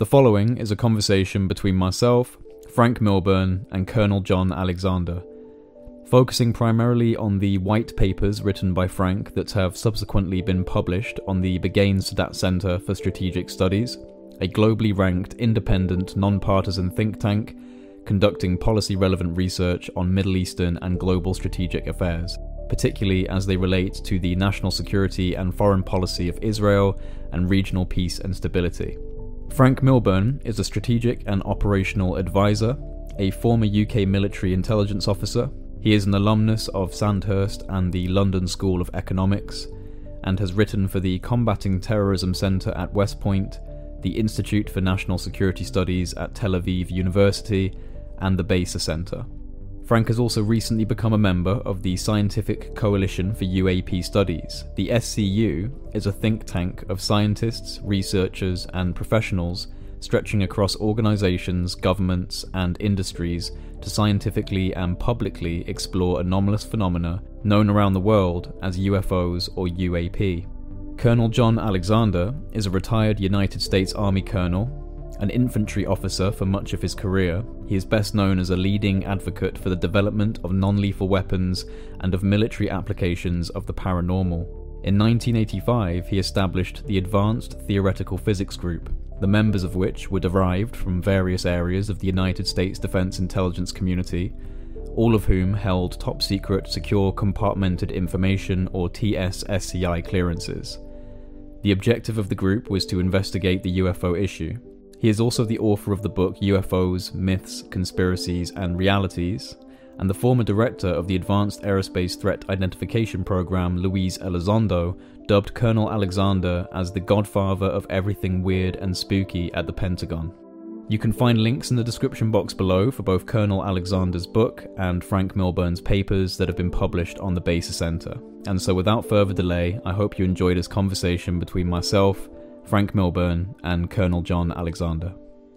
following is a conversation between myself, Frank Milburn, and Colonel John Alexander, focusing primarily on the white papers written by Frank that have subsequently been published on the Begane Sadat Center for Strategic Studies, a globally ranked independent non-partisan think tank conducting policy-relevant research on Middle Eastern and global strategic affairs, particularly as they relate to the national security and foreign policy of Israel and regional peace and stability. Frank Milburn is a strategic and operational advisor, a former UK military intelligence officer. He is an alumnus of Sandhurst and the London School of Economics, and has written for the Combating Terrorism Centre at West Point, the Institute for National Security Studies at Tel Aviv University, and the Beisa Center. Frank has also recently become a member of the Scientific Coalition for UAP Studies. The SCU is a think tank of scientists, researchers, and professionals stretching across organizations, governments, and industries to scientifically and publicly explore anomalous phenomena known around the world as UFOs or UAP. Colonel John Alexander is a retired United States Army colonel, an infantry officer for much of his career. He is best known as a leading advocate for the development of non-lethal weapons and of military applications of the paranormal. In 1985, he established the Advanced Theoretical Physics Group, the members of which were derived from various areas of the United States Defense Intelligence Community, all of whom held top-secret Secure Compartmented Information or TS-SCI clearances. The objective of the group was to investigate the UFO issue. He is also the author of the book UFOs, Myths, Conspiracies, and Realities, and the former director of the Advanced Aerospace Threat Identification Program, Luis Elizondo, dubbed Colonel Alexander as the godfather of everything weird and spooky at the Pentagon. You can find links in the description box below for both Colonel Alexander's book and Frank Milburn's papers that have been published on the Beisa Center. And so without further delay, I hope you enjoyed this conversation between myself, Frank Milburn, and Colonel John Alexander.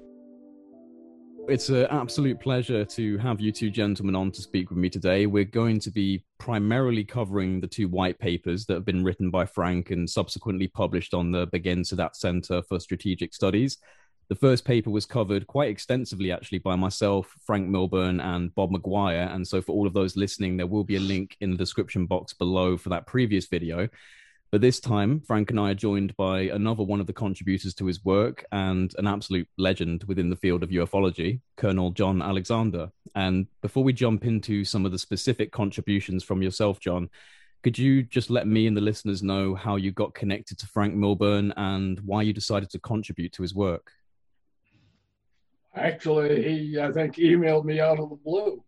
It's an absolute pleasure to have you two gentlemen on to speak with me today. We're going to be primarily covering the two white papers that have been written by Frank and subsequently published on the Begane Sadat Center for Strategic Studies. The first paper was covered quite extensively, actually, by myself, Frank Milburn, and Bob McGuire. And so for all of those listening, there will be a link in the description box below for that previous video. But this time, Frank and I are joined by another one of the contributors to his work and an absolute legend within the field of ufology, Colonel John Alexander. And before we jump into some of the specific contributions from yourself, John, could you just let me and the listeners know how you got connected to Frank Milburn and why you decided to contribute to his work? Actually, he, I think, emailed me out of the blue.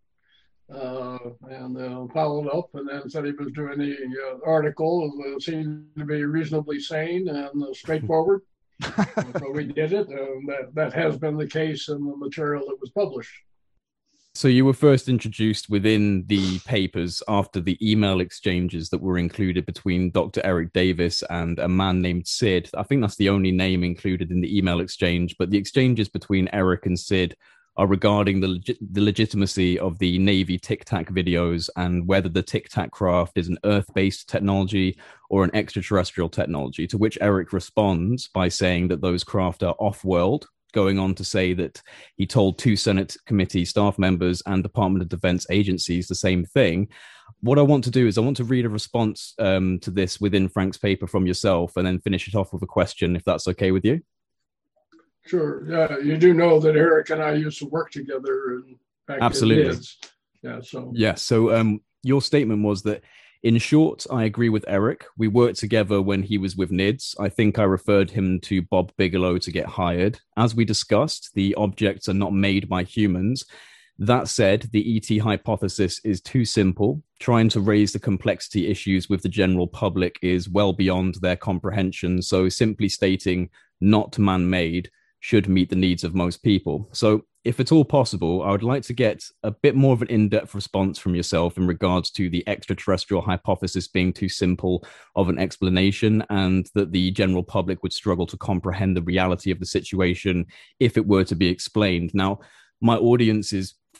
And followed up and then said he was doing the article. It seemed to be reasonably sane and straightforward. So we did it, and that has been the case in the material that was published. So you were first introduced within the papers after the email exchanges that were included between Dr. Eric Davis and a man named Sid. I think that's the only name included in the email exchange, but the exchanges between Eric and Sid are regarding the legitimacy of the Navy Tic Tac videos and whether the Tic Tac craft is an Earth-based technology or an extraterrestrial technology, to which Eric responds by saying that those craft are off-world, going on to say that he told two Senate committee staff members and Department of Defense agencies the same thing. What I want to do is I want to read a response to this within Frank's paper from yourself and then finish it off with a question, if that's okay with you. Sure. Yeah, you do know that Eric and I used to work together back Absolutely. in NIDS. Yeah. So. Yeah. So your statement was that, in short, I agree with Eric. We worked together when he was with NIDS. I think I referred him to Bob Bigelow to get hired. As we discussed, the objects are not made by humans. That said, the ET hypothesis is too simple. Trying to raise the complexity issues with the general public is well beyond their comprehension. So simply stating not man-made should meet the needs of most people. So if at all possible, I would like to get a bit more of an in-depth response from yourself in regards to the extraterrestrial hypothesis being too simple of an explanation and that the general public would struggle to comprehend the reality of the situation if it were to be explained. Now, my audience is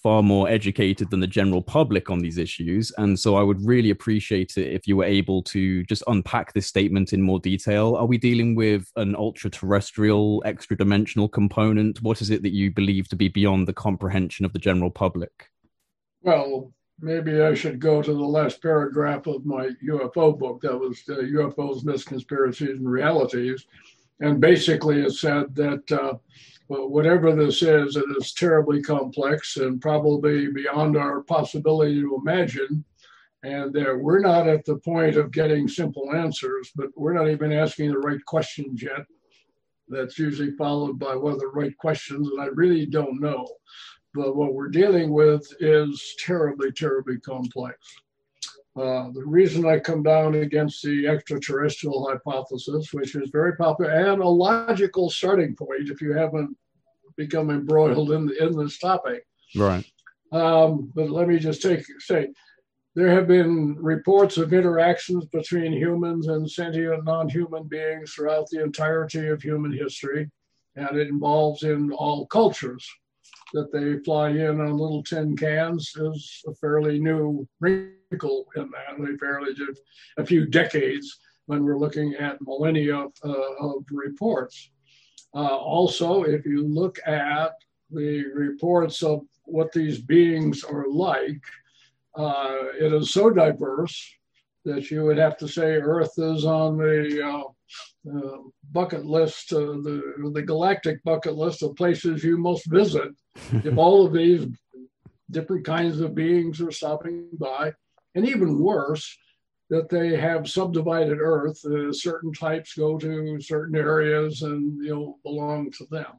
far more educated than the general public on these issues. And so I would really appreciate it if you were able to just unpack this statement in more detail. Are we dealing with an ultra-terrestrial, extra-dimensional component? What is it that you believe to be beyond the comprehension of the general public? Well, maybe I should go to the last paragraph of my UFO book. That was UFOs, Myths, Conspiracies, and Realities. And basically it said that whatever this is, it is terribly complex and probably beyond our possibility to imagine. And we're not at the point of getting simple answers, but we're not even asking the right questions yet. That's usually followed by what are the right questions, and I really don't know. But what we're dealing with is terribly, terribly complex. The reason I come down against the extraterrestrial hypothesis, which is very popular and a logical starting point if you haven't become embroiled in this topic. Right. But let me just say, there have been reports of interactions between humans and sentient non-human beings throughout the entirety of human history, and it involves in all cultures. That they fly in on little tin cans is a fairly new wrinkle in that. They fairly just a few decades when we're looking at millennia of reports. Also, if you look at the reports of what these beings are like, it is so diverse that you would have to say Earth is on the bucket list, the galactic bucket list of places you must visit if all of these different kinds of beings are stopping by. And even worse, that they have subdivided Earth. Certain types go to certain areas and belong to them.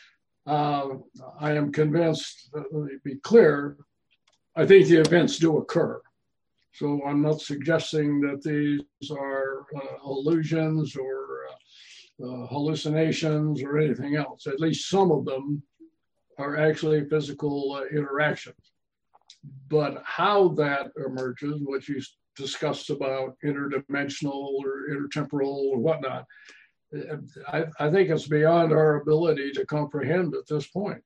I am convinced, let me be clear, I think the events do occur. So I'm not suggesting that these are illusions or hallucinations or anything else. At least some of them are actually physical interactions. But how that emerges, what you discussed about interdimensional or intertemporal or whatnot, I think it's beyond our ability to comprehend at this point.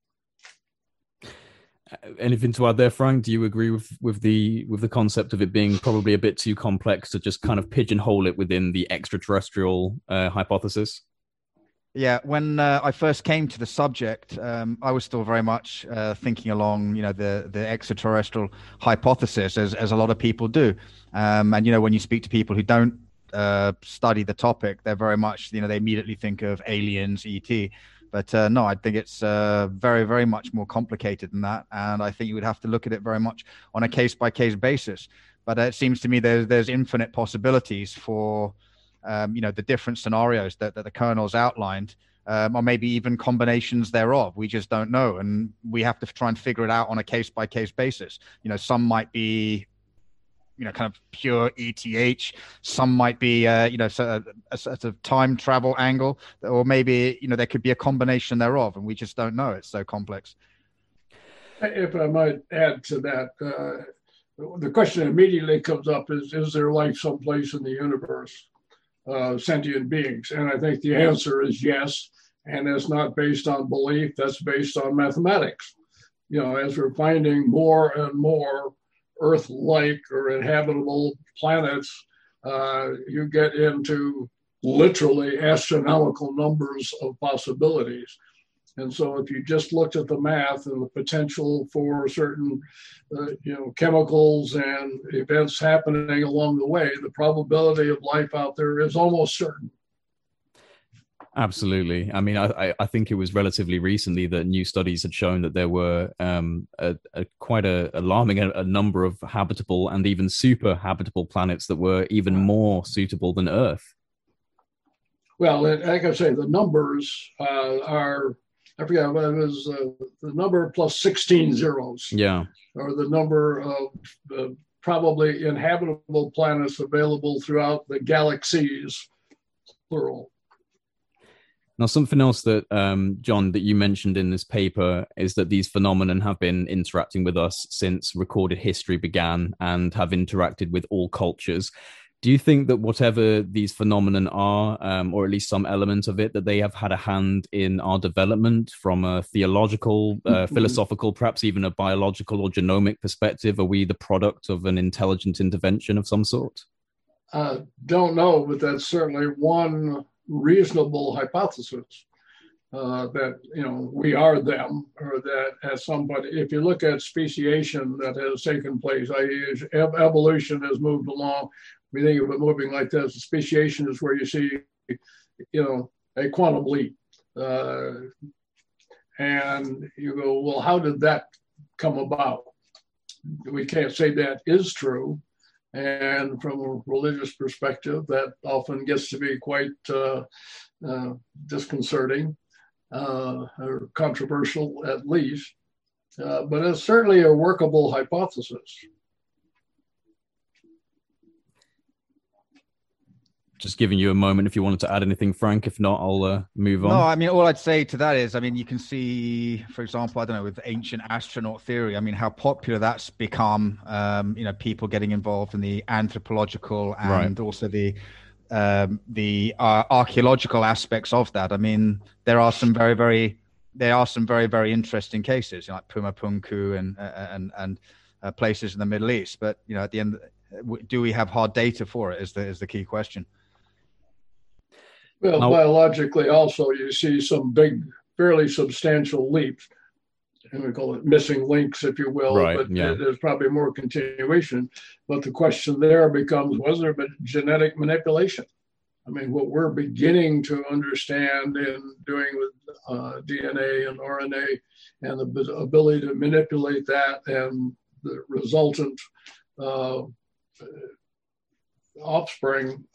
Anything to add there, Frank? Do you agree with the concept of it being probably a bit too complex to just kind of pigeonhole it within the extraterrestrial hypothesis? Yeah, when I first came to the subject, I was still very much thinking along, the extraterrestrial hypothesis, as a lot of people do. And when you speak to people who don't study the topic, they're very much, they immediately think of aliens, ET. But no, I think it's very, very much more complicated than that. And I think you would have to look at it very much on a case-by-case basis. But it seems to me there's infinite possibilities for, the different scenarios that the Colonel's outlined, or maybe even combinations thereof. We just don't know. And we have to try and figure it out on a case-by-case basis. Some might be kind of pure ETH. Some might be, a sort of time travel angle, or maybe, there could be a combination thereof, and we just don't know. It's so complex. If I might add to that, the question immediately comes up is there life someplace in the universe, sentient beings? And I think the answer is yes. And it's not based on belief, that's based on mathematics. As we're finding more and more Earth-like or inhabitable planets, you get into literally astronomical numbers of possibilities. And so if you just looked at the math and the potential for certain chemicals and events happening along the way, the probability of life out there is almost certain. Absolutely. I mean, I think it was relatively recently that new studies had shown that there were quite a alarming a number of habitable and even super habitable planets that were even more suitable than Earth. Well, like I say, the numbers are, I forget what it was, the number plus 16 zeros. Yeah. Or the number of probably inhabitable planets available throughout the galaxies, plural. Now, something else that, John, that you mentioned in this paper is that these phenomena have been interacting with us since recorded history began and have interacted with all cultures. Do you think that whatever these phenomenon are, or at least some element of it, that they have had a hand in our development from a theological, philosophical, perhaps even a biological or genomic perspective? Are we the product of an intelligent intervention of some sort? Don't know, but that's certainly one reasonable hypothesis. That we are them, or that as somebody, if you look at speciation that has taken place, i.e., evolution has moved along. We think of it moving like this. Speciation is where you see, a quantum leap, and you go, well, how did that come about? We can't say that is true, and from a religious perspective, that often gets to be quite disconcerting. Or controversial at least, but it's certainly a workable hypothesis. Just giving you a moment if you wanted to add anything, Frank. If not, I'll move on. No, I mean, all I'd say to that is, I mean, you can see, for example, I don't know, with ancient astronaut theory, I mean, how popular that's become, people getting involved in the anthropological and also the archaeological aspects of that. I mean, there are some very, very interesting cases, like Puma Punku and places in the Middle East. But at the end, do we have hard data for it? Is the key question. Well, biologically, also you see some big, fairly substantial leaps, and we call it missing links, if you will. Right, but yeah. There's probably more continuation. But the question there becomes, was there genetic manipulation? I mean, what we're beginning to understand in doing with DNA and RNA and the ability to manipulate that and the resultant offspring,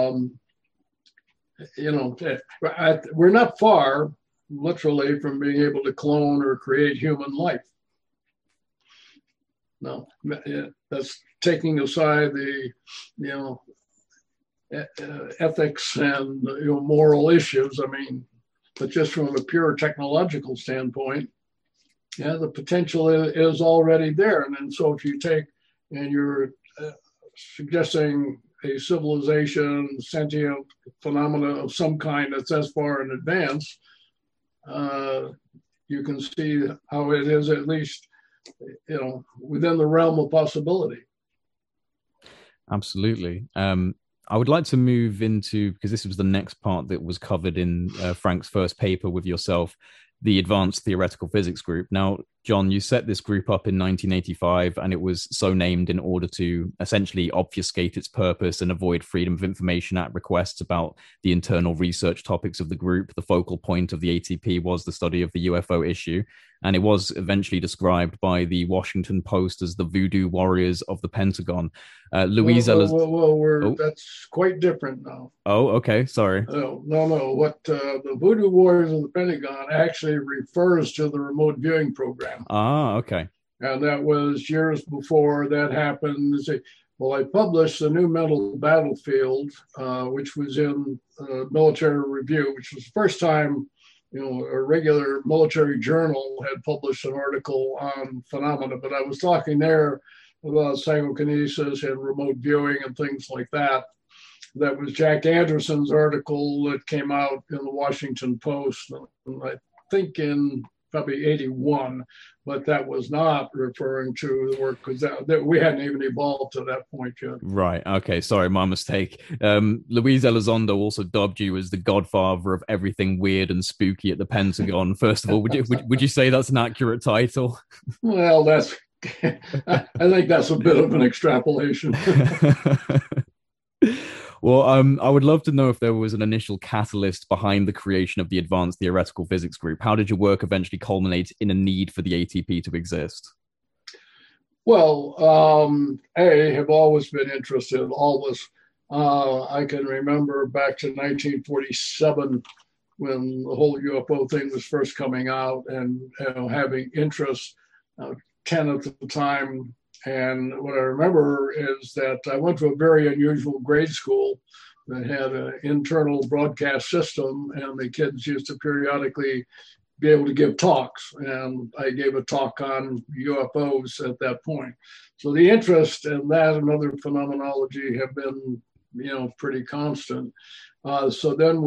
we're not far, literally, from being able to clone or create human life. No, that's taking aside the, ethics and moral issues. I mean, but just from a pure technological standpoint, the potential is already there. And then so if you take and you're suggesting a civilization, sentient phenomena of some kind that's as far in advance, you can see how it is at least, within the realm of possibility. Absolutely. I would like to move into, because this was the next part that was covered in Frank's first paper with yourself, the Advanced Theoretical Physics Group. Now, John, you set this group up in 1985, and it was so named in order to essentially obfuscate its purpose and avoid Freedom of Information Act requests about the internal research topics of the group. The focal point of the ATP was the study of the UFO issue, and it was eventually described by the Washington Post as the voodoo warriors of the Pentagon. Louise that's quite different now. Oh, okay. Sorry. No. What the voodoo warriors of the Pentagon actually refers to the remote viewing program. Ah, okay. And that was years before that happened. Well, I published the New Mental Battlefield, which was in Military Review, which was the first time a regular military journal had published an article on phenomena. But I was talking there about psychokinesis and remote viewing and things like that. That was Jack Anderson's article that came out in the Washington Post, I think in probably 81, but that was not referring to the work because that we hadn't even evolved to that point yet. Right. Okay. Sorry, my mistake. Luis Elizondo also dubbed you as the godfather of everything weird and spooky at the Pentagon. First of all, would you say that's an accurate title? Well, I think that's a bit of an extrapolation. Well, I would love to know if there was an initial catalyst behind the creation of the Advanced Theoretical Physics Group. How did your work eventually culminate in a need for the ATP to exist? Well, I have always been interested, always. I can remember back to 1947 when the whole UFO thing was first coming out and having interest, 10 at the time. And what I remember is that I went to a very unusual grade school that had an internal broadcast system, and the kids used to periodically be able to give talks. And I gave a talk on UFOs at that point. So the interest in that and other phenomenology have been pretty constant. So then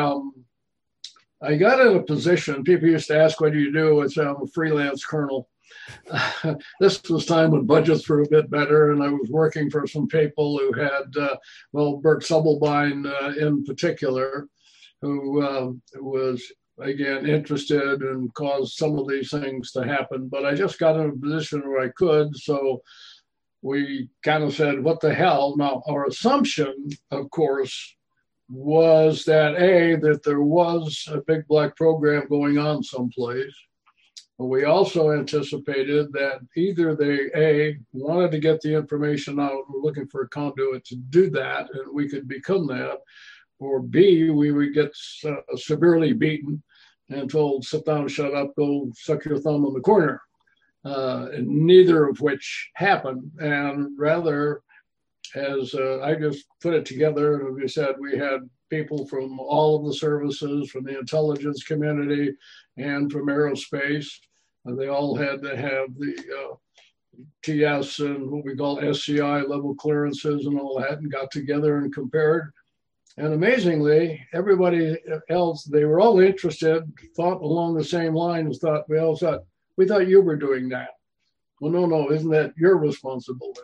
I got in a position. People used to ask, "What do you do?" I'd say, "I'm a freelance colonel." This was time when budgets were a bit better, and I was working for some people who had, Bert Subelbein in particular, who was, again, interested and caused some of these things to happen. But I just got in a position where I could, so we kind of said, what the hell? Now, our assumption, of course, was that there was a big black program going on someplace. But we also anticipated that either they, wanted to get the information out, we're looking for a conduit to do that, and we could become that, or B, we would get severely beaten and told, sit down, shut up, go suck your thumb in the corner. And neither of which happened. And rather, as I just put it together, and we said we had people from all of the services, from the intelligence community and from aerospace. They all had to have the TS and what we call SCI level clearances and all that, and got together and compared. And amazingly, everybody else, they were all interested, thought along the same lines, we thought you were doing that. Well, no, isn't that your responsibility?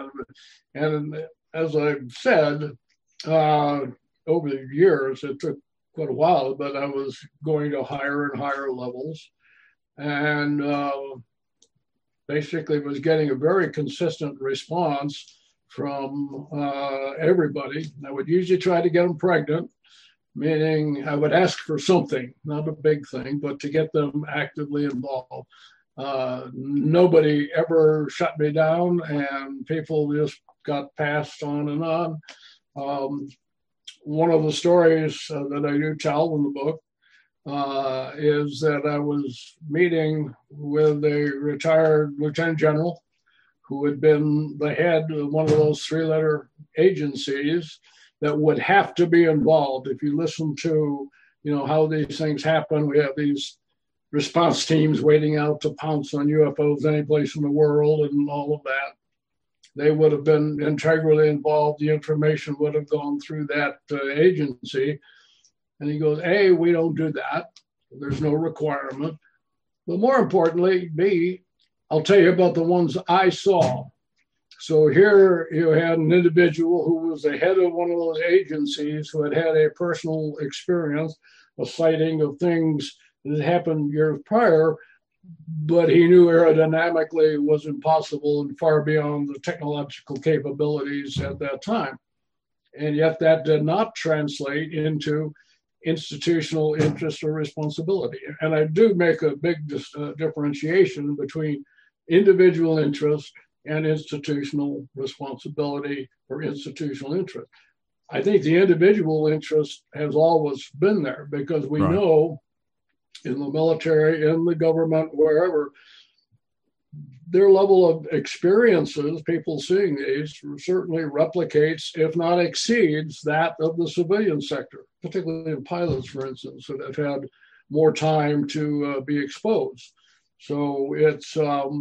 And as I've said, over the years, it took quite a while, but I was going to higher and higher levels, and basically was getting a very consistent response from everybody. I would usually try to get them pregnant, meaning I would ask for something, not a big thing, but to get them actively involved. Nobody ever shut me down, and people just got passed on and on. One of the stories that I do tell in the book is that I was meeting with a retired lieutenant general who had been the head of one of those three-letter agencies that would have to be involved. If you listen to, how these things happen, we have these response teams waiting out to pounce on UFOs any place in the world and all of that. They would have been integrally involved. The information would have gone through that agency. And he goes, A, we don't do that. There's no requirement. But more importantly, B, I'll tell you about the ones I saw. So here you had an individual who was the head of one of those agencies who had had a personal experience, a sighting of things that happened years prior, but he knew aerodynamically it was impossible and far beyond the technological capabilities at that time. And yet that did not translate into institutional interest or responsibility. And I do make a big differentiation between individual interest and institutional responsibility or institutional interest. I think the individual interest has always been there because we know in the military, in the government, wherever, their level of experiences, people seeing these, certainly replicates, if not exceeds, that of the civilian sector, particularly in pilots, for instance, that have had more time to be exposed. So it's,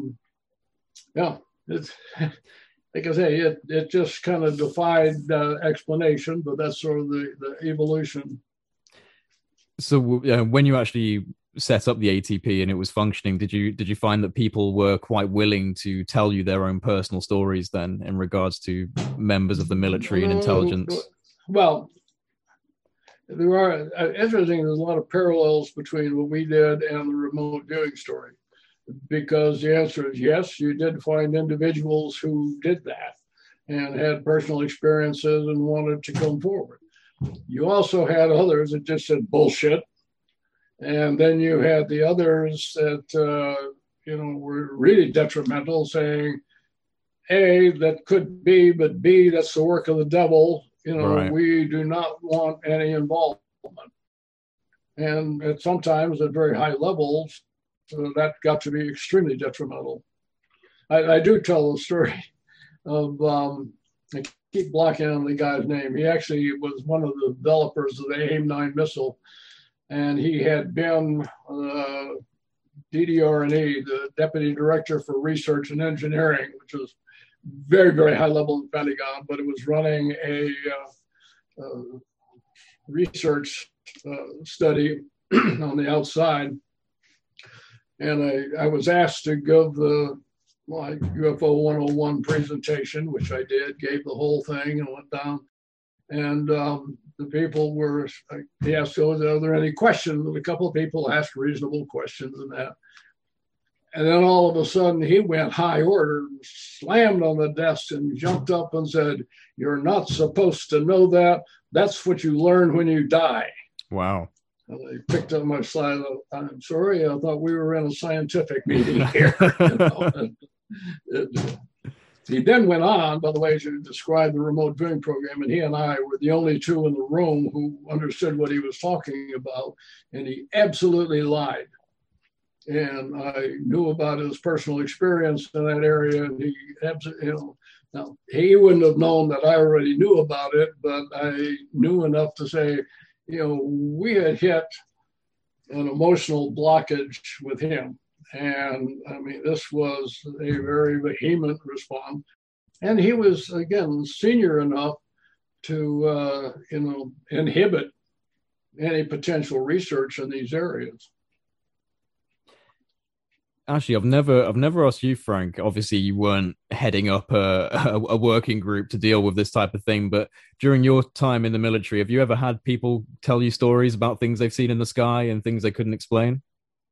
it's, like I say, it just kind of defied explanation, but that's sort of the evolution. So when you actually set up the ATP and it was functioning, did you find that people were quite willing to tell you their own personal stories then in regards to members of the military and intelligence? Well, there are, interesting, there's a lot of parallels between what we did and the remote viewing story, because the answer is yes, you did find individuals who did that and had personal experiences and wanted to come forward. You also had others that just said bullshit. And then you had the others that, were really detrimental, saying, A, that could be, but B, that's the work of the devil. We do not want any involvement. And sometimes at very high levels, that got to be extremely detrimental. I do tell the story of, I keep blocking on the guy's name. He actually was one of the developers of the AIM-9 missile. And he had been DDR&E, the Deputy Director for Research and Engineering, which was very, very high level in the Pentagon, but it was running a research study on the outside. And I was asked to give the UFO 101 presentation, which I did, gave the whole thing and went down. And the people he asked, are there any questions? And a couple of people asked reasonable questions and that. And then all of a sudden he went high order, slammed on the desk and jumped up and said, "You're not supposed to know that. That's what you learn when you die." Wow. And I picked up my slide. "I'm sorry, I thought we were in a scientific meeting here." He then went on, by the way, to describe the remote viewing program, and he and I were the only two in the room who understood what he was talking about, and he absolutely lied. And I knew about his personal experience in that area, and he absolutely, now he wouldn't have known that I already knew about it, but I knew enough to say, we had hit an emotional blockage with him. And I mean, this was a very vehement response. And he was, again, senior enough to, inhibit any potential research in these areas. Actually, I've never asked you, Frank. Obviously, you weren't heading up a working group to deal with this type of thing. But during your time in the military, have you ever had people tell you stories about things they've seen in the sky and things they couldn't explain?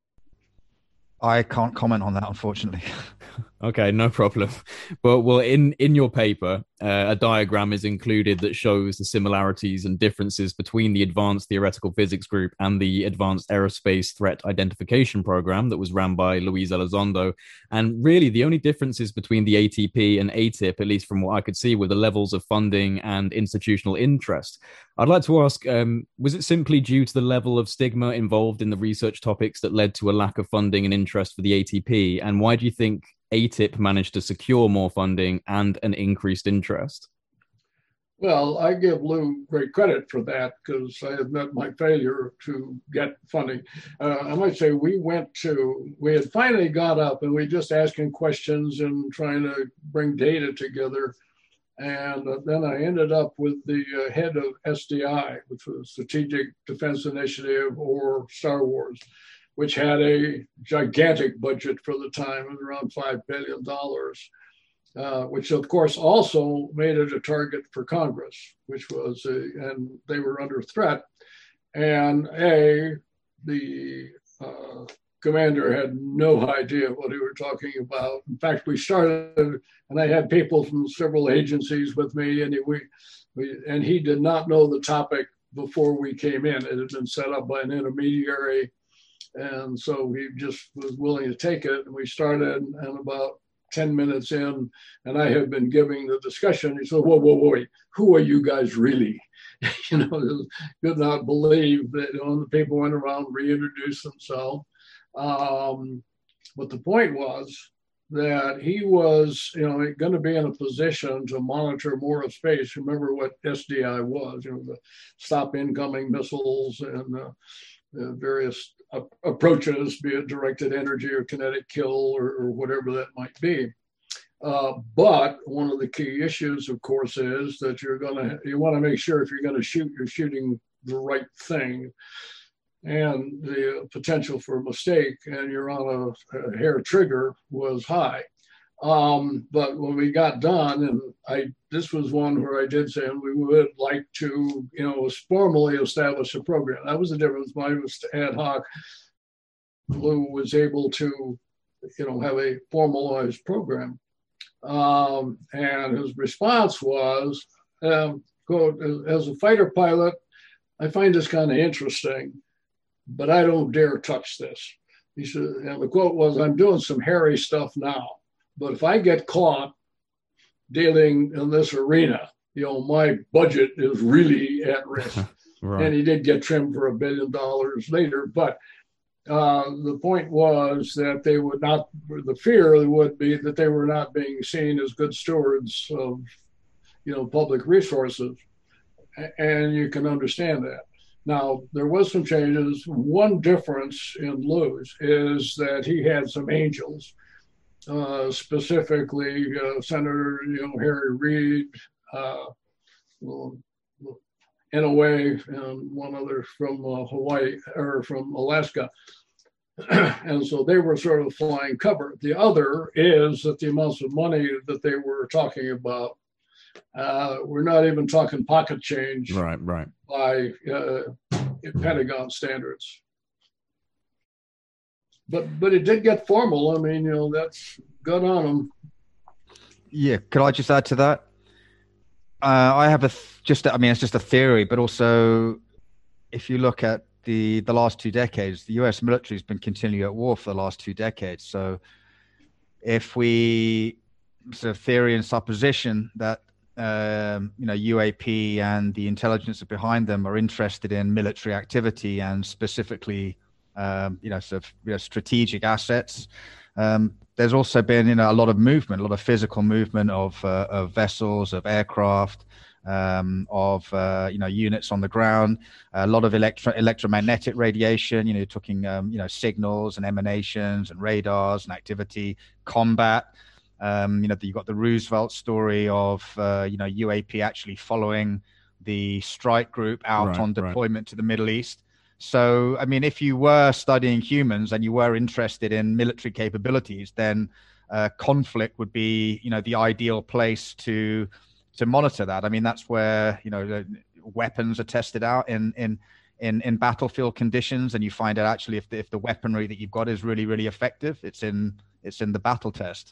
I can't comment on that, unfortunately. Okay, no problem. But well, in your paper, a diagram is included that shows the similarities and differences between the Advanced Theoretical Physics Group and the Advanced Aerospace Threat Identification Program that was ran by Luis Elizondo. And really, the only differences between the ATP and ATIP, at least from what I could see, were the levels of funding and institutional interest. I'd like to ask, was it simply due to the level of stigma involved in the research topics that led to a lack of funding and interest for the ATP? And why do you think ATIP managed to secure more funding and an increased interest? Well, I give Lou great credit for that because I admit my failure to get funding. I might say we had finally got up and we just asking questions and trying to bring data together. And then I ended up with the head of SDI, which was Strategic Defense Initiative, or Star Wars, which had a gigantic budget for the time of around $5 billion, which of course also made it a target for Congress, which was, and they were under threat. And the commander had no idea what we were talking about. In fact, we started, and I had people from several agencies with me, and he did not know the topic before we came in. It had been set up by an intermediary. And so he just was willing to take it. And we started, and about 10 minutes in, and I had been giving the discussion. He said, whoa, wait, who are you guys really? Could not believe that the people went around, reintroduced themselves. But the point was that he was, going to be in a position to monitor more of space. Remember what SDI was, the stop incoming missiles and various approaches, be it directed energy or kinetic kill or whatever that might be. But one of the key issues, of course, is that you want to make sure if you're going to shoot, you're shooting the right thing. And the potential for a mistake, and you're on a hair trigger, was high. But when we got done, and this was one where I did say, and we would like to, formally establish a program. That was the difference. Mine was ad hoc. Lou was able to, have a formalized program. And his response was, quote, "As a fighter pilot, I find this kind of interesting, but I don't dare touch this." He said, and the quote was, "I'm doing some hairy stuff now, but if I get caught dealing in this arena, my budget is really at risk." Right. And he did get trimmed for $1 billion later. But the point was that the fear would be that they were not being seen as good stewards of, public resources. And you can understand that. Now, there was some changes. One difference in Lou's is that he had some angels. specifically Senator Harry Reid, Inouye, and one other from Hawaii or from Alaska. And so they were sort of flying cover. The other is that the amounts of money that they were talking about, we're not even talking pocket change, right, by Pentagon standards. But it did get formal. I mean, that's good on them. Yeah, could I just add to that? I have it's just a theory, but also if you look at the last 2 decades, the US military has been continually at war for the last 2 decades. So if we sort of theory and supposition that UAP and the intelligence behind them are interested in military activity and specifically strategic assets. There's also been a lot of movement, a lot of physical movement of vessels, of aircraft, units on the ground, a lot of electromagnetic radiation, talking signals and emanations and radars and activity, combat. You've got the Roosevelt story of UAP actually following the strike group out on deployment to the Middle East. So, I mean, if you were studying humans and you were interested in military capabilities, then conflict would be, the ideal place to monitor that. I mean, that's where, the weapons are tested out in battlefield conditions, and you find out actually if the weaponry that you've got is really, really effective, it's in the battle test.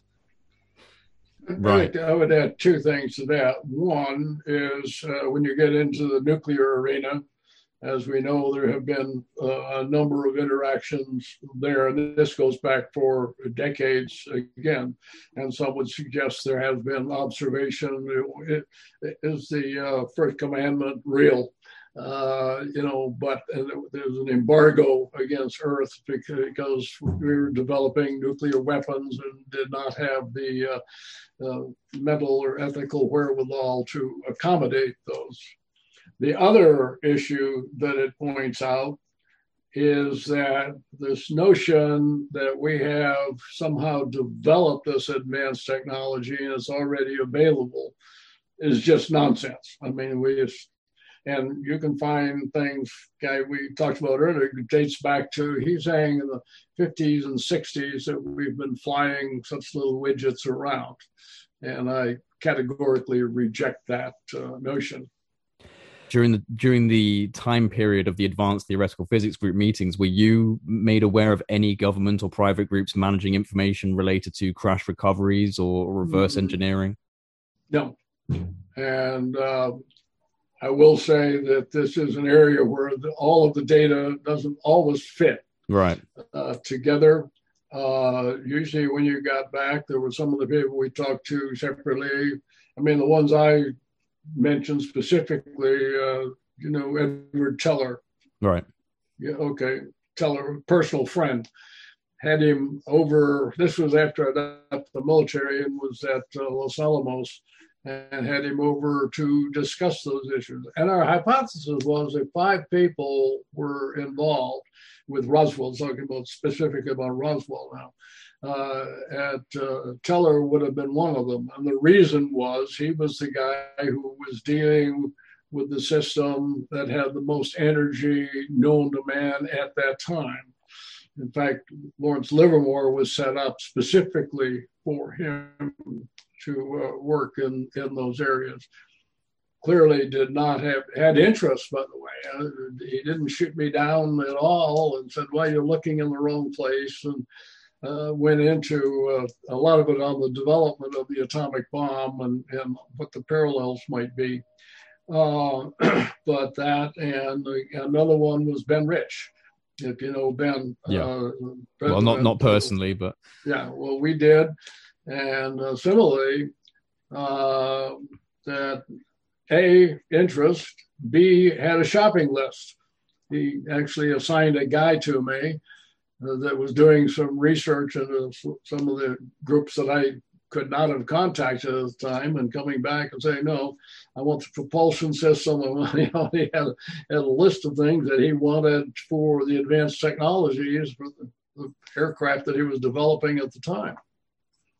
Right. I would add 2 things to that. One is when you get into the nuclear arena, as we know, there have been a number of interactions there, and this goes back for decades again. And some would suggest there has been observation. Is the first commandment real? But there's an embargo against Earth because we were developing nuclear weapons and did not have the mental or ethical wherewithal to accommodate those. The other issue that it points out is that this notion that we have somehow developed this advanced technology and it's already available is just nonsense. I mean, and you can find things, guy we talked about earlier, dates back to, he's saying in the 50s and 60s that we've been flying such little widgets around. And I categorically reject that notion. During the time period of the Advanced Theoretical Physics Group meetings, were you made aware of any government or private groups managing information related to crash recoveries or reverse engineering? No. And I will say that this is an area where all of the data doesn't always fit together. Usually when you got back, there were some of the people we talked to separately. I mean, the ones I mentioned specifically, Edward Teller. Right. Yeah, okay. Teller, personal friend. Had him over, this was after I left the military and was at Los Alamos, and had him over to discuss those issues. And our hypothesis was that 5 people were involved with Roswell, talking about specifically about Roswell now. Teller would have been one of them. And the reason was he was the guy who was dealing with the system that had the most energy known to man at that time. In fact, Lawrence Livermore was set up specifically for him to work in those areas. Clearly did not had interest, by the way. He didn't shoot me down at all and said, well, you're looking in the wrong place, and went into a lot of it on the development of the atomic bomb and what the parallels might be. But that, and another one was Ben Rich. If you know Ben. Yeah. Well, not personally, but. Yeah, well, we did. And similarly, that A, interest, B, had a shopping list. He actually assigned a guy to me that was doing some research into some of the groups that I could not have contacted at the time, and coming back and saying, no, I want the propulsion system. He had a list of things that he wanted for the advanced technologies for the aircraft that he was developing at the time.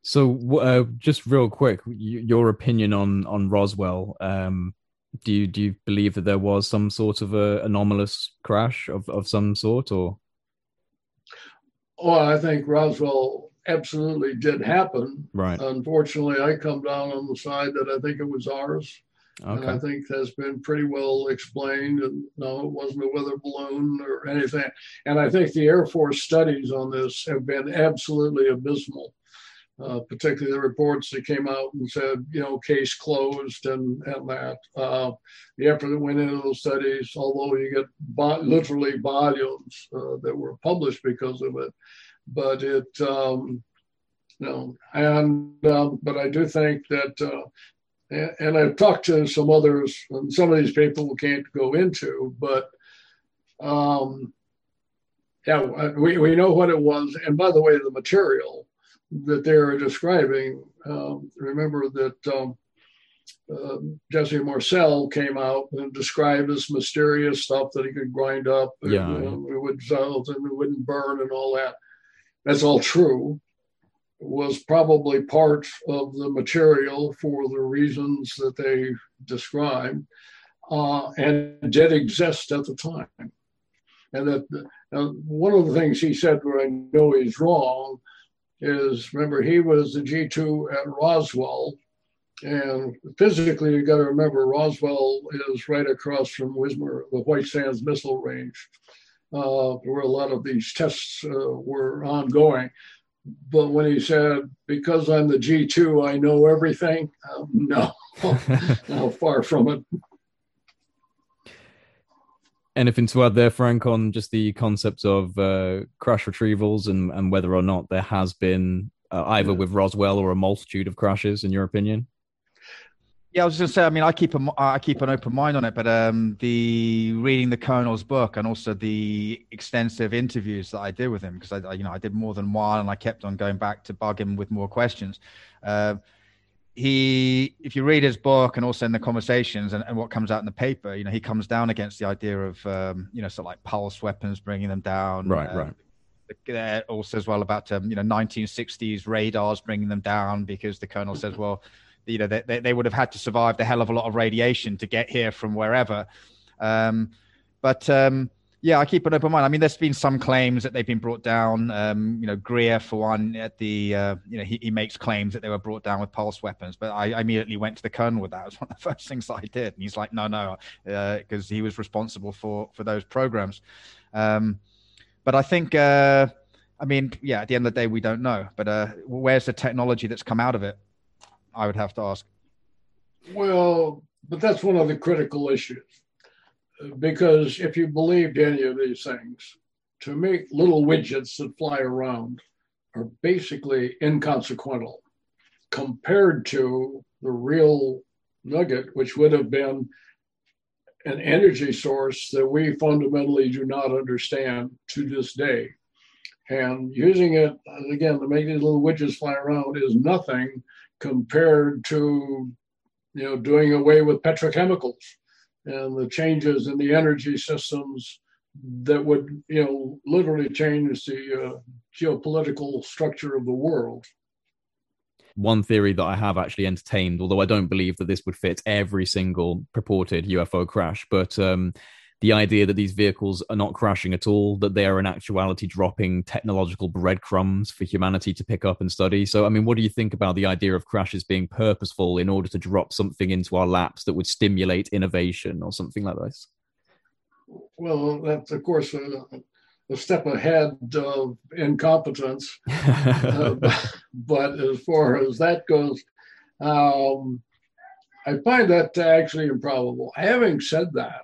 So, just real quick, your opinion on Roswell. Do you believe that there was some sort of a anomalous crash of some sort, or Well, I think Roswell absolutely did happen. right? Unfortunately, I come down on the side that I think it was ours. And I Okay, think that's been pretty well explained. And no, it wasn't a weather balloon or anything. And I think the Air Force studies on this have been absolutely abysmal. Particularly the reports that came out and said, case closed and that. The effort that went into those studies, although you get literally volumes that were published because of it, but it, but I do think that, and I've talked to some others, and some of these people we can't go into, but yeah, we know what it was. And by the way, the material that they're describing. Remember that Jesse Marcel came out and described this mysterious stuff that he could grind up. yeah, It would dissolve and it wouldn't burn and all that. That's all true. It was probably part of the material for the reasons that they described, and did exist at the time. And that one of the things he said where I know he's wrong is, remember, he was the G2 at Roswell. And physically, you got to remember, Roswell is right across from Wismar, the White Sands Missile Range, where a lot of these tests were ongoing. But when he said, because I'm the G2, I know everything, no, no, far from it. anything to add there, Frank, on just the concept of crash retrievals and whether or not there has been either with Roswell or a multitude of crashes, in your opinion? Yeah, I was just going to say. I mean, I keep an open mind on it, but the reading the Colonel's book and also the extensive interviews that I did with him, because I did more than one, and I kept on going back to bug him with more questions. If you read his book and also in the conversations and what comes out in the paper, he comes down against the idea of sort of like pulse weapons bringing them down. Right. Also as well about 1960s radars bringing them down, because the Colonel says, well, they would have had to survive the hell of a lot of radiation to get here from wherever. Yeah, I keep an open mind. I mean, there's been some claims that they've been brought down. Greer, for one, at the he makes claims that they were brought down with pulse weapons. But I immediately went to the Colonel with that. It was one of the first things that I did, and he's like, no, because he was responsible for those programs. But I think, at the end of the day, we don't know. But where's the technology that's come out of it? I would have to ask. Well, but that's one of the critical issues. Because if you believed any of these things, to make little widgets that fly around are basically inconsequential compared to the real nugget, which would have been an energy source that we fundamentally do not understand to this day. And using it, again, to make these little widgets fly around is nothing compared to, doing away with petrochemicals and the changes in the energy systems that would, literally change the geopolitical structure of the world. One theory that I have actually entertained, although I don't believe that this would fit every single purported UFO crash, but the idea that these vehicles are not crashing at all, that they are in actuality dropping technological breadcrumbs for humanity to pick up and study. So, I mean, what do you think about the idea of crashes being purposeful in order to drop something into our laps that would stimulate innovation or something like this? Well, that's, of course, a step ahead of incompetence. But as far as that goes, I find that actually improbable. Having said that,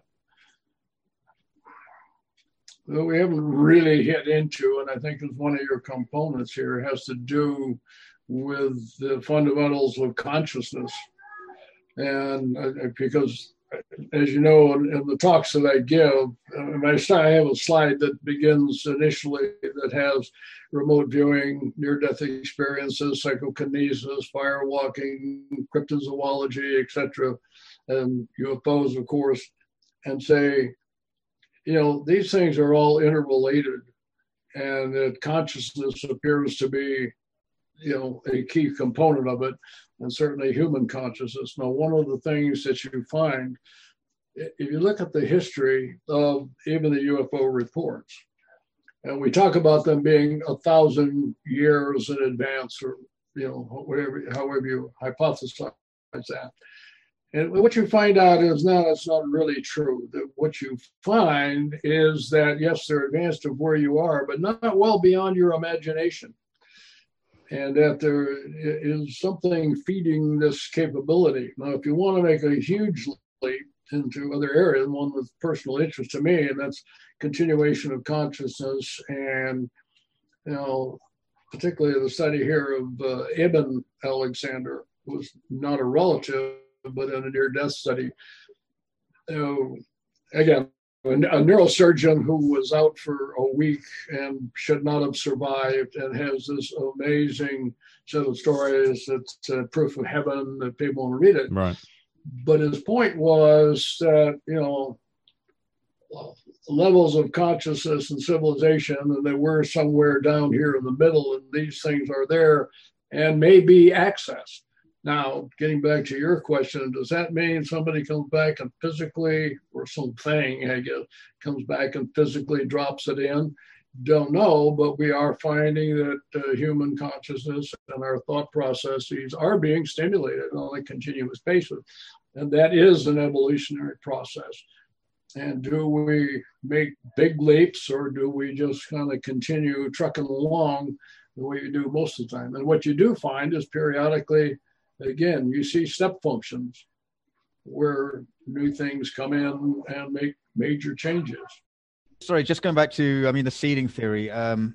we haven't really hit into, and I think is one of your components here, has to do with the fundamentals of consciousness. And because, as you know, in the talks that I give, and I have a slide that begins initially that has remote viewing, near-death experiences, psychokinesis, firewalking, cryptozoology, etc., and UFOs, of course, and say, these things are all interrelated, and that consciousness appears to be, a key component of it, and certainly human consciousness. Now, one of the things that you find, if you look at the history of even the UFO reports, and we talk about them being 1,000 years in advance, or however you hypothesize that. And what you find out is it's not really true. That what you find is that, yes, they're advanced of where you are, but not well beyond your imagination. And that there is something feeding this capability. Now, if you want to make a huge leap into other areas, one with personal interest to me, and that's continuation of consciousness, and particularly the study here of Eben Alexander, who was not a relative, but in a near-death study. Again, a neurosurgeon who was out for a week and should not have survived, and has this amazing set of stories that's proof of heaven that people want to read it. Right. But his point was that, levels of consciousness and civilization, and they were somewhere down here in the middle, and these things are there and may be accessed. Now, getting back to your question, does that mean somebody comes back and physically, or something, I guess, comes back and physically drops it in? Don't know, but we are finding that human consciousness and our thought processes are being stimulated on a continuous basis. And that is an evolutionary process. And do we make big leaps, or do we just kind of continue trucking along the way you do most of the time? And what you do find is periodically, again, you see step functions where new things come in and make major changes. Sorry, just going back to, the seeding theory. I'd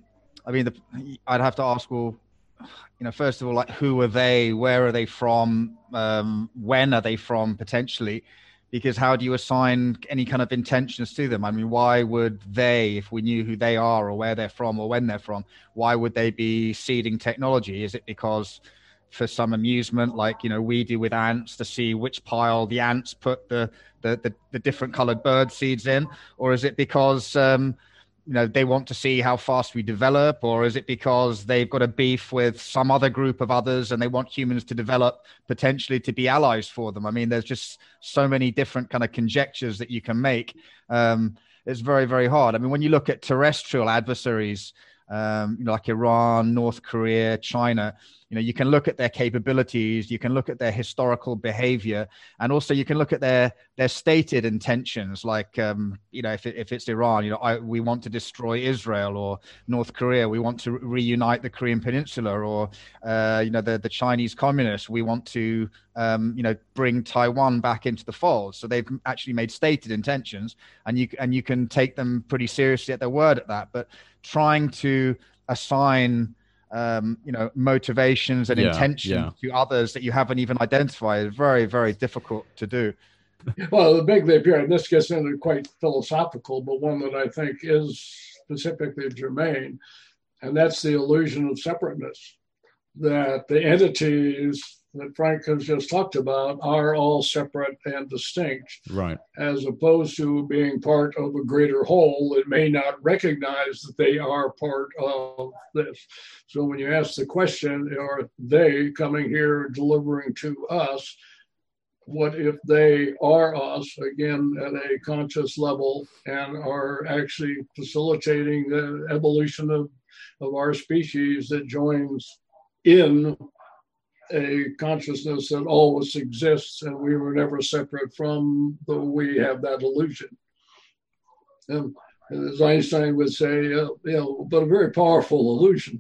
have to ask, well, first of all, like, who are they? Where are they from? When are they from, potentially? Because how do you assign any kind of intentions to them? Why would they, if we knew who they are or where they're from or when they're from, why would they be seeding technology? Is it because for some amusement, like, we do with ants, to see which pile the ants put the different colored bird seeds in? Or is it because, they want to see how fast we develop? Or is it because they've got a beef with some other group of others and they want humans to develop, potentially to be allies for them? There's just so many different kind of conjectures that you can make. It's very, very hard. When you look at terrestrial adversaries, like Iran, North Korea, China, you can look at their capabilities, you can look at their historical behavior, and also you can look at their stated intentions. Like, if it's Iran, we want to destroy Israel, or North Korea, we want to reunite the Korean Peninsula, or, the Chinese communists, we want to, bring Taiwan back into the fold. So they've actually made stated intentions, and you can take them pretty seriously at their word at that. But trying to assign motivations and intentions to others that you haven't even identified is very, very difficult to do. Well, the big leap here, and this gets into quite philosophical, but one that I think is specifically germane, and that's the illusion of separateness, that the entities that Frank has just talked about are all separate and distinct, right? As opposed to being part of a greater whole that may not recognize that they are part of this. So when you ask the question, are they coming here delivering to us? What if they are us, again, at a conscious level, and are actually facilitating the evolution of our species that joins in a consciousness that always exists, and we were never separate from, though we have that illusion. And as Einstein would say, but a very powerful illusion.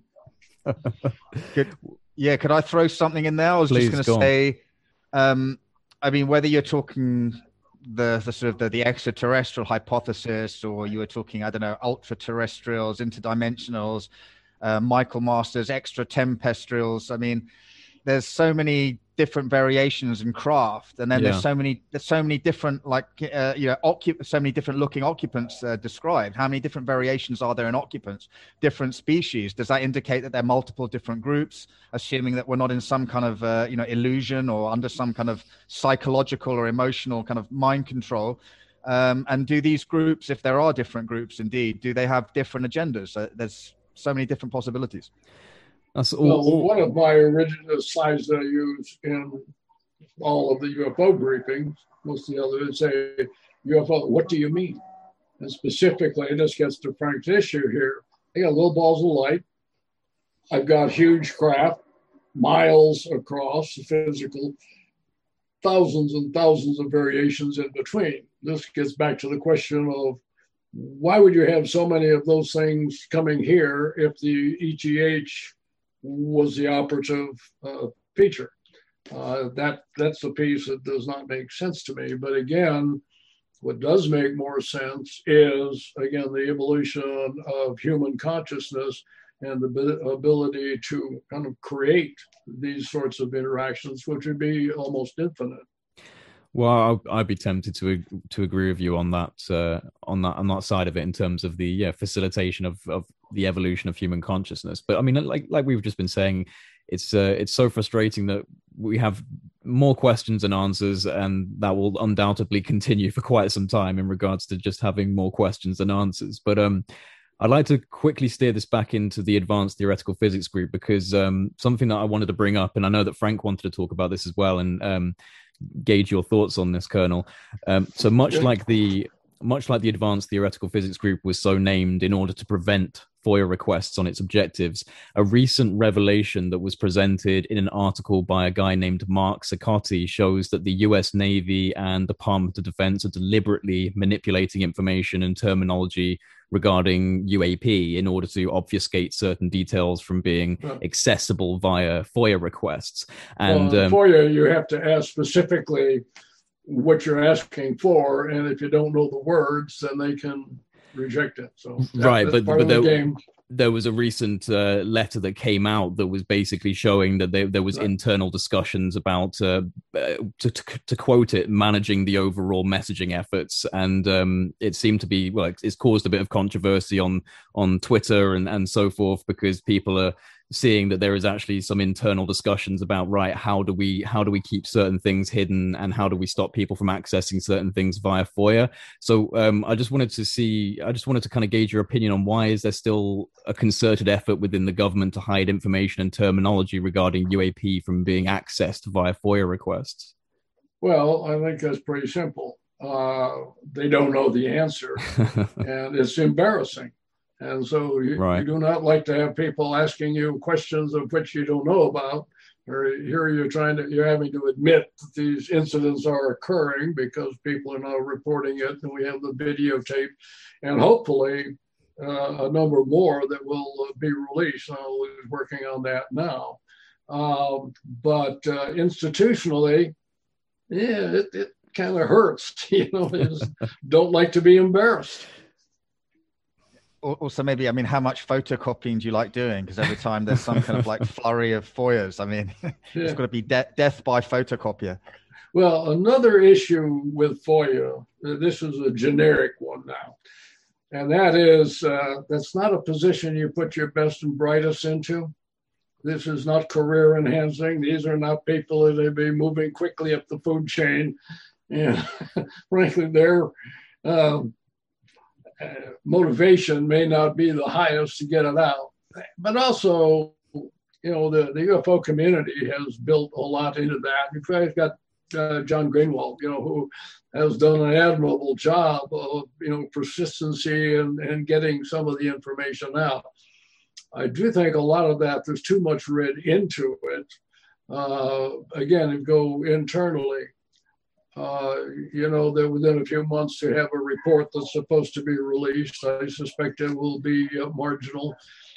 Could I throw something in there? I was just going to say, whether you're talking the sort of the extraterrestrial hypothesis, or you were talking, ultra-terrestrials, interdimensionals, Michael Masters, extraterrestrials. There's so many different variations in craft, and then there's so many different, so many different looking occupants described. How many different variations are there in occupants, different species? Does that indicate that there are multiple different groups, assuming that we're not in some kind of illusion, or under some kind of psychological or emotional kind of mind control? And do these groups, if there are different groups indeed, do they have different agendas? There's so many different possibilities. That's Well, one of my original slides that I use in all of the UFO briefings, most of the others say, UFO, what do you mean? And specifically, this gets to Frank's issue here. I got little balls of light. I've got huge craft, miles across the physical, thousands and thousands of variations in between. This gets back to the question of why would you have so many of those things coming here if the ETH was the operative feature? That's the piece that does not make sense to me. But again, what does make more sense is, again, the evolution of human consciousness and the ability to kind of create these sorts of interactions, which would be almost infinite. Well, I'd be tempted to agree with you on that side of it in terms of the facilitation of the evolution of human consciousness. But I mean, like we've just been saying, it's so frustrating that we have more questions than answers, and that will undoubtedly continue for quite some time in regards to just having more questions than answers. But I'd like to quickly steer this back into the Advanced Theoretical Physics group, because something that I wanted to bring up, and I know that Frank wanted to talk about this as well, and gauge your thoughts on this, Colonel. So much like the Advanced Theoretical Physics group was so named in order to prevent FOIA requests on its objectives, a recent revelation that was presented in an article by a guy named Mark Sacotti shows that the US Navy and Department of Defense are deliberately manipulating information and terminology regarding UAP in order to obfuscate certain details from being accessible via FOIA requests. And FOIA, you have to ask specifically what you're asking for, and if you don't know the words, then they can reject it. So right, but there was a recent letter that came out that was basically showing that there was internal discussions about, to quote it, managing the overall messaging efforts, and it seemed to be, well, it's caused a bit of controversy on Twitter and so forth, because people are seeing that there is actually some internal discussions about, right, how do we keep certain things hidden, and how do we stop people from accessing certain things via FOIA. So I just wanted to kind of gauge your opinion on why is there still a concerted effort within the government to hide information and terminology regarding UAP from being accessed via FOIA requests? Well, I think that's pretty simple. They don't know the answer, and it's embarrassing. And so you do not like to have people asking you questions of which you don't know about, or here you're having to admit that these incidents are occurring because people are now reporting it, and we have the videotape, and hopefully a number more that will be released. We're working on that now. But institutionally, it kind of hurts. Just don't like to be embarrassed. Also, maybe, I mean, how much photocopying do you like doing? Because every time there's some kind of like flurry of FOIAs, I mean, it's got to be death by photocopier. Well, another issue with FOIA, this is a generic one now, and that is that's not a position you put your best and brightest into. This is not career enhancing. These are not people that may be moving quickly up the food chain. And frankly, their motivation may not be the highest to get it out. But also, the UFO community has built a lot into that. In fact, you've got John Greenwald, who has done an admirable job of, persistency and getting some of the information out. I do think a lot of that, there's too much read into it. Again, it go internally. That within a few months to have a report that's supposed to be released. I suspect it will be marginal.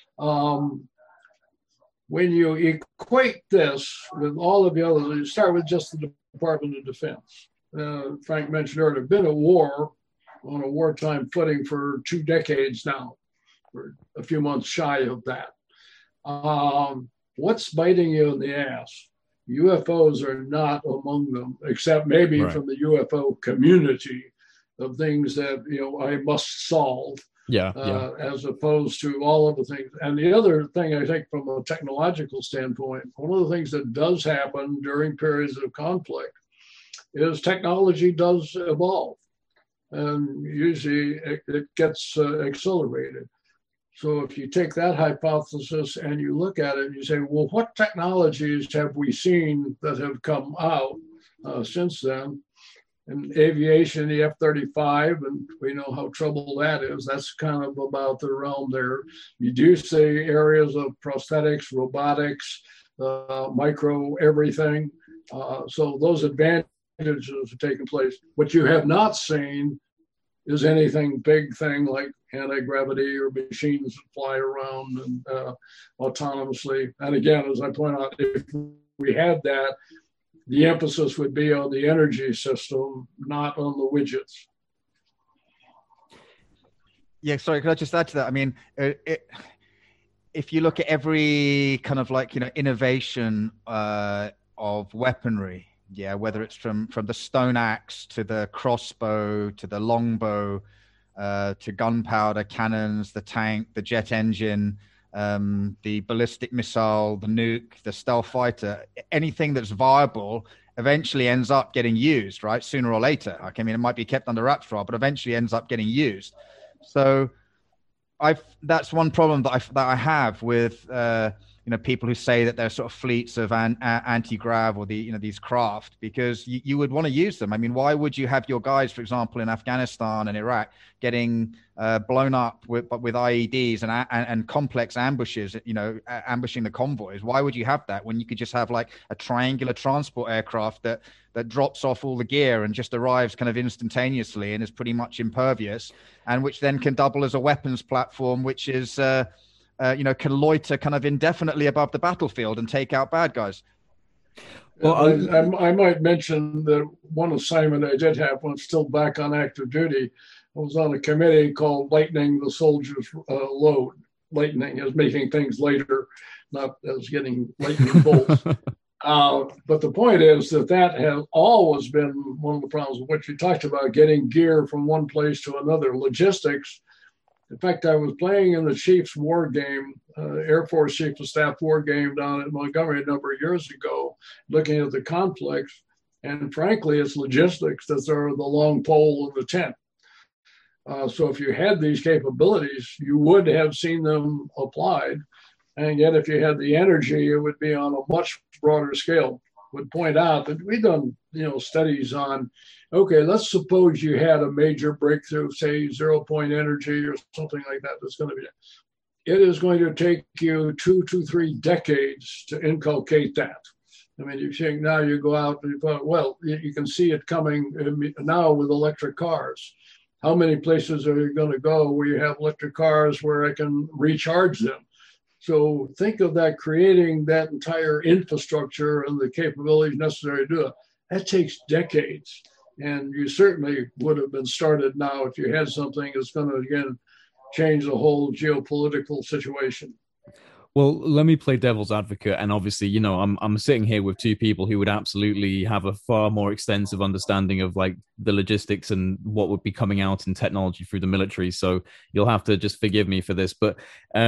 When you equate this with all of the others, you start with just the Department of Defense. Frank mentioned earlier, been at war on a wartime footing for 2 decades now. We're a few months shy of that. What's biting you in the ass? UFOs are not among them, except maybe from the UFO community of things that, I must solve, as opposed to all of the things. And the other thing, I think, from a technological standpoint, one of the things that does happen during periods of conflict is technology does evolve. And usually it gets accelerated. So if you take that hypothesis and you look at it and you say, well, what technologies have we seen that have come out since then? In aviation, the F-35, and we know how trouble that is. That's kind of about the realm there. You do see areas of prosthetics, robotics, micro everything. So those advantages have taken place. What you have not seen is anything big thing like anti-gravity or machines that fly around and autonomously. And again, as I point out, if we had that, the emphasis would be on the energy system, not on the widgets. Yeah, sorry, could I just add to that? I mean, if you look at every kind of like, innovation of weaponry, yeah, whether it's from the stone axe to the crossbow to the longbow to gunpowder cannons, the tank, the jet engine, the ballistic missile, the nuke, the stealth fighter, anything that's viable eventually ends up getting used, right? Sooner or later. I mean, it might be kept under wraps for a while, but eventually ends up getting used. So that's one problem that I have with people who say that they're sort of fleets of anti-grav or these craft, because you would want to use them. I mean, why would you have your guys, for example, in Afghanistan and Iraq getting blown up with IEDs and complex ambushes, ambushing the convoys? Why would you have that when you could just have like a triangular transport aircraft that drops off all the gear and just arrives kind of instantaneously and is pretty much impervious, and which then can double as a weapons platform, which is can loiter kind of indefinitely above the battlefield and take out bad guys? Well, I might mention that one assignment I did have when still back on active duty, I was on a committee called Lightening the Soldier's Load. Lightening is making things later, not as getting lightning bolts. But the point is that has always been one of the problems, what you talked about, getting gear from one place to another, logistics. In fact, I was playing in the Chiefs war game, Air Force Chief of Staff war game down at Montgomery a number of years ago, looking at the conflicts. And frankly, it's logistics that are the long pole of the tent. So if you had these capabilities, you would have seen them applied. And yet, if you had the energy, it would be on a much broader scale. Would point out that we've done, studies on, okay, let's suppose you had a major breakthrough, say 0-point energy or something like that. That's going to be, it is going to take you 2 to 3 decades to inculcate that. I mean, you think now you go out and you thought, well, you can see it coming now with electric cars. How many places are you going to go where you have electric cars where I can recharge them? So think of that, creating that entire infrastructure and the capabilities necessary to do it. That takes decades. And you certainly would have been started now if you had something that's going to, again, change the whole geopolitical situation. Well, let me play devil's advocate. And obviously, I'm sitting here with two people who would absolutely have a far more extensive understanding of like the logistics and what would be coming out in technology through the military. So you'll have to just forgive me for this. But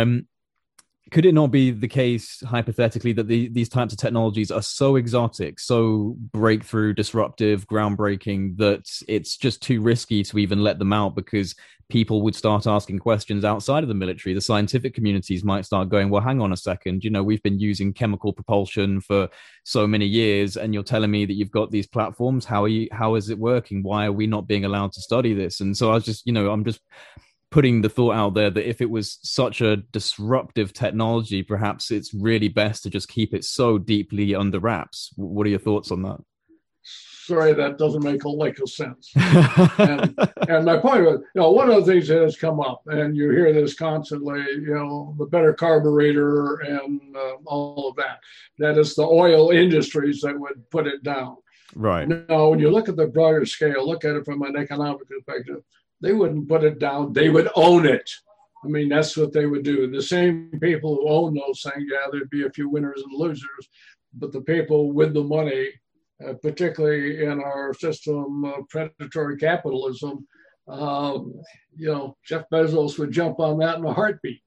could it not be the case, hypothetically, that these types of technologies are so exotic, so breakthrough, disruptive, groundbreaking, that it's just too risky to even let them out, because people would start asking questions outside of the military? The scientific communities might start going, well, hang on a second, we've been using chemical propulsion for so many years, and you're telling me that you've got these platforms. How is it working? Why are we not being allowed to study this? And so I was just, I'm just putting the thought out there that if it was such a disruptive technology, perhaps it's really best to just keep it so deeply under wraps. What are your thoughts on that? Sorry, that doesn't make a lick of sense. and my point was, one of the things that has come up, and you hear this constantly, the better carburetor and all of that. That is the oil industries that would put it down. Right. Now, when you look at the broader scale, look at it from an economic perspective, they wouldn't put it down. They would own it. I mean, that's what they would do. The same people who own those things, there'd be a few winners and losers, but the people with the money, particularly in our system of predatory capitalism, Jeff Bezos would jump on that in a heartbeat.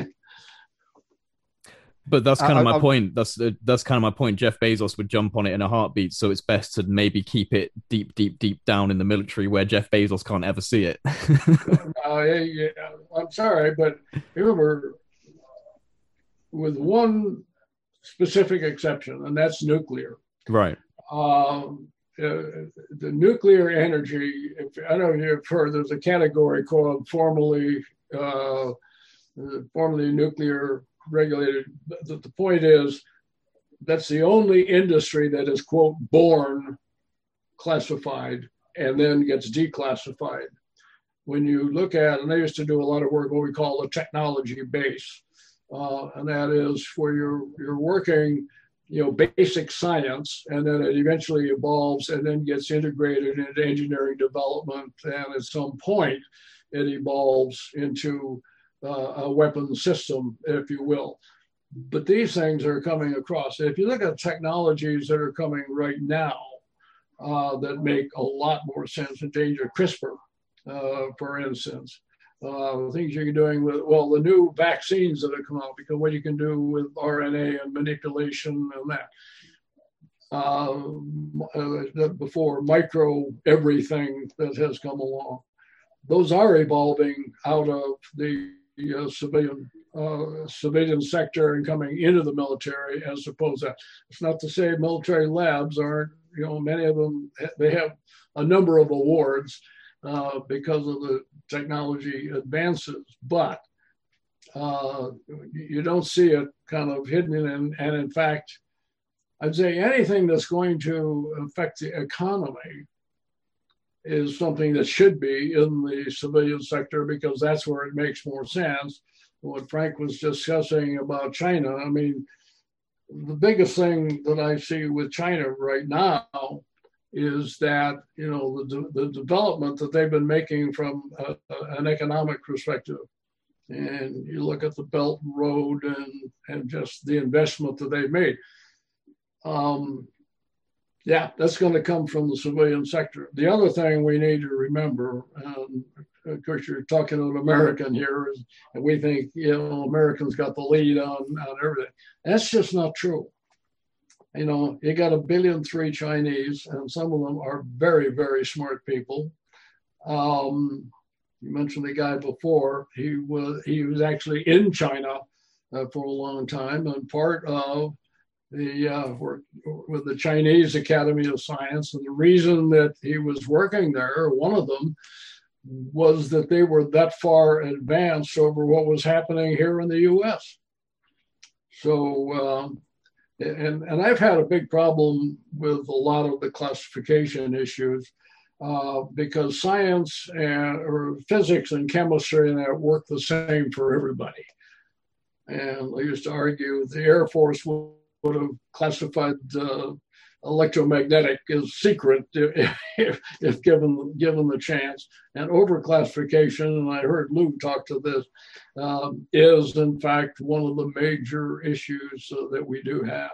But that's kind of my point. That's kind of my point. Jeff Bezos would jump on it in a heartbeat. So it's best to maybe keep it deep, deep, deep down in the military where Jeff Bezos can't ever see it. I'm sorry, but remember, with one specific exception, and that's nuclear. Right. The nuclear energy, I don't know if you've heard, there's a category called formerly nuclear regulated. The point is, that's the only industry that is, quote, born classified and then gets declassified. When you look at, and I used to do a lot of work, what we call the technology base, and that is where you're working, basic science, and then it eventually evolves and then gets integrated into engineering development, and at some point it evolves into a weapon system, if you will. But these things are coming across. If you look at technologies that are coming right now that make a lot more sense, endanger CRISPR, for instance, things you're doing with, the new vaccines that have come out, because what you can do with RNA and manipulation and that. Before micro everything that has come along, those are evolving out of the civilian sector and coming into the military, as opposed to, it's not to say military labs aren't, many of them, they have a number of awards because of the technology advances, but you don't see it kind of hidden. And in fact, I'd say anything that's going to affect the economy is something that should be in the civilian sector, because that's where it makes more sense. What Frank was discussing about China, I mean, the biggest thing that I see with China right now is that, the development that they've been making from an economic perspective. And you look at the Belt and Road and just the investment that they've made. That's going to come from the civilian sector. The other thing we need to remember, of course, you're talking to an American here, and we think, Americans got the lead on everything. That's just not true. You got 1.3 billion Chinese, and some of them are very, very smart people. You mentioned the guy before. He was actually in China for a long time, and part of the work with the Chinese Academy of Science. And the reason that he was working there, one of them, was that they were that far advanced over what was happening here in the U.S. So, and I've had a big problem with a lot of the classification issues because science or physics and chemistry and that work the same for everybody. And I used to argue the Air Force would have classified electromagnetic as secret if given the chance. And overclassification, and I heard Lou talk to this, is in fact one of the major issues that we do have.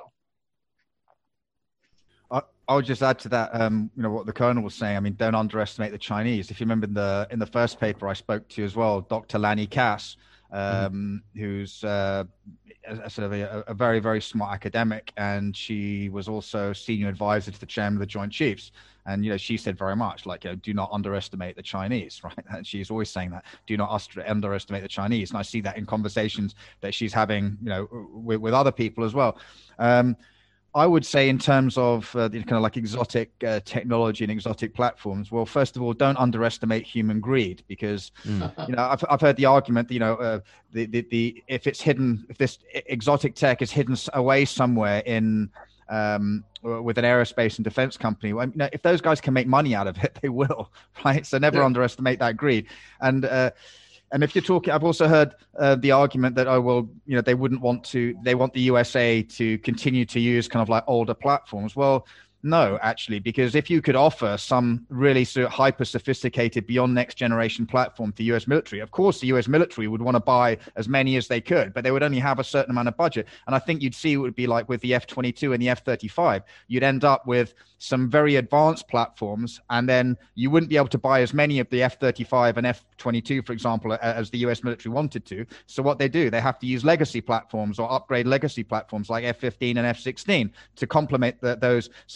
I would just add to that, what the Colonel was saying. I mean, don't underestimate the Chinese. If you remember in the first paper I spoke to as well, Dr. Lanny Cass, who's a sort of a very, very smart academic, and she was also senior advisor to the chairman of the Joint Chiefs. And, she said very much like, do not underestimate the Chinese, right? And she's always saying that, do not underestimate the Chinese. And I see that in conversations that she's having, with other people as well. I would say in terms of the kind of like exotic technology and exotic platforms, well, first of all, don't underestimate human greed, because I've heard the argument, if this exotic tech is hidden away somewhere in with an aerospace and defense company, well, if those guys can make money out of it, they will, right? So never underestimate that greed. And if you're talking, I've also heard the argument that, they want the USA to continue to use kind of like older platforms. Well, no, actually, because if you could offer some really sort of hyper sophisticated beyond next generation platform to the US military, of course, the US military would want to buy as many as they could, but they would only have a certain amount of budget. And I think you'd see it would be like with the F-22 and the F-35, you'd end up with some very advanced platforms, and then you wouldn't be able to buy as many of the F-35 and F-22, for example, as the US military wanted to. So what they do, they have to use legacy platforms or upgrade legacy platforms like F-15 and F-16 to complement those. So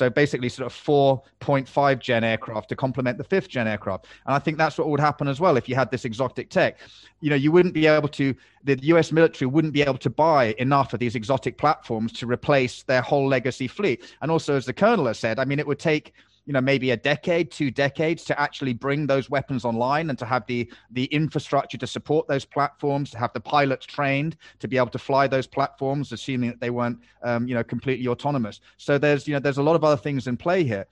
basically sort of 4.5 gen aircraft to complement the 5th gen aircraft. And I think that's what would happen as well if you had this exotic tech. You wouldn't be able to, the US military wouldn't be able to buy enough of these exotic platforms to replace their whole legacy fleet. And also, as the colonel has said, I mean, it would take maybe a decade, 2 decades to actually bring those weapons online and to have the infrastructure to support those platforms, to have the pilots trained to be able to fly those platforms, assuming that they weren't, completely autonomous. So there's a lot of other things in play here.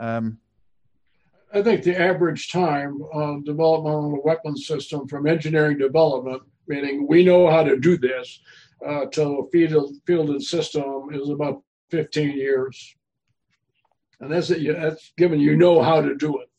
I think the average time of development of a weapons system from engineering development, meaning we know how to do this, to a fielded system is about 15 years. And that's given how to do it.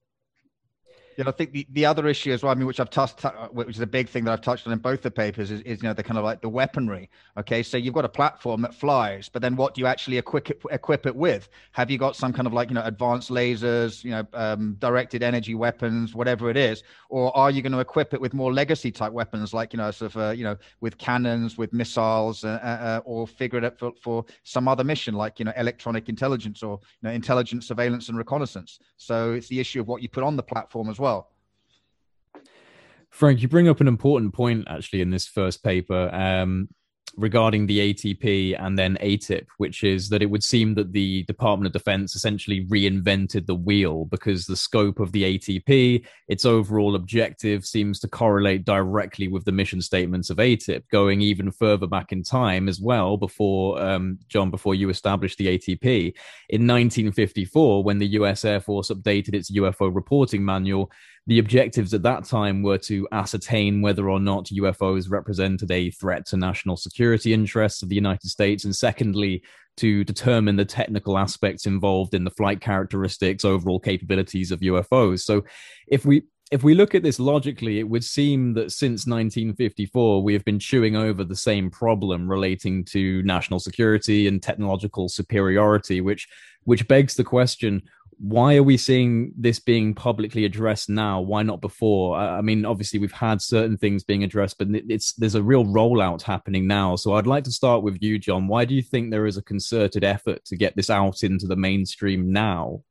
I think the other issue as well, I mean, which is a big thing that I've touched on in both the papers, is the kind of like the weaponry. Okay, so you've got a platform that flies, but then what do you actually equip it with? Have you got some kind of advanced lasers, directed energy weapons, whatever it is, or are you going to equip it with more legacy type weapons, like with cannons, with missiles, or figure it out for some other mission, like electronic intelligence or intelligence, surveillance, and reconnaissance. So it's the issue of what you put on the platform as well. Frank, you bring up an important point actually in this first paper regarding the ATP and then ATIP, which is that it would seem that the Department of Defense essentially reinvented the wheel because the scope of the ATP, its overall objective, seems to correlate directly with the mission statements of ATIP, going even further back in time as well, before you established the ATP. In 1954, when the US Air Force updated its UFO reporting manual, the objectives at that time were to ascertain whether or not UFOs represented a threat to national security interests of the United States, and secondly, to determine the technical aspects involved in the flight characteristics, overall capabilities of UFOs. So if we look at this logically, it would seem that since 1954, we have been chewing over the same problem relating to national security and technological superiority, which begs the question, why are we seeing this being publicly addressed now? Why not before? I mean, obviously, we've had certain things being addressed, but there's a real rollout happening now. So I'd like to start with you, John. Why do you think there is a concerted effort to get this out into the mainstream now?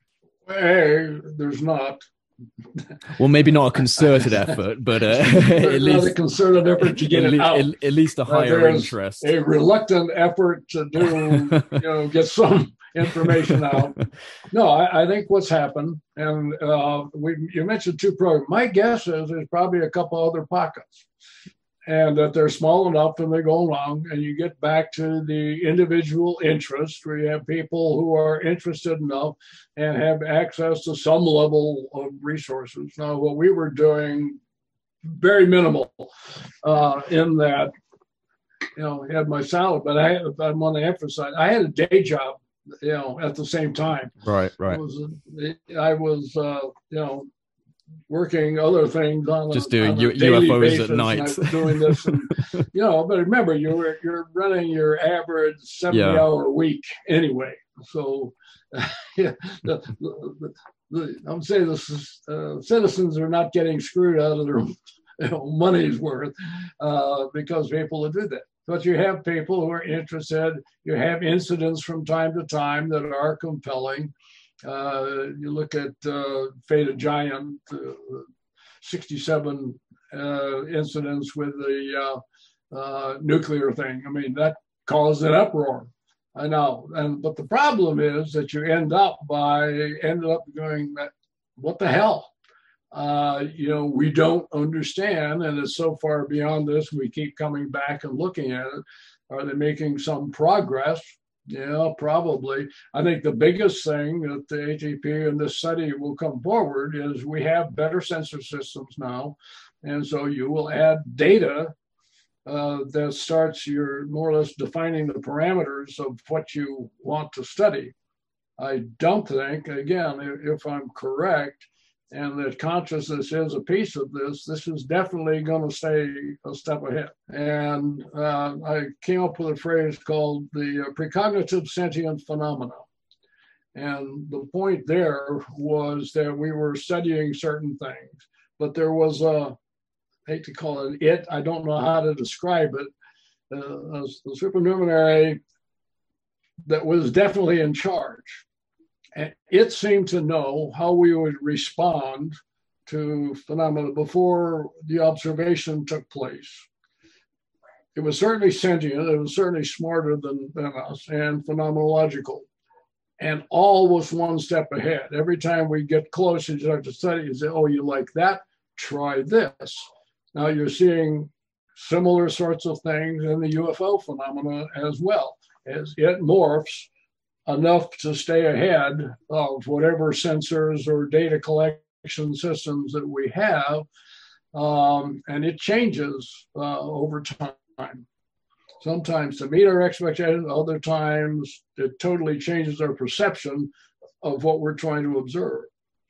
Hey, there's not. Well, maybe not a concerted effort, but at least not a concerted effort to get it out. At least a higher interest. A reluctant effort to get some information out. No, I think what's happened, and you mentioned 2 programs. My guess is there's probably a couple other pockets, and that they're small enough and they go along, and you get back to the individual interest where you have people who are interested enough and have access to some level of resources. Now, what we were doing, very minimal in that, I had my salary, but I want to emphasize, I had a day job, at the same time. Right. I was working other things on just doing UFOs basis, at night. Doing this, and, but remember, you're running your average 70-hour week anyway. So, I'm saying citizens are not getting screwed out of their money's worth because people will do that. But you have people who are interested. You have incidents from time to time that are compelling. You look at Fata Giant, 67 incidents with the nuclear thing. I mean, that caused an uproar. I know. But the problem is that you ended up going, what the hell? We don't understand, and it's so far beyond this. We keep coming back and looking at it. Are they making some progress? Yeah, probably. I think the biggest thing that the ATP and this study will come forward is we have better sensor systems now, and so you will add data that starts your more or less defining the parameters of what you want to study. I don't think, again, if I'm correct, and that consciousness is a piece of this is definitely going to stay a step ahead. And I came up with a phrase called the precognitive sentient phenomena. And the point there was that we were studying certain things, but there was I hate to call it, I don't know how to describe it, a supernumerary that was definitely in charge. And it seemed to know how we would respond to phenomena before the observation took place. It was certainly sentient, it was certainly smarter than us, and phenomenological. And all was one step ahead. Every time we get close and you start to study, you say, oh, you like that? Try this. Now you're seeing similar sorts of things in the UFO phenomena as well, as it morphs enough to stay ahead of whatever sensors or data collection systems that we have. And it changes over time. Sometimes to meet our expectations, other times it totally changes our perception of what we're trying to observe.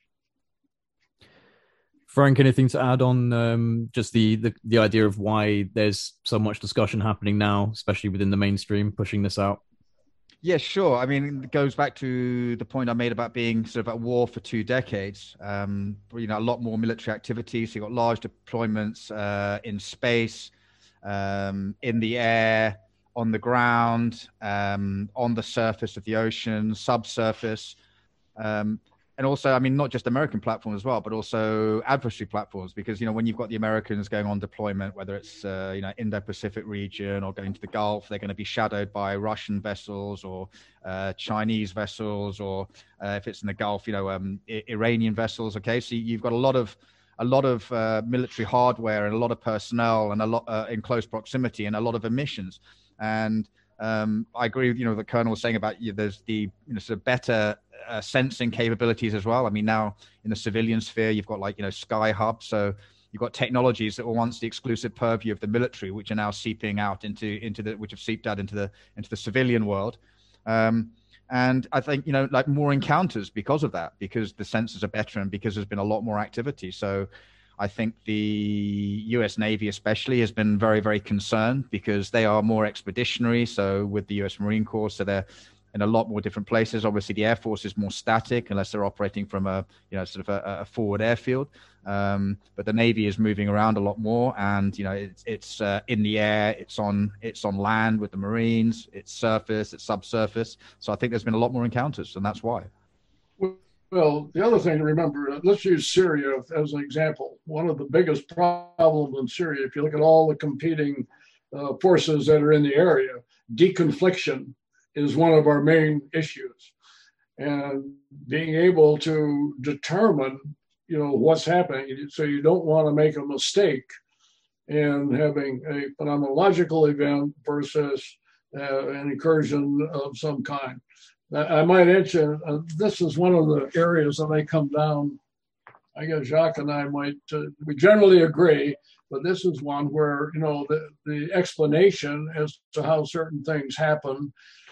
Frank, anything to add on just the idea of why there's so much discussion happening now, especially within the mainstream, pushing this out? Yeah, sure. I mean, it goes back to the point I made about being sort of at war for 2 decades. A lot more military activity. So you've got large deployments in space, in the air, on the ground, on the surface of the ocean, subsurface. And also, I mean, not just American platforms as well, but also adversary platforms, because, when you've got the Americans going on deployment, whether it's, Indo-Pacific region or going to the Gulf, they're going to be shadowed by Russian vessels or Chinese vessels, or if it's in the Gulf, Iranian vessels. Okay. So you've got a lot of military hardware and a lot of personnel and a lot in close proximity and a lot of emissions. And I agree with, the Colonel was saying about there's the sort of better sensing capabilities as well. I mean, now in the civilian sphere, you've got Sky Hub. So you've got technologies that were once the exclusive purview of the military, which are now seeping out which have seeped out into the civilian world. And I think, more encounters because of that, because the sensors are better and because there's been a lot more activity. So I think the US Navy especially has been very, very concerned because they are more expeditionary. So with the US Marine Corps, so they're in a lot more different places. Obviously, the Air Force is more static unless they're operating from a a forward airfield. But the Navy is moving around a lot more, and it's in the air, it's on land with the Marines, it's surface, it's subsurface. So I think there's been a lot more encounters, and that's why. Well, the other thing to remember, let's use Syria as an example. One of the biggest problems in Syria, if you look at all the competing forces that are in the area, deconfliction is one of our main issues. And being able to determine, what's happening, so you don't want to make a mistake in having a phenomenological event versus an incursion of some kind. I might mention, this is one of the areas that may come down. I guess Jacques and I we generally agree, but this is one where, the explanation as to how certain things happen,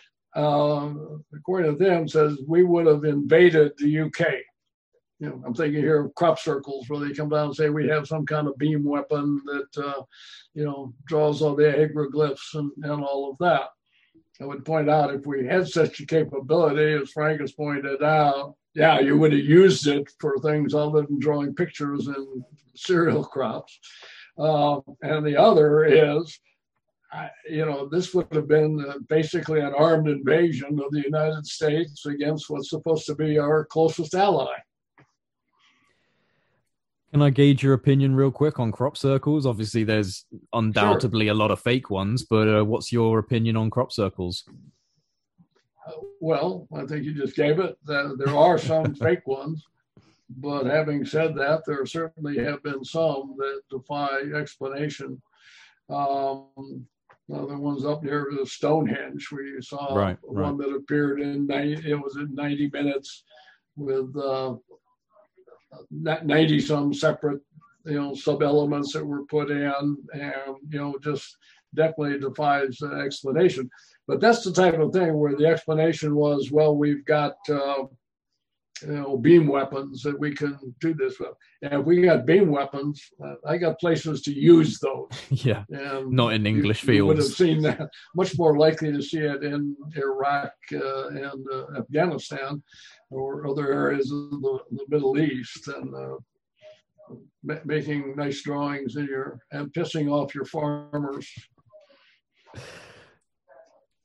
according to them, says we would have invaded the UK. I'm thinking here of crop circles where they come down and say we have some kind of beam weapon that, draws all the hieroglyphs and all of that. I would point out if we had such a capability, as Frank has pointed out, yeah, you would have used it for things other than drawing pictures in cereal crops. And the other is, this would have been basically an armed invasion of the United States against what's supposed to be our closest ally. Can I gauge your opinion real quick on crop circles? Obviously, there's undoubtedly a lot of fake ones, but what's your opinion on crop circles? Well, I think you just gave it. There are some fake ones, but having said that, there certainly have been some that defy explanation. The ones up near the Stonehenge, where you saw one that appeared in 90 minutes with 90 some separate sub-elements that were put in, and just definitely defies explanation. But that's the type of thing where the explanation was, well, we've got beam weapons that we can do this with. And if we got beam weapons, I got places to use those. Yeah, and not in English fields. You would have seen that. Much more likely to see it in Iraq and Afghanistan or other areas of the Middle East, and making nice drawings and pissing off your farmers.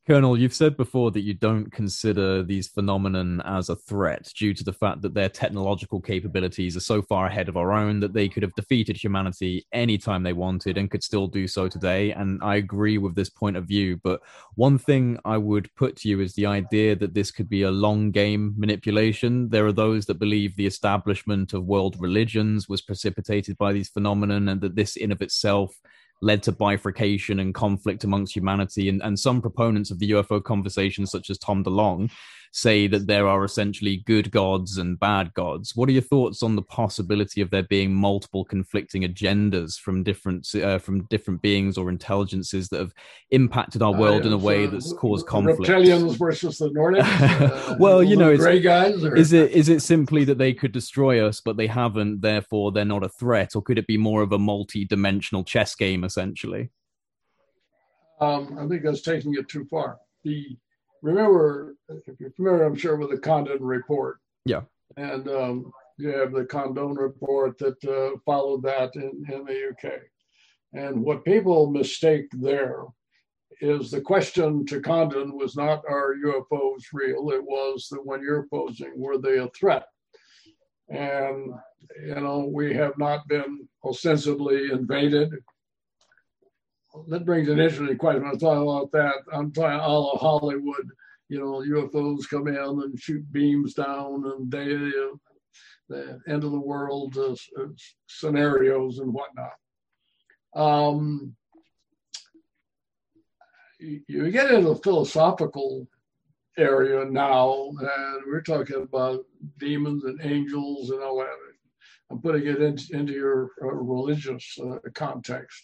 Colonel, you've said before that you don't consider these phenomenon as a threat due to the fact that their technological capabilities are so far ahead of our own that they could have defeated humanity anytime they wanted and could still do so today. And I agree with this point of view. But one thing I would put to you is the idea that this could be a long game manipulation. There are those that believe the establishment of world religions was precipitated by these phenomenon and that this in of itself led to bifurcation and conflict amongst humanity. And some proponents of the UFO conversation, such as Tom DeLonge, say that there are essentially good gods and bad gods. What are your thoughts on the possibility of there being multiple conflicting agendas from different beings or intelligences that have impacted our world in a way that's caused conflict? Reptilians versus the Nordics? Well, you know, it's, gray guys? Or? Is it simply that they could destroy us, but they haven't, therefore they're not a threat? Or could it be more of a multi-dimensional chess game, essentially? I think that's taking it too far. Remember, if you're familiar, I'm sure, with the Condon report. Yeah. And you have the Condon report that followed that in the UK. And what people mistake there is the question to Condon was not, are UFOs real? It was that when you're posing, were they a threat? And, you know, we have not been ostensibly invaded. That brings an interesting question. I'm talking about that. I'm talking a la Hollywood. You know, UFOs come in and shoot beams down, and the end of the world scenarios and whatnot. You get into the philosophical area now, and we're talking about demons and angels and all that. I'm putting it into your religious context.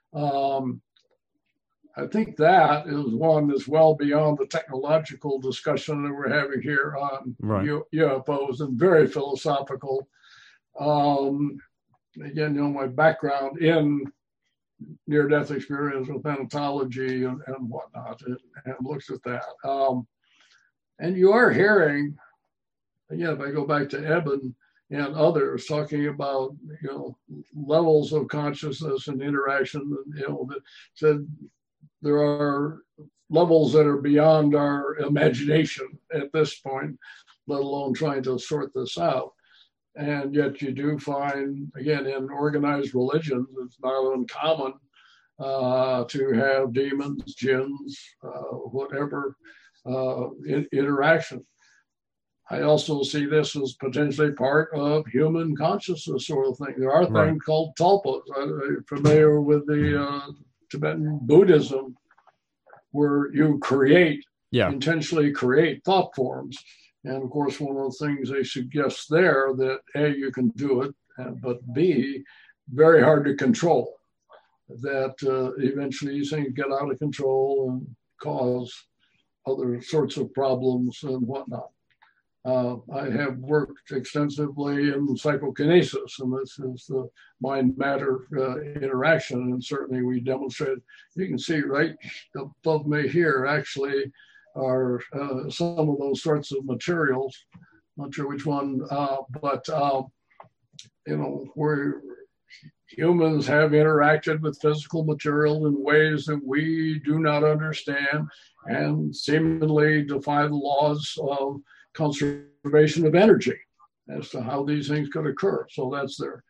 I think that is one that's well beyond the technological discussion that we're having here on UFOs, and very philosophical. Again, you know, my background in near-death experience with thanatology and whatnot, and looks at that. And you are hearing, again, if I go back to Eben and others talking about, you know, levels of consciousness and interaction, and, you know, that said there are levels that are beyond our imagination at this point, let alone trying to sort this out. And yet you do find, again, in organized religions, it's not uncommon to have demons, jinns, whatever interaction. I also see this as potentially part of human consciousness sort of thing. There are things called tulpas. I'm familiar with the Tibetan Buddhism, where you intentionally create thought forms. And of course, one of the things they suggest there that A, you can do it, but B, very hard to control. That eventually these things get out of control and cause other sorts of problems and whatnot. I have worked extensively in psychokinesis, and this is the mind-matter interaction, and certainly we demonstrated. You can see right above me here actually are some of those sorts of materials. Not sure which one, but you know, where humans have interacted with physical material in ways that we do not understand and seemingly defy the laws of conservation of energy as to how these things could occur. So that's there.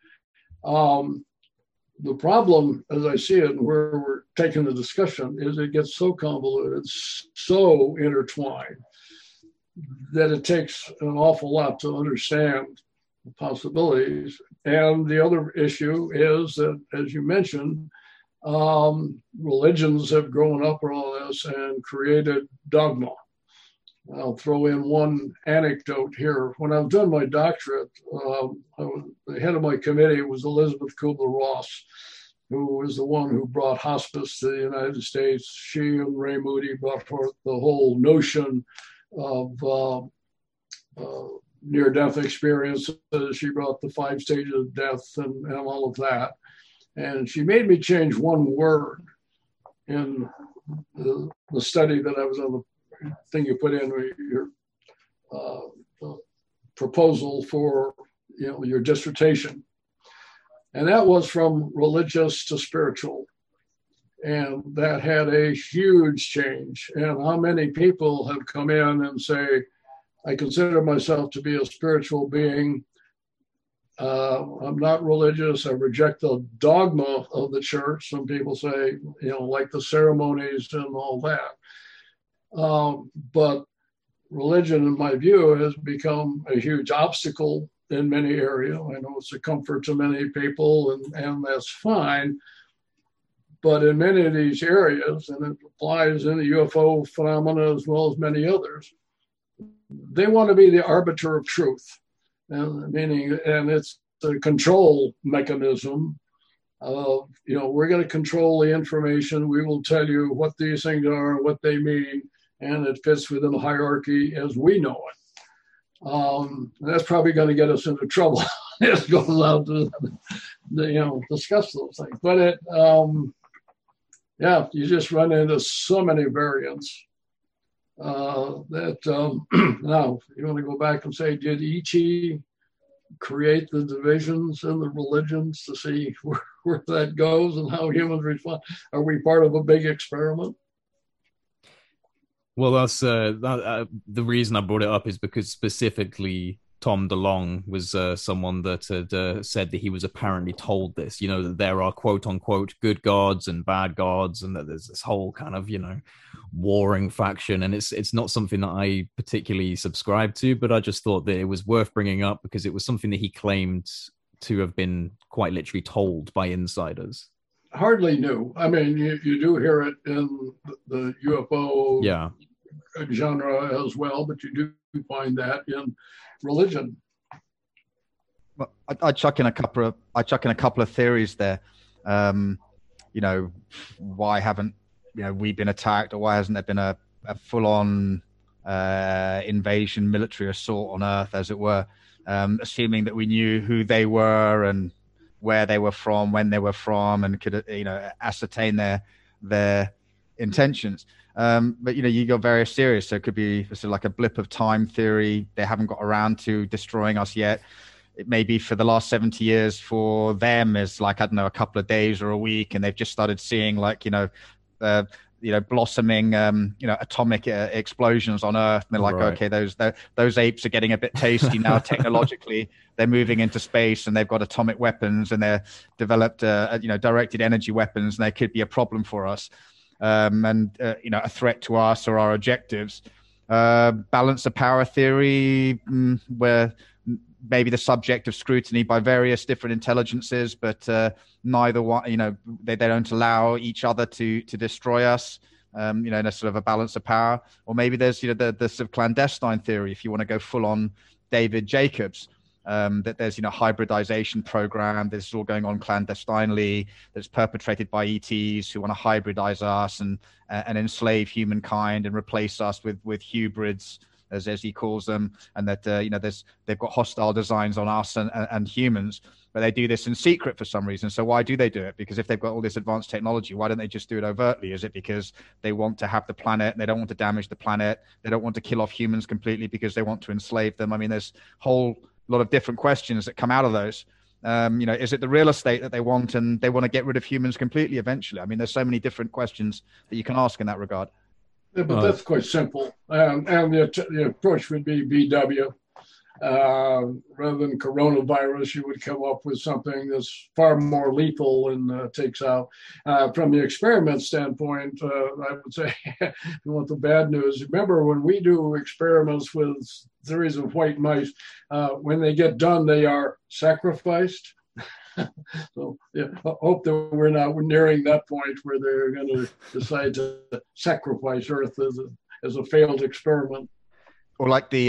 The problem, as I see it, and where we're taking the discussion, is it gets so convoluted, so intertwined, that it takes an awful lot to understand the possibilities. And the other issue is that, as you mentioned, religions have grown up with all this and created dogma. I'll throw in one anecdote here. When I was doing my doctorate, the head of my committee was Elizabeth Kubler-Ross, who was the one who brought hospice to the United States. She and Ray Moody brought forth the whole notion of near-death experiences. She brought the 5 stages of death and all of that. And she made me change one word in the study that I was on, the thing you put in your proposal for, you know, your dissertation. And that was from religious to spiritual. And that had a huge change. And how many people have come in and say, I consider myself to be a spiritual being. I'm not religious. I reject the dogma of the church. Some people say, like the ceremonies and all that. But religion, in my view, has become a huge obstacle in many areas. I know it's a comfort to many people, and that's fine. But in many of these areas, and it applies in the UFO phenomena as well as many others, they want to be the arbiter of truth, and it's a control mechanism of, we're going to control the information. We will tell you what these things are, what they mean, and it fits within the hierarchy as we know it. That's probably going to get us into trouble. It goes out to, discuss those things. But you just run into so many variants that now you want to go back and say, did Ichi create the divisions in the religions to see where that goes and how humans respond? Are we part of a big experiment? Well, that's the reason I brought it up is because specifically Tom DeLonge was someone that had said that he was apparently told this, that there are quote unquote good gods and bad gods, and that there's this whole kind of, warring faction. And it's not something that I particularly subscribe to, but I just thought that it was worth bringing up because it was something that he claimed to have been quite literally told by insiders. Hardly new. I mean, you do hear it in the UFO genre as well, but you do find that in religion. Well, I chuck in a couple of theories there. Why haven't we been attacked, or why hasn't there been a full-on invasion, military assault on Earth, as it were? Assuming that we knew who they were and where they were from, when they were from, and could ascertain their intentions. But you got various theories. So it could be sort of like a blip of time theory. They haven't got around to destroying us yet. It may be for the last 70 years for them is like, I don't know, a couple of days or a week, and they've just started seeing blossoming atomic explosions on Earth, and they're like, right. Okay, those apes are getting a bit tasty now. Technologically, they're moving into space, and they've got atomic weapons, and they're developed directed energy weapons, and they could be a problem for us, and a threat to us or our objectives. Balance of power theory, where maybe the subject of scrutiny by various different intelligences, but neither one, they don't allow each other to destroy us, in a sort of a balance of power. Or maybe there's, the sort of clandestine theory, if you want to go full on David Jacobs, that there's, hybridization program. This is all going on clandestinely. That's perpetrated by ETs who want to hybridize us and enslave humankind and replace us with hybrids, as he calls them, and that they've got hostile designs on us and humans, but they do this in secret for some reason. So why do they do it? Because if they've got all this advanced technology, why don't they just do it overtly? Is it because they want to have the planet and they don't want to damage the planet? They don't want to kill off humans completely because they want to enslave them? I mean, there's a whole lot of different questions that come out of those. Is it the real estate that they want, and they want to get rid of humans completely eventually? I mean, there's so many different questions that you can ask in that regard. Yeah, but that's quite simple. And the approach would be BW. Rather than coronavirus, you would come up with something that's far more lethal and takes out. From the experiment standpoint, I would say, if you want the bad news, remember when we do experiments with theories of white mice, when they get done, they are sacrificed. So I hope that we're nearing that point where they're going to decide to sacrifice Earth as a failed experiment. Or like the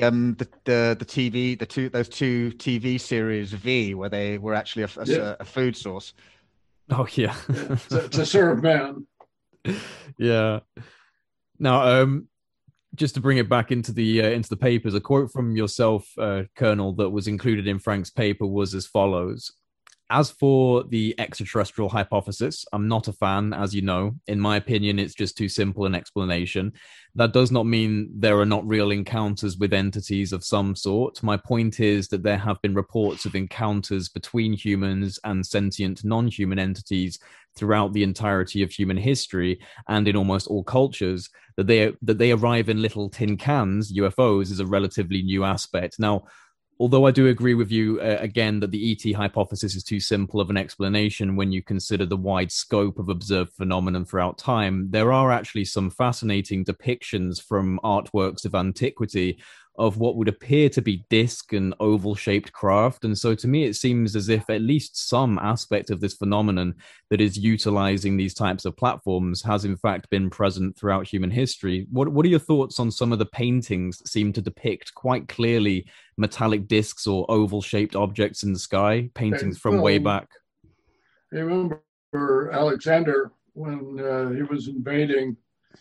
TV, those two TV series V, where they were actually a food source. Oh yeah, to serve man. Yeah. Now, just to bring it back into the papers, a quote from yourself, Colonel, that was included in Frank's paper was as follows. As for the extraterrestrial hypothesis, I'm not a fan, as you know. In my opinion, it's just too simple an explanation. That does not mean there are not real encounters with entities of some sort. My point is that there have been reports of encounters between humans and sentient non-human entities throughout the entirety of human history and in almost all cultures. That they arrive in little tin cans, UFOs, is a relatively new aspect. Now, although I do agree with you, again, that the ET hypothesis is too simple of an explanation when you consider the wide scope of observed phenomenon throughout time, there are actually some fascinating depictions from artworks of antiquity of what would appear to be disc and oval-shaped craft. And so to me, it seems as if at least some aspect of this phenomenon that is utilizing these types of platforms has in fact been present throughout human history. What are your thoughts on some of the paintings that seem to depict quite clearly metallic discs or oval-shaped objects in the sky, paintings from way back? I remember Alexander when he was invading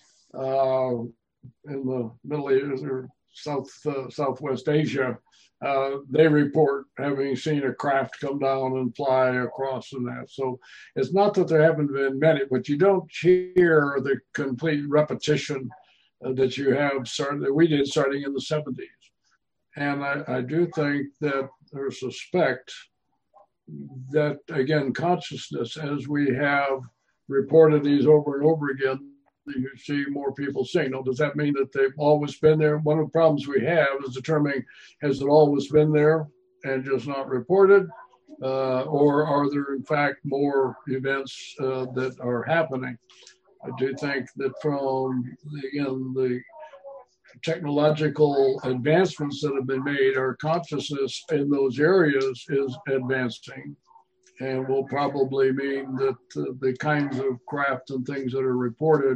in the Middle East or Southwest Asia. They report having seen a craft come down and fly across and that. So it's not that there haven't been many, but you don't hear the complete repetition that you have that we did starting in the 70s. And I do think that there's suspect that, again, consciousness, as we have reported these over and over again, you see more people saying, no, does that mean that they've always been there? One of the problems we have is determining, has it always been there and just not reported? Or are there, in fact, more events that are happening? I do think that from, again, the technological advancements that have been made, our consciousness in those areas is advancing, and will probably mean that the kinds of craft and things that are reported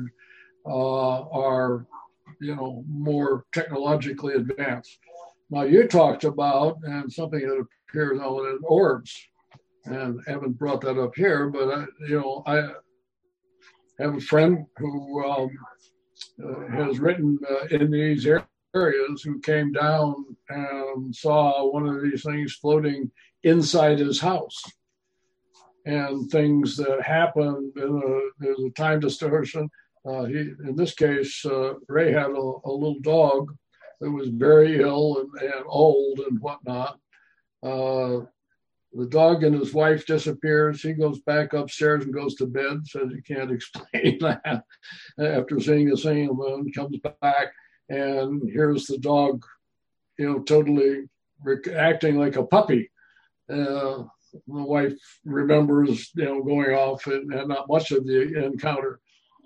are, more technologically advanced. Now, you talked about, and something that appears on in orbs, and haven't brought that up here, but I have a friend who has written in these areas, who came down and saw one of these things floating inside his house, and things that happened. There's a time distortion. In this case, Ray had a little dog that was very ill and old and whatnot. The dog and his wife disappears. He goes back upstairs and goes to bed, says he can't explain that. After seeing the same moon, comes back and here's the dog, totally acting like a puppy. The wife remembers, going off and not much of the encounter.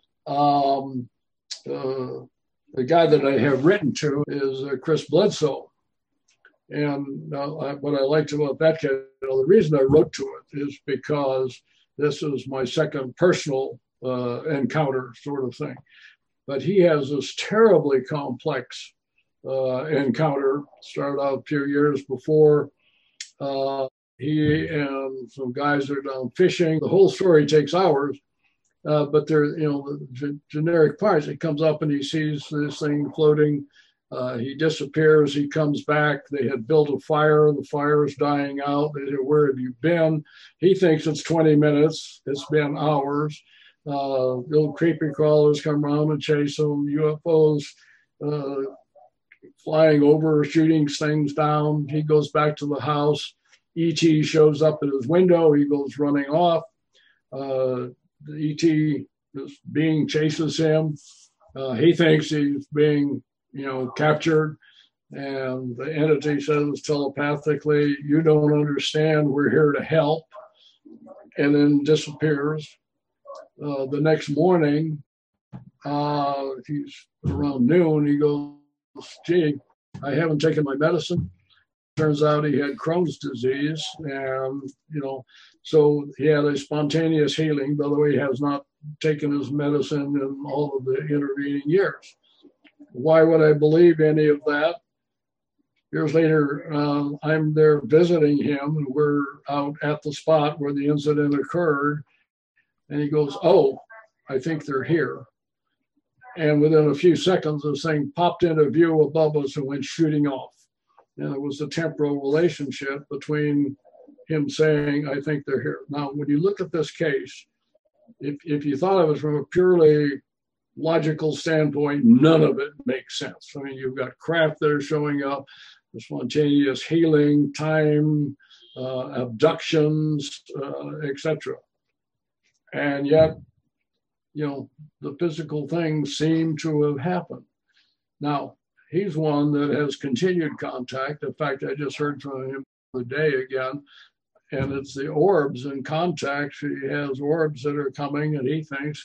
The guy that I have written to is Chris Bledsoe. And what I liked about that case, the reason I wrote to it is because this is my second personal encounter sort of thing. But he has this terribly complex encounter, started out a few years before. He and some guys are down fishing. The whole story takes hours, but they're, the generic parts. He comes up and he sees this thing floating. He disappears. He comes back. They had built a fire. The fire is dying out. They say, where have you been? He thinks it's 20 minutes. It's been hours. Little creepy crawlers come around and chase him. UFOs flying over, shooting things down. He goes back to the house. ET shows up at his window. He goes running off. The ET, this being chases him. He thinks he's being, captured. And the entity says telepathically, you don't understand, we're here to help. And then disappears. The next morning, he's around noon, he goes, gee, I haven't taken my medicine. Turns out he had Crohn's disease, and so he had a spontaneous healing. By the way, he has not taken his medicine in all of the intervening years. Why would I believe any of that? Years later, I'm there visiting him, and we're out at the spot where the incident occurred, and he goes, "Oh, I think they're here." And within a few seconds, this thing popped into view above us and went shooting off. And it was a temporal relationship between him saying, I think they're here. Now, when you look at this case, if you thought of it from a purely logical standpoint, none of it makes sense. I mean, you've got craft that are showing up, the spontaneous healing, time, abductions, etc. And yet, the physical things seem to have happened. Now, he's one that has continued contact. In fact, I just heard from him the day again, and it's the orbs in contact. He has orbs that are coming, and he thinks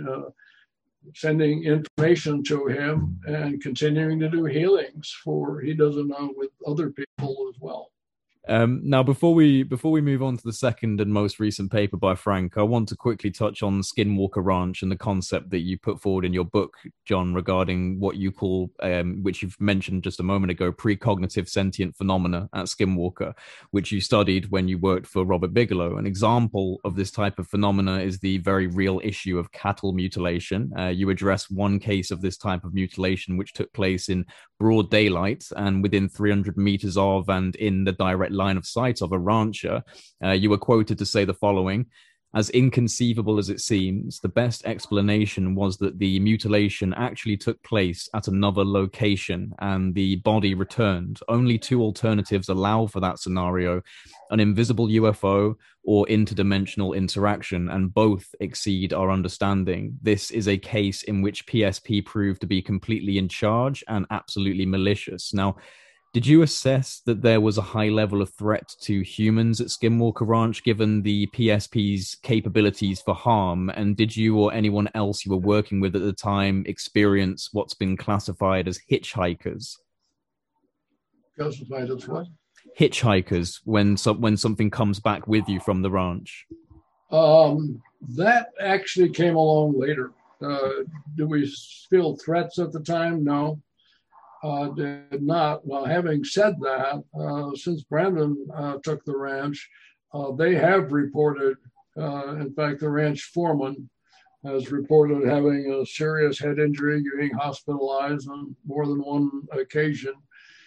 sending information to him and continuing to do healings he doesn't know, with other people as well. Now, before we move on to the second and most recent paper by Frank, I want to quickly touch on Skinwalker Ranch and the concept that you put forward in your book, John, regarding what you call, which you've mentioned just a moment ago, precognitive sentient phenomena at Skinwalker, which you studied when you worked for Robert Bigelow. An example of this type of phenomena is the very real issue of cattle mutilation. You address one case of this type of mutilation, which took place in broad daylight and within 300 meters of and in the direct line of sight of a rancher. You were quoted to say the following: as inconceivable as it seems, the best explanation was that the mutilation actually took place at another location and the body returned. Only two alternatives allow for that scenario: an invisible UFO or interdimensional interaction, and both exceed our understanding. This is a case in which PSP proved to be completely in charge and absolutely malicious. Now, did you assess that there was a high level of threat to humans at Skinwalker Ranch, given the PSP's capabilities for harm? And did you or anyone else you were working with at the time experience what's been classified as hitchhikers? Classified as what? Hitchhikers, when something comes back with you from the ranch. That actually came along later. Did we feel threats at the time? No. Did not. Well, having said that, since Brandon took the ranch, they have reported, in fact, the ranch foreman has reported having a serious head injury, getting hospitalized on more than one occasion.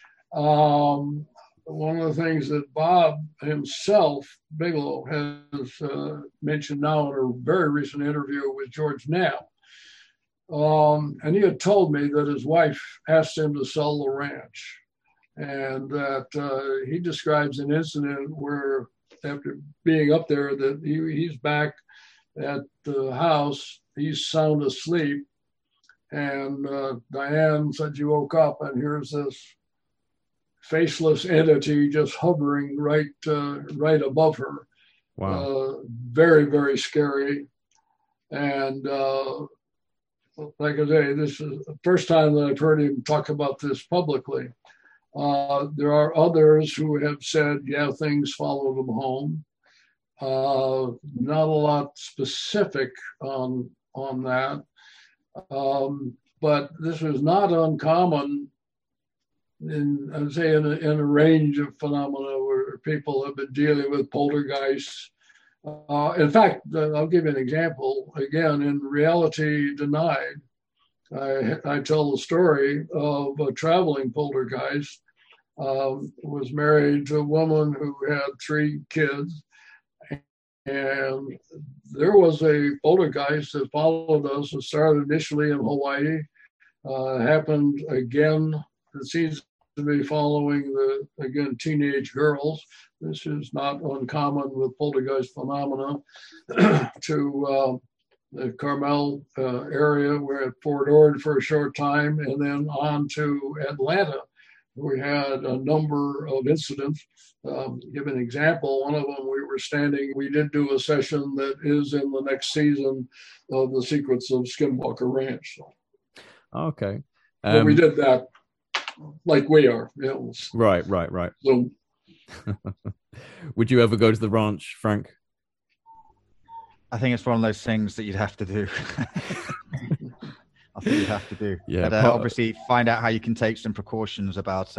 One of the things that Bob himself, Bigelow, has mentioned now in a very recent interview with George Knapp, and he had told me that his wife asked him to sell the ranch, and that he describes an incident where, after being up there, that he's back at the house, he's sound asleep, and Diane said, "You woke up and here's this faceless entity just hovering right above her." Wow. Very, very scary. And like I say, this is the first time that I've heard him talk about this publicly. There are others who have said, yeah, things follow them home. Not a lot specific on that. But this is not uncommon in a range of phenomena where people have been dealing with poltergeists. In fact, I'll give you an example. Again, in Reality Denied, I tell the story of a traveling poltergeist. Was married to a woman who had 3 kids, and there was a poltergeist that followed us. It started initially in Hawaii, happened again. It seems to be following teenage girls. This is not uncommon with poltergeist phenomena. To the Carmel area, we're at Fort Ord for a short time, and then on to Atlanta. We had a number of incidents. Give an example, one of them we did do a session that is in the next season of The Secrets of Skinwalker Ranch. So. Okay. But we did that like we are. Right. So, would you ever go to the ranch, Frank? I think it's one of those things that you'd have to do. I think you'd have to do. Yeah. But, obviously, find out how you can take some precautions about,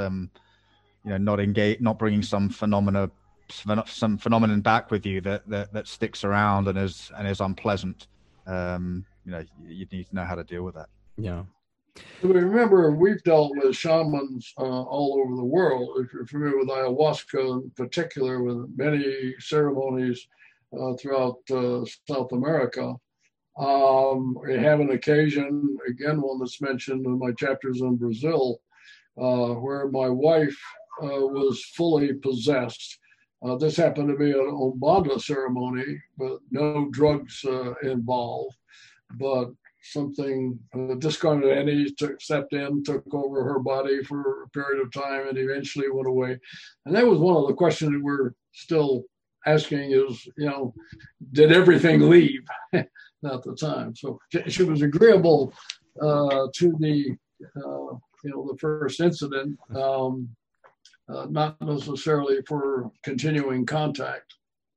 not bringing some phenomenon back with you that sticks around and is unpleasant. You need to know how to deal with that. Yeah. Remember, we've dealt with shamans all over the world. If you're familiar with ayahuasca in particular, with many ceremonies throughout South America. We have an occasion, again, one that's mentioned in my chapters on Brazil, where my wife was fully possessed. This happened to be an Umbanda ceremony, but no drugs involved. But something, discarnate entity stepped in, took over her body for a period of time, and eventually went away. And that was one of the questions that we're still asking is, did everything leave at the time? So she was agreeable to the, the first incident, not necessarily for continuing contact.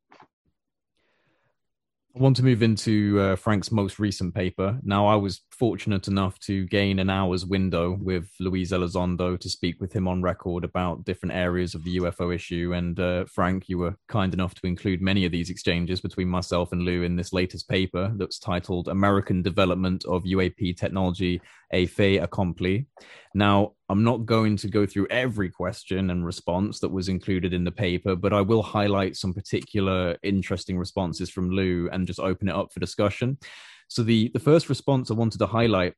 I want to move into Frank's most recent paper. Now, I was fortunate enough to gain an hour's window with Luis Elizondo to speak with him on record about different areas of the UFO issue. And Frank, you were kind enough to include many of these exchanges between myself and Lou in this latest paper that's titled American Development of UAP Technology, a fait accompli. Now, I'm not going to go through every question and response that was included in the paper, but I will highlight some particular interesting responses from Lou and just open it up for discussion. So the first response I wanted to highlight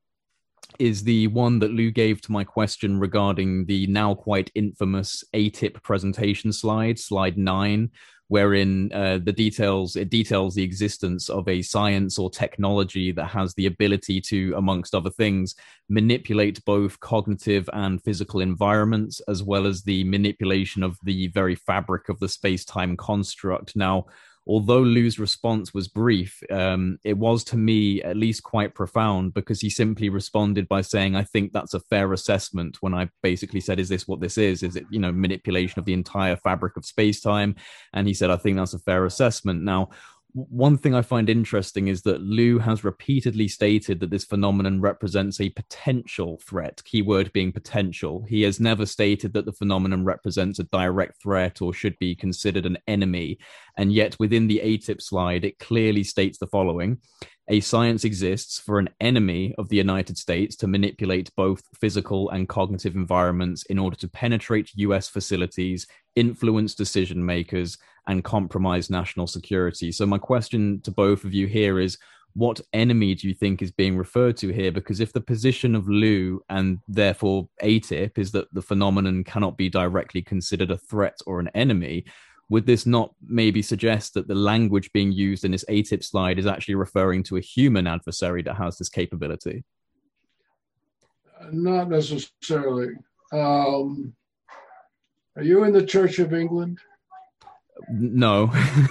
is the one that Lou gave to my question regarding the now quite infamous ATIP presentation slide 9, wherein it details the existence of a science or technology that has the ability to, amongst other things, manipulate both cognitive and physical environments, as well as the manipulation of the very fabric of the space-time construct. Now, although Lou's response was brief, it was to me at least quite profound, because he simply responded by saying, I think that's a fair assessment, when I basically said, is this what this is? Is it, manipulation of the entire fabric of space-time? And he said, I think that's a fair assessment. Now, one thing I find interesting is that Lou has repeatedly stated that this phenomenon represents a potential threat, keyword being potential. He has never stated that the phenomenon represents a direct threat or should be considered an enemy. And yet within the ATIP slide, it clearly states the following: a science exists for an enemy of the United States to manipulate both physical and cognitive environments in order to penetrate US facilities, influence decision makers, and compromise national security. So my question to both of you here is, what enemy do you think is being referred to here? Because if the position of Lou, and therefore ATIP, is that the phenomenon cannot be directly considered a threat or an enemy, would this not maybe suggest that the language being used in this ATIP slide is actually referring to a human adversary that has this capability? Not necessarily. Are you in the Church of England? No.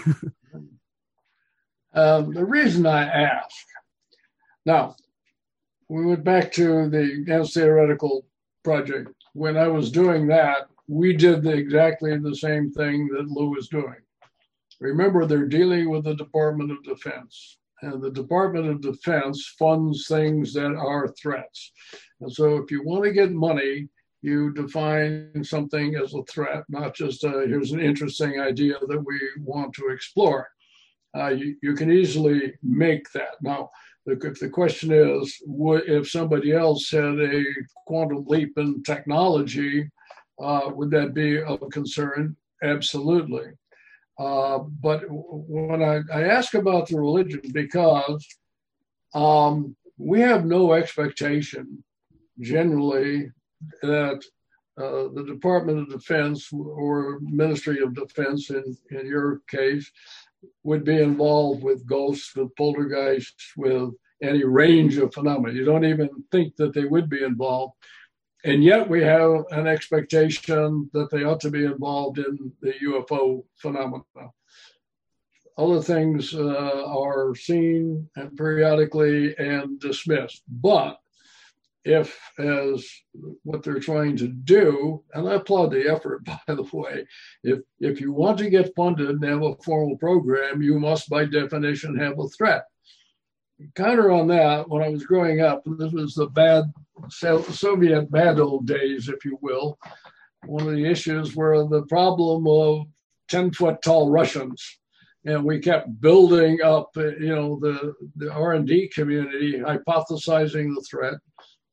The reason I ask, now, we went back to the Against Theoretical project. When I was doing that, we did exactly the same thing that Lou was doing. Remember, they're dealing with the Department of Defense, and the Department of Defense funds things that are threats. And so if you want to get money, you define something as a threat, not just here's an interesting idea that we want to explore. You can easily make that. Now, if the question is, if somebody else had a quantum leap in technology, would that be of concern? Absolutely. But when I ask about the religion, because we have no expectation generally that the Department of Defense or Ministry of Defense, in your case, would be involved with ghosts, with poltergeists, with any range of phenomena. You don't even think that they would be involved. And yet we have an expectation that they ought to be involved in the UFO phenomena. Other things are seen and periodically and dismissed. But if, as what they're trying to do, and I applaud the effort, by the way, if you want to get funded and have a formal program, you must by definition have a threat. Counter on that, when I was growing up, and this was the Soviet bad old days, if you will, one of the issues were the problem of 10-foot tall Russians. And we kept building up, the R&D community, hypothesizing the threat.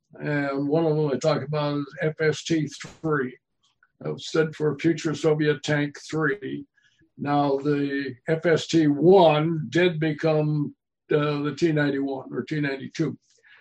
And one of them I talk about is FST-3. That stood for Future Soviet Tank 3. Now, the FST-1 did become the T-91 or T-92.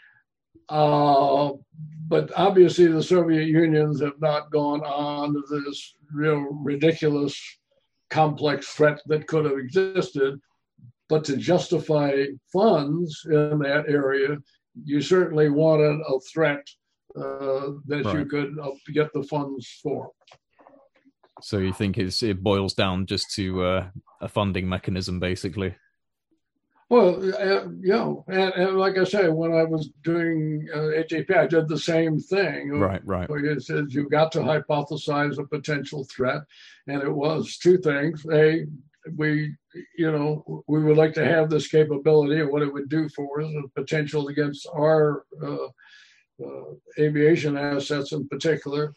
But obviously the Soviet Unions have not gone on to this real ridiculous complex threat that could have existed. But to justify funds in that area, you certainly wanted a threat that right. You could get the funds for. So you think it boils down just to a funding mechanism, basically? Well, yeah, and like I say, when I was doing HAP, I did the same thing. Right. It says you've got to hypothesize a potential threat, and it was two things. We would like to have this capability and what it would do for us, and potential against our aviation assets in particular,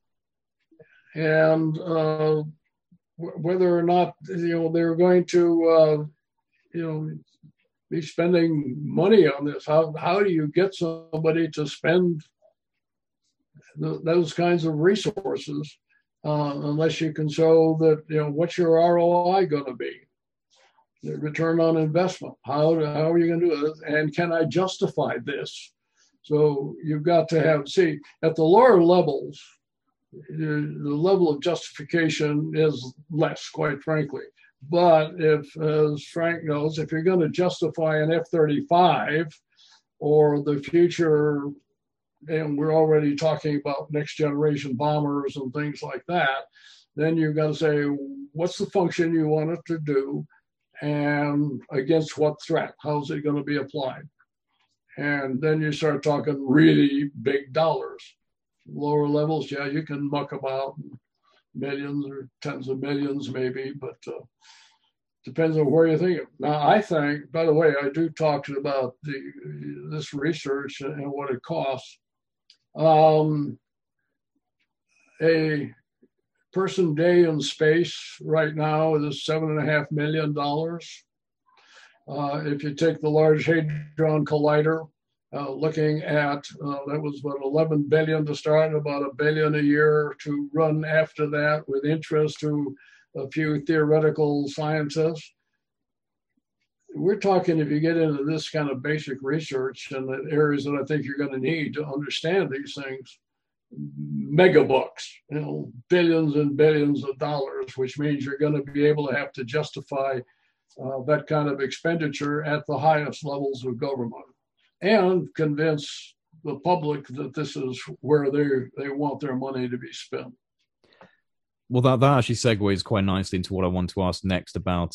and whether or not they're going to be spending money on this. How do you get somebody to spend those kinds of resources unless you can show that, what's your ROI going to be? The return on investment. How are you going to do it? And can I justify this? So you've got to at the lower levels, the level of justification is less, quite frankly. But as Frank knows, if you're going to justify an F-35 or the future, and we're already talking about next generation bombers and things like that, then you've got to say, what's the function you want it to do and against what threat? How's it going to be applied? And then you start talking really big dollars. Lower levels, yeah, you can muck about millions or tens of millions maybe, but depends on where you think of. Now, I think, by the way, I do talk about this research and what it costs. A person day in space right now is $7.5 million. If you take the Large Hadron Collider, looking at that was about 11 billion to start, about $1 billion a year to run after that, with interest to a few theoretical scientists. We're talking, if you get into this kind of basic research and the areas that I think you're going to need to understand these things, mega bucks, billions and billions of dollars, which means you're going to be able to have to justify that kind of expenditure at the highest levels of government and convince the public that this is where they want their money to be spent. Well, that actually segues quite nicely into what I want to ask next about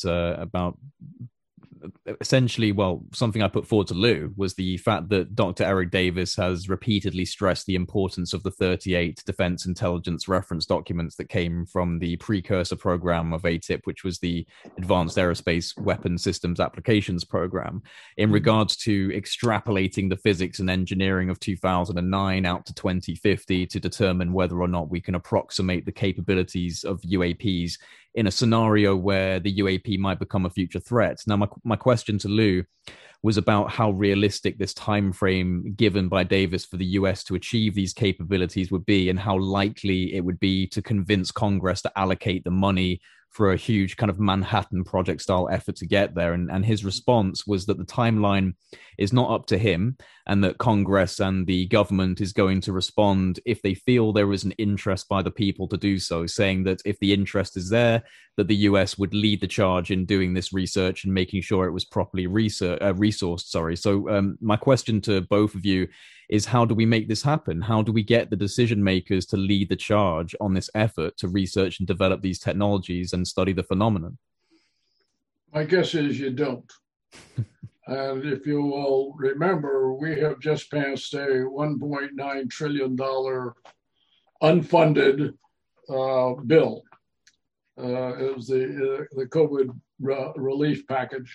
essentially, well, something I put forward to Lou was the fact that Dr. Eric Davis has repeatedly stressed the importance of the 38 defense intelligence reference documents that came from the precursor program of ATIP, which was the Advanced Aerospace Weapons Systems Applications Program, in regards to extrapolating the physics and engineering of 2009 out to 2050 to determine whether or not we can approximate the capabilities of UAPs in a scenario where the UAP might become a future threat. Now, my question to Lou was about how realistic this time frame given by Davis for the US to achieve these capabilities would be, and how likely it would be to convince Congress to allocate the money for a huge kind of Manhattan Project style effort to get there. And his response was that the timeline is not up to him, and that Congress and the government is going to respond if they feel there is an interest by the people to do so, saying that if the interest is there, that the US would lead the charge in doing this research and making sure it was properly resourced. So my question to both of you is, how do we make this happen? How do we get the decision makers to lead the charge on this effort to research and develop these technologies and study the phenomenon? My guess is you don't. And if you will remember, we have just passed a $1.9 trillion unfunded bill. It was the COVID relief package.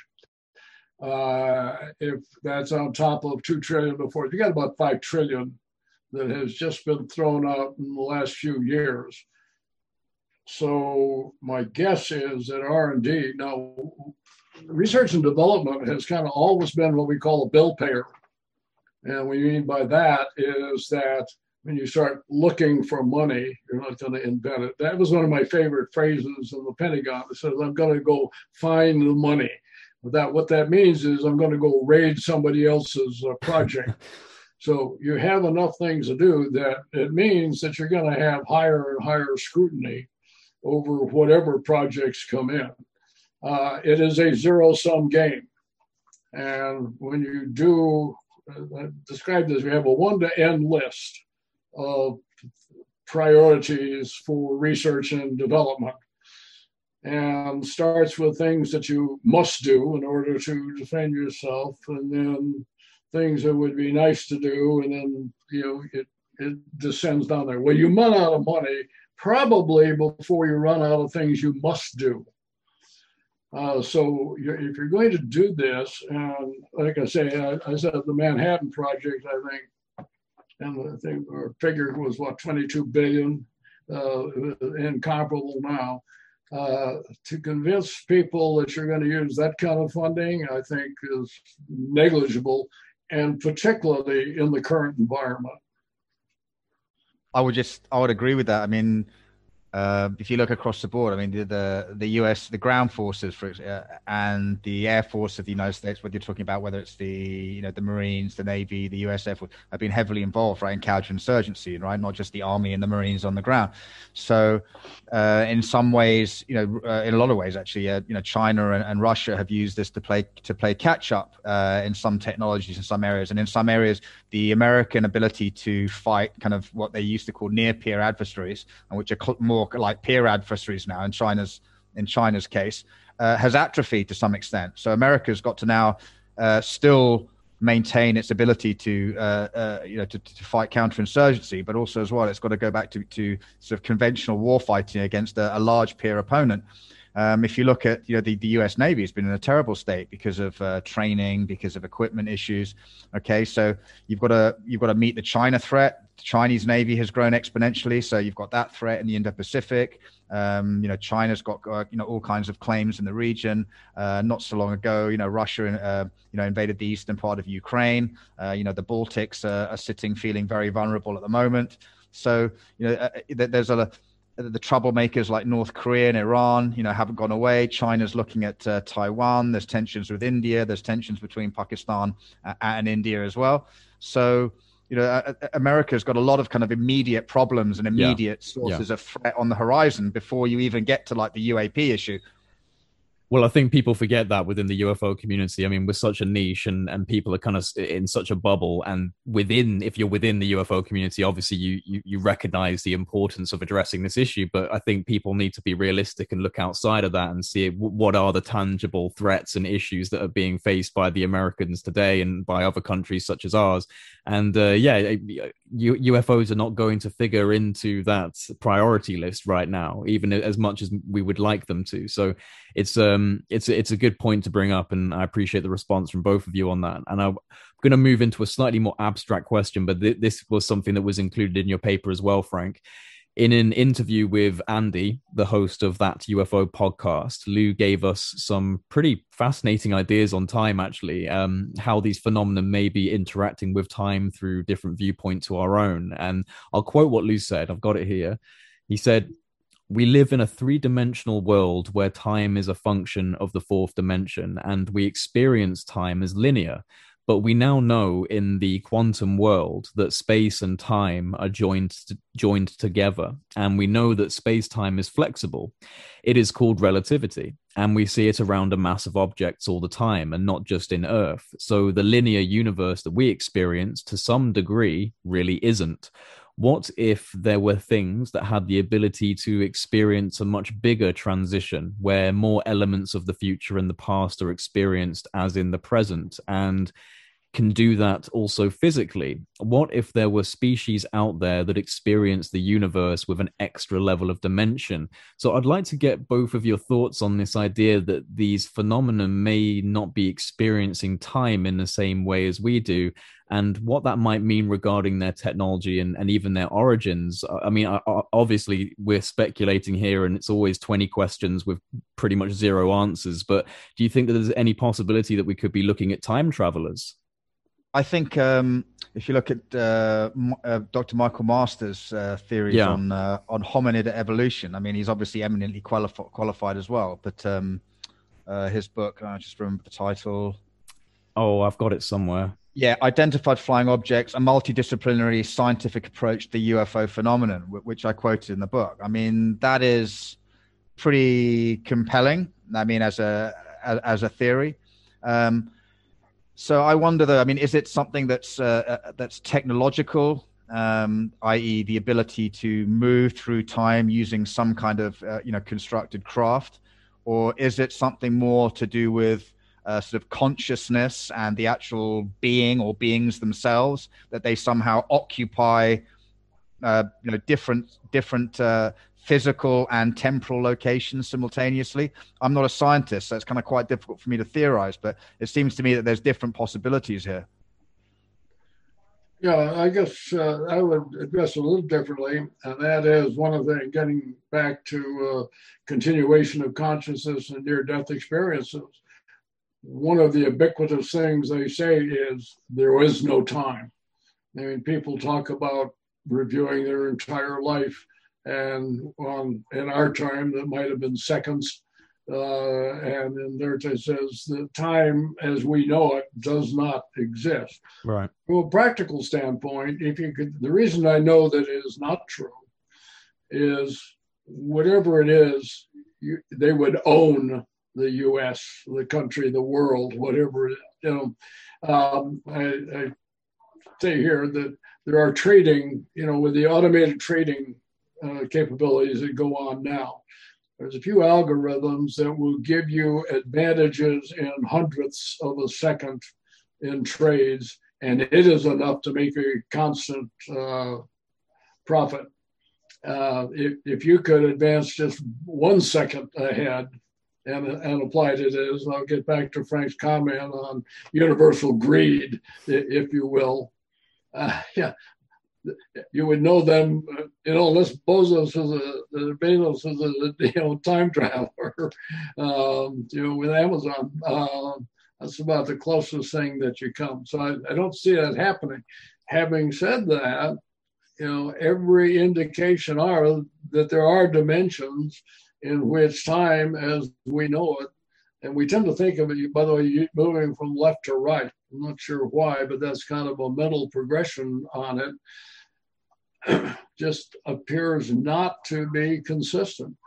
If that's on top of 2 trillion before, you got about 5 trillion that has just been thrown out in the last few years. So my guess is that R&D, now research and development has kind of always been what we call a bill payer. And what you mean by that is that when you start looking for money, you're not going to invent it. That was one of my favorite phrases in the Pentagon. It says, I'm going to go find the money. What that means is I'm going to go raid somebody else's project. So you have enough things to do that it means that you're going to have higher and higher scrutiny over whatever projects come in. It is a zero-sum game. And when you do, describe this, we have a one-to-N list of priorities for research and development, and starts with things that you must do in order to defend yourself, and then things that would be nice to do, and then it descends down there. Well, you run out of money probably before you run out of things you must do. So if you're going to do this, and like I say, I said the Manhattan Project, I think, and I think our figure was 22 billion, incomparable now. To convince people that you're going to use that kind of funding, I think is negligible, and particularly in the current environment. I would agree with that. I mean, if you look across the board, I mean, the U.S., the ground forces and the Air Force of the United States, whether you're talking about whether it's the Marines, the Navy, the U.S. Air Force, have been heavily involved, right, in counterinsurgency, right, not just the Army and the Marines on the ground. So, in some ways, in a lot of ways, actually, China and Russia have used this to play catch up in some technologies in some areas, and in some areas, the American ability to fight kind of what they used to call near peer adversaries, and which are more like peer adversaries now in China's case, has atrophied to some extent. So America's got to now still maintain its ability to fight counterinsurgency, but also as well, it's got to go back to sort of conventional war fighting against a large peer opponent. If you look at the U.S. Navy has been in a terrible state because of training, because of equipment issues. Okay, so you've got to meet the China threat. The Chinese Navy has grown exponentially, so you've got that threat in the Indo-Pacific. China's got all kinds of claims in the region. Not so long ago, Russia invaded the eastern part of Ukraine. The Baltics are feeling very vulnerable at the moment. So there's the troublemakers like North Korea and Iran, haven't gone away. China's looking at Taiwan. There's tensions with India. There's tensions between Pakistan and India as well. So, America's got a lot of kind of immediate problems and immediate sources of threat on the horizon before you even get to like the UAP issue. Well, I think people forget that within the UFO community. I mean, we're such a niche and people are kind of in such a bubble. And if you're within the UFO community, obviously you recognize the importance of addressing this issue. But I think people need to be realistic and look outside of that and see what are the tangible threats and issues that are being faced by the Americans today and by other countries such as ours. And UFOs are not going to figure into that priority list right now, even as much as we would like them to. So it's a good point to bring up, and I appreciate the response from both of you on that. And I'm going to move into a slightly more abstract question, but this was something that was included in your paper as well, Frank. In an interview with Andy, the host of that UFO podcast, Lou gave us some pretty fascinating ideas on time, actually, how these phenomena may be interacting with time through different viewpoints to our own. And I'll quote what Lou said. I've got it here. He said, "We live in a three-dimensional world where time is a function of the fourth dimension, and we experience time as linear. But we now know in the quantum world that space and time are joined together, and we know that space-time is flexible. It is called relativity, and we see it around a mass of objects all the time, and not just in Earth. So the linear universe that we experience, to some degree, really isn't. What if there were things that had the ability to experience a much bigger transition where more elements of the future and the past are experienced as in the present and can do that also physically? What if there were species out there that experience the universe with an extra level of dimension?" So I'd like to get both of your thoughts on this idea that these phenomena may not be experiencing time in the same way as we do, and what that might mean regarding their technology and even their origins. I mean, obviously, we're speculating here, and it's always 20 questions with pretty much zero answers. But do you think that there's any possibility that we could be looking at time travelers? I think if you look at Dr. Michael Masters' theories on hominid evolution, I mean, he's obviously eminently qualified as well. But his book, I just remember the title. Oh, I've got it somewhere. Yeah, Identified Flying Objects, a multidisciplinary scientific approach to the UFO phenomenon, which I quoted in the book. I mean, that is pretty compelling. I mean, as a theory. So I wonder, though, I mean, is it something that's technological, i.e. the ability to move through time using some kind of, constructed craft? Or is it something more to do with sort of consciousness and the actual being or beings themselves, that they somehow occupy, different physical and temporal locations simultaneously? I'm not a scientist, so it's kind of quite difficult for me to theorize, but it seems to me that there's different possibilities here. Yeah, I guess I would address it a little differently, and that is one of the, getting back to continuation of consciousness and near-death experiences. One of the ubiquitous things they say is there is no time. I mean, people talk about reviewing their entire life, and in our time, that might have been seconds. And in their it says the time as we know it does not exist. Right. From a practical standpoint, the reason I know that it is not true is whatever it is, they would own the U.S., the country, the world, whatever. I say here that there are trading, with the automated trading capabilities that go on now. There's a few algorithms that will give you advantages in hundredths of a second in trades, and it is enough to make a constant profit. If you could advance just 1 second ahead and applied it as, I'll get back to Frank's comment on universal greed, if you will. You would know them, unless Bezos is a time traveler, with Amazon. That's about the closest thing that you come. So I don't see that happening. Having said that, every indication are that there are dimensions in which time as we know it, and we tend to think of it, by the way, moving from left to right. I'm not sure why, but that's kind of a mental progression on it. Just appears not to be consistent.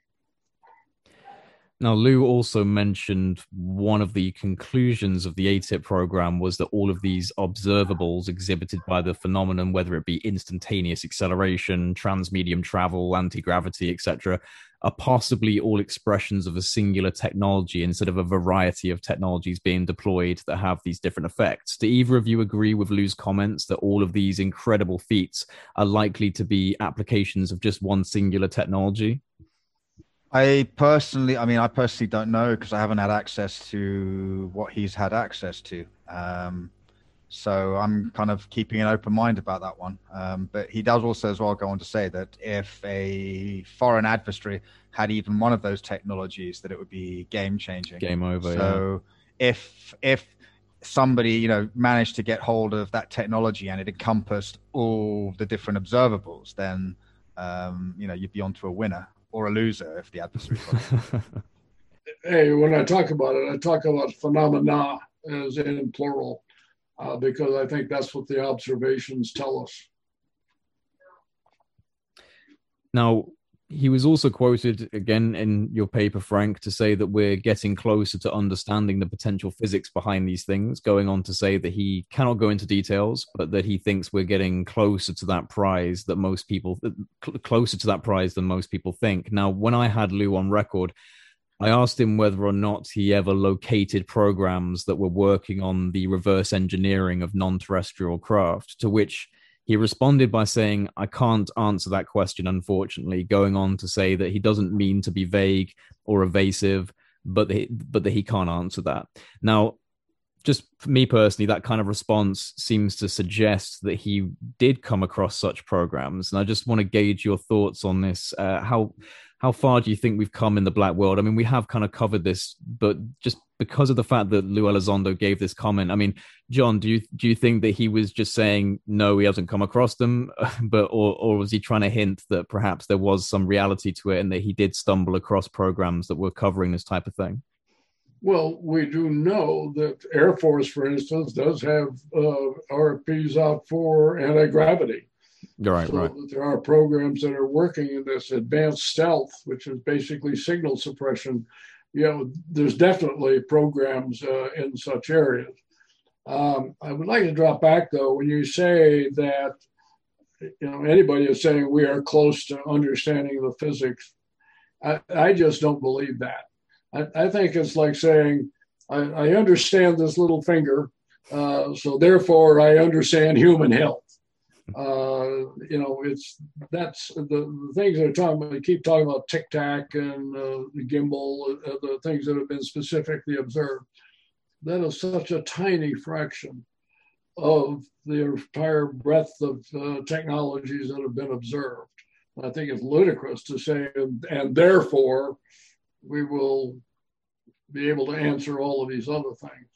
Now, Lou also mentioned one of the conclusions of the ATIP program was that all of these observables exhibited by the phenomenon, whether it be instantaneous acceleration, transmedium travel, anti-gravity, etc., are possibly all expressions of a singular technology instead of a variety of technologies being deployed that have these different effects. Do either of you agree with Lou's comments that all of these incredible feats are likely to be applications of just one singular technology? I personally don't know, because I haven't had access to what he's had access to. So I'm kind of keeping an open mind about that one. But he does also as well go on to say that if a foreign adversary had even one of those technologies, that it would be game changing. Game over. So if somebody, managed to get hold of that technology and it encompassed all the different observables, then, you'd be onto a winner. Or a loser if the adversary was. Hey, when I talk about it, I talk about phenomena as in plural, because I think that's what the observations tell us. Now, he was also quoted again in your paper, Frank, to say that we're getting closer to understanding the potential physics behind these things, going on to say that he cannot go into details, but that he thinks we're getting closer to that prize that most people, closer to that prize than most people think. Now, when I had Lou on record, I asked him whether or not he ever located programs that were working on the reverse engineering of non-terrestrial craft, to which he responded by saying, I can't answer that question, unfortunately, going on to say that he doesn't mean to be vague or evasive, but that he can't answer that. Now, just for me personally, that kind of response seems to suggest that he did come across such programs. And I just want to gauge your thoughts on this. How far do you think we've come in the black world? I mean, we have kind of covered this, but just because of the fact that Lou Elizondo gave this comment, I mean, John, do you think that he was just saying no, he hasn't come across them, or was he trying to hint that perhaps there was some reality to it and that he did stumble across programs that were covering this type of thing? Well, we do know that Air Force, for instance, does have RFPs out for anti-gravity. Right, so right. That there are programs that are working in this advanced stealth, which is basically signal suppression. There's definitely programs in such areas. I would like to drop back, though, when you say that, anybody is saying we are close to understanding the physics. I just don't believe that. I think it's like saying, I understand this little finger, so therefore I understand human health. That's the things they're talking about. They keep talking about tic tac and the gimbal, the things that have been specifically observed. That is such a tiny fraction of the entire breadth of technologies that have been observed. I think it's ludicrous to say, and therefore we will be able to answer all of these other things.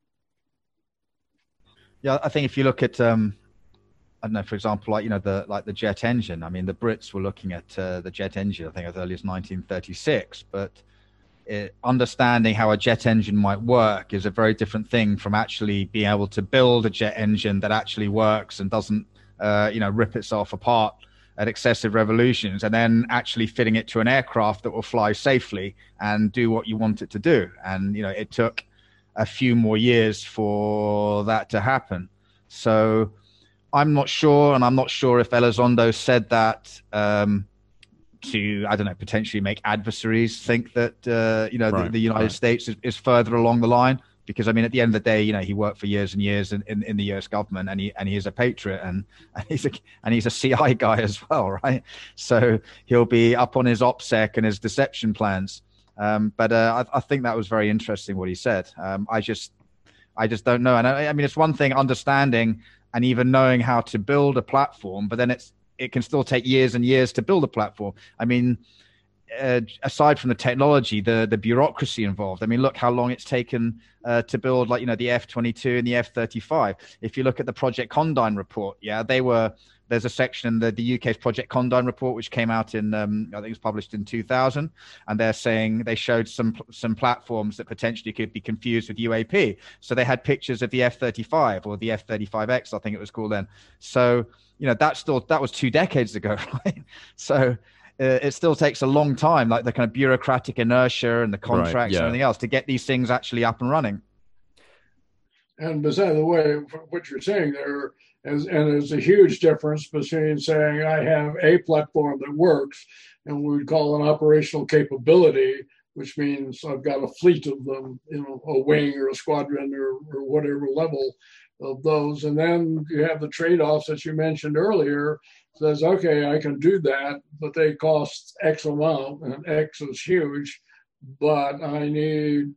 Yeah, I think if you look at, I don't know, for example, the jet engine. I mean, the Brits were looking at the jet engine, I think, as early as 1936. But understanding how a jet engine might work is a very different thing from actually being able to build a jet engine that actually works and doesn't, rip itself apart at excessive revolutions, and then actually fitting it to an aircraft that will fly safely and do what you want it to do. And, it took a few more years for that to happen. So I'm not sure, and I'm not sure if Elizondo said that to, I don't know, potentially make adversaries think that, right, the United States is further along the line. Because, I mean, at the end of the day, he worked for years and years in the U.S. government, and he is a patriot, and he's a CI guy as well, right? So he'll be up on his OPSEC and his deception plans. But I think that was very interesting what he said. I just don't know. And I mean, it's one thing understanding and even knowing how to build a platform, but then it can still take years and years to build a platform. I mean, aside from the technology, the bureaucracy involved. I mean, look how long it's taken to build, the F-22 and the F-35. If you look at the Project Condign report, there's a section in the UK's Project Condign report, which came out in, I think it was published in 2000. And they're saying they showed some platforms that potentially could be confused with UAP. So they had pictures of the F-35 or the F-35X, I think it was called then. So, that was 2 decades ago, right? So it still takes a long time, like the kind of bureaucratic inertia and the contracts and everything else to get these things actually up and running. And besides the way, what you're saying there, there's a huge difference between saying I have a platform that works, and we would call an operational capability, which means I've got a fleet of them, a wing or a squadron or whatever level of those. And then you have the trade-offs that you mentioned earlier. Says, okay, I can do that, but they cost X amount, and X is huge, but I need,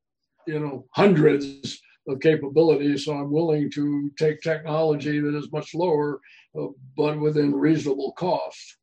hundreds of capabilities. So I'm willing to take technology that is much lower, but within reasonable cost.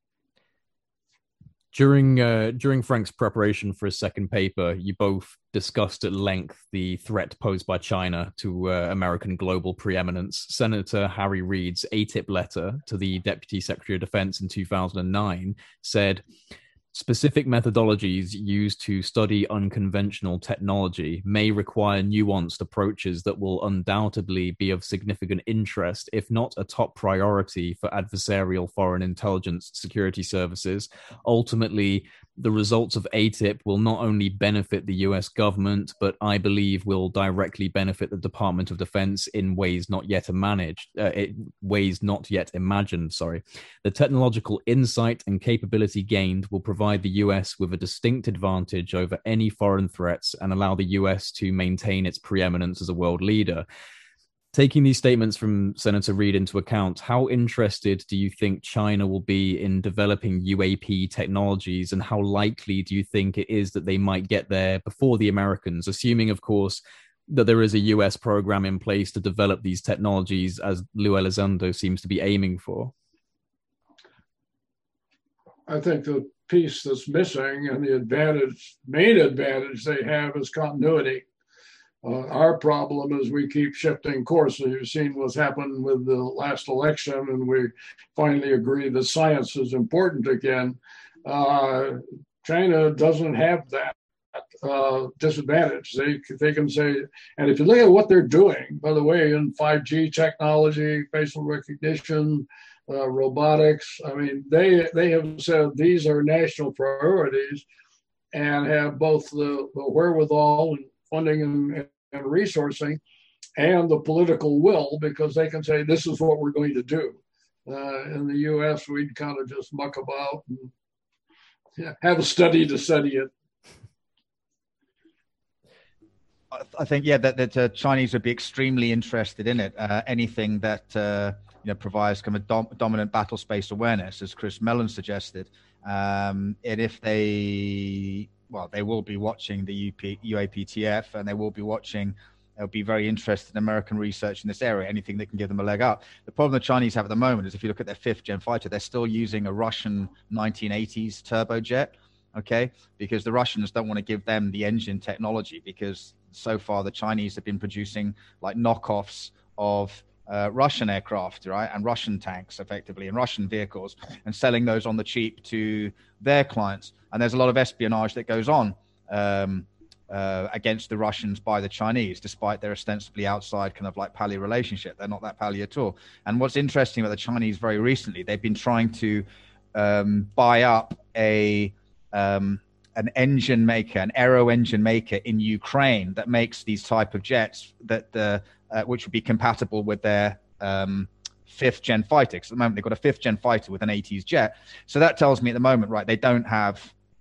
During Frank's preparation for his second paper, you both discussed at length the threat posed by China to American global preeminence. Senator Harry Reid's ATIP letter to the Deputy Secretary of Defense in 2009 said, specific methodologies used to study unconventional technology may require nuanced approaches that will undoubtedly be of significant interest, if not a top priority, for adversarial foreign intelligence security services. Ultimately, the results of ATIP will not only benefit the US government, but I believe will directly benefit the Department of Defense in ways not yet imagined. The technological insight and capability gained will provide the US with a distinct advantage over any foreign threats and allow the US to maintain its preeminence as a world leader. Taking these statements from Senator Reid into account, how interested do you think China will be in developing UAP technologies, and how likely do you think it is that they might get there before the Americans, assuming, of course, that there is a US program in place to develop these technologies, as Lou Elizondo seems to be aiming for? I think the piece that's missing and the main advantage they have is continuity. Our problem is we keep shifting course. You've seen what's happened with the last election, and we finally agree that science is important again. China doesn't have that disadvantage. They can say, and if you look at what they're doing, by the way, in 5G technology, facial recognition, robotics, I mean, they have said these are national priorities and have both the wherewithal and funding and resourcing and the political will, because they can say this is what we're going to do. In the U.S., we'd kind of just muck about and have a study to study it. I think, yeah, that Chinese would be extremely interested in it. Anything that provides kind of dominant battle space awareness, as Chris Mellon suggested. And if they will be watching the UAPTF, and they'll be very interested in American research in this area, anything that can give them a leg up. The problem the Chinese have at the moment is if you look at their 5th gen fighter, they're still using a Russian 1980s turbojet, okay? Because the Russians don't want to give them the engine technology, because so far the Chinese have been producing like knockoffs of Russian aircraft, right, and Russian tanks, effectively, and Russian vehicles, and selling those on the cheap to their clients. And there's a lot of espionage that goes on against the Russians by the Chinese, despite their ostensibly outside kind of like pally relationship. They're not that pally at all. And what's interesting about the Chinese very recently, they've been trying to buy up an engine maker, an aero engine maker in Ukraine that makes these type of jets that which would be compatible with their 5th gen fighter. Because at the moment they've got a 5th gen fighter with an 80s jet. So that tells me at the moment, right, they don't have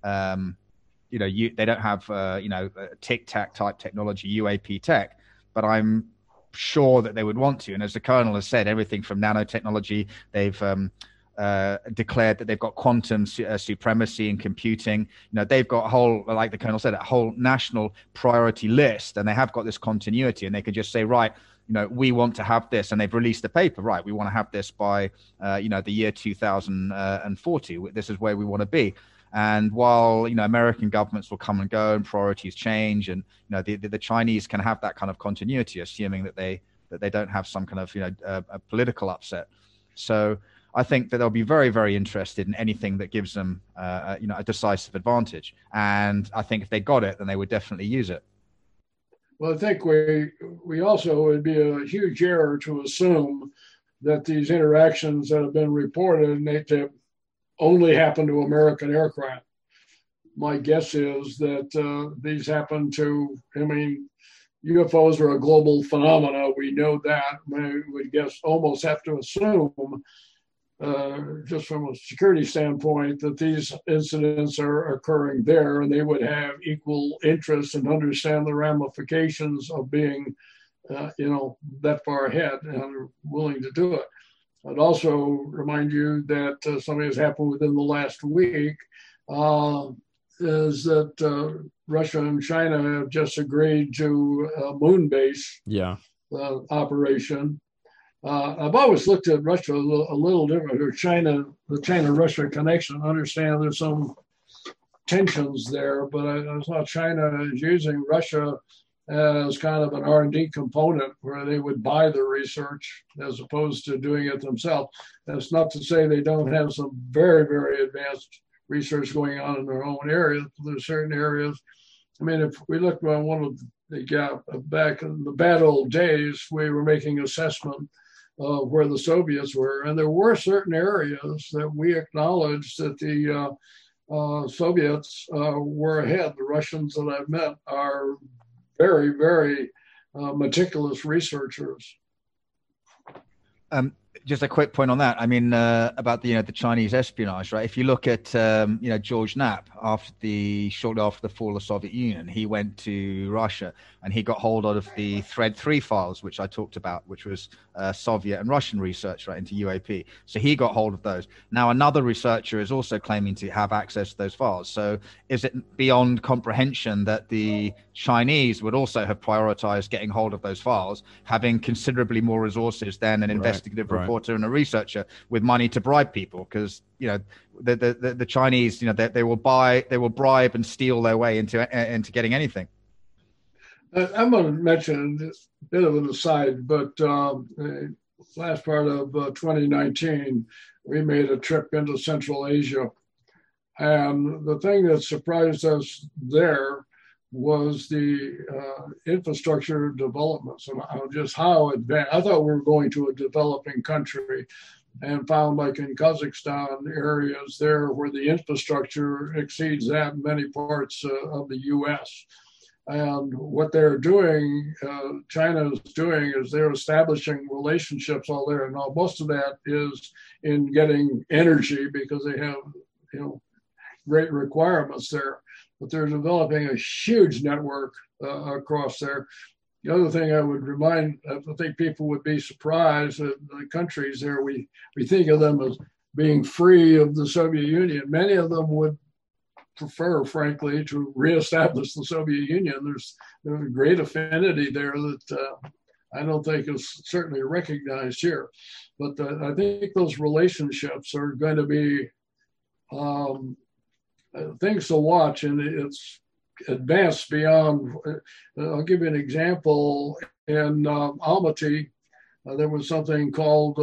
they don't have Tic Tac type technology, UAP tech, but I'm sure that they would want to. And as the Colonel has said, everything from nanotechnology, they've declared that they've got quantum supremacy in computing. They've got a whole, like the Colonel said, a whole national priority list, and they have got this continuity, and they can just say, right, we want to have this, and they've released the paper, right, we want to have this by, the year 2040. This is where we want to be. And while, American governments will come and go and priorities change, and, the Chinese can have that kind of continuity, assuming that they don't have some kind of, a political upset. So I think that they'll be very, very interested in anything that gives them, a decisive advantage. And I think if they got it, then they would definitely use it. Well, I think we also would be a huge error to assume that these interactions that have been reported and they only happen to American aircraft. My guess is that these happen to, UFOs are a global phenomena. We know that. We would almost have to assume, just from a security standpoint, that these incidents are occurring there, and they would have equal interest and understand the ramifications of being, that far ahead and are willing to do it. I'd also remind you that something has happened within the last week, is that Russia and China have just agreed to a moon base operation. I've always looked at Russia a little different, or the China-Russia connection. I understand there's some tensions there, but I thought China is using Russia as kind of an R&D component where they would buy the research as opposed to doing it themselves. That's not to say they don't have some very, very advanced research going on in their own areas. There's certain areas. If we look at one of back in the bad old days, we were making assessment of where the Soviets were, and there were certain areas that we acknowledged that the Soviets were ahead. The Russians that I've met are very, very meticulous researchers. just a quick point on that. I mean, about the Chinese espionage, right? If you look at George Knapp shortly after the fall of the Soviet Union, he went to Russia and he got hold of the Thread 3 files, which I talked about, which was Soviet and Russian research right into UAP. So he got hold of those. Now another researcher is also claiming to have access to those files. So is it beyond comprehension that the Chinese would also have prioritized getting hold of those files, having considerably more resources than an investigative reporter and a researcher with money to bribe people? Because the Chinese, they will bribe and steal their way into getting anything. I'm going to mention a bit of an aside, but last part of 2019, we made a trip into Central Asia. And the thing that surprised us there was the infrastructure developments and just how advanced. I thought we were going to a developing country, and found like in Kazakhstan areas there where the infrastructure exceeds that in many parts of the U.S. And what they're doing, China is doing, is they're establishing relationships all there. And most of that is in getting energy because they have, great requirements there. But they're developing a huge network across there. The other thing I would remind, I think people would be surprised that the countries there, we think of them as being free of the Soviet Union. Many of them would prefer, frankly, to reestablish the Soviet Union. There's a great affinity there that I don't think is certainly recognized here. But I think those relationships are going to be things to watch, and it's advanced beyond. I'll give you an example. In Almaty, there was something called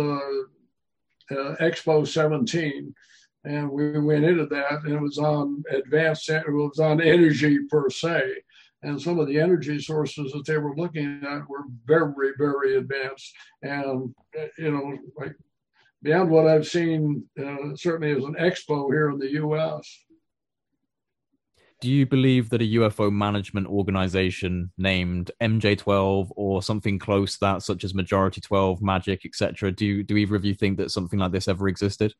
Expo 17. And we went into that, and it was on energy per se. And some of the energy sources that they were looking at were very, very advanced. And, like beyond what I've seen, certainly as an expo here in the U.S. Do you believe that a UFO management organization named MJ12 or something close to that, such as Majority 12, Magic, etc., do either of you think that something like this ever existed?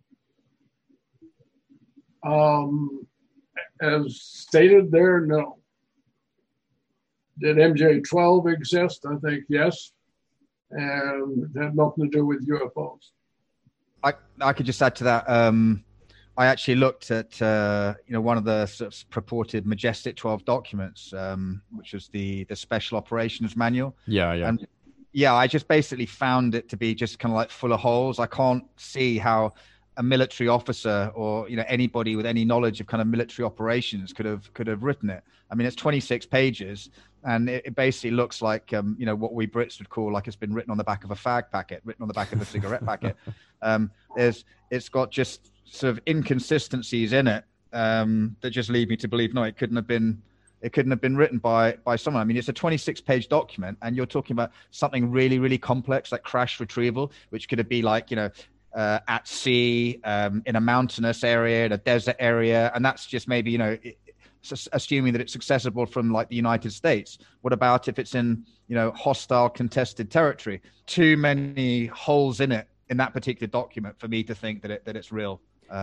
As stated there, no. Did MJ12 exist? I think yes, and it had nothing to do with UFOs. I could just add to that. I actually looked at one of the sort of purported Majestic 12 documents, which was the Special Operations Manual. Yeah. And I just basically found it to be just kind of like full of holes. I can't see how a military officer or anybody with any knowledge of kind of military operations could have written it. I mean, it's 26 pages, and it basically looks like what we Brits would call like it's been written on the back of a fag packet, written on the back of a cigarette packet. It's got just sort of inconsistencies in it that just lead me to believe it couldn't have been written by someone. I mean, it's a 26-page document, and you're talking about something really, really complex like crash retrieval, which could be like at sea, in a mountainous area, in a desert area, and that's just maybe assuming that it's accessible from like the United States. What about if it's in hostile contested territory? Too many holes in it in that particular document for me to think that it's real.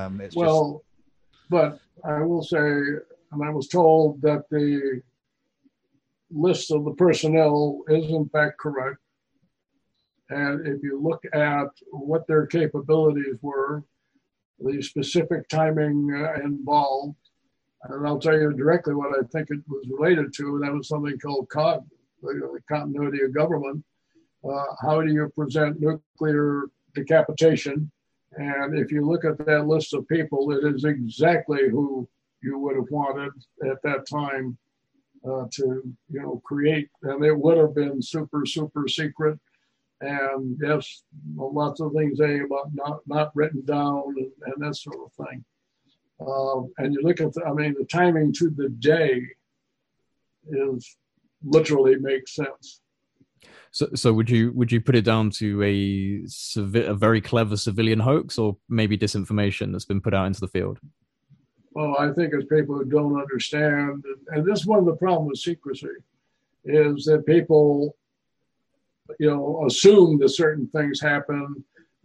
But I will say, and I was told that the list of the personnel is in fact correct. And if you look at what their capabilities were, the specific timing involved, and I'll tell you directly what I think it was related to, and that was something called COG, the continuity of government. How do you present nuclear decapitation? And if you look at that list of people, it is exactly who you would have wanted at that time to create, and it would have been super, super secret. And yes, lots of things about not written down and that sort of thing. And you look at the timing to the day is literally makes sense. So would you put it down to a very clever civilian hoax, or maybe disinformation that's been put out into the field? Well, I think it's people who don't understand, and this is one of the problems with secrecy, is that people assume that certain things happen,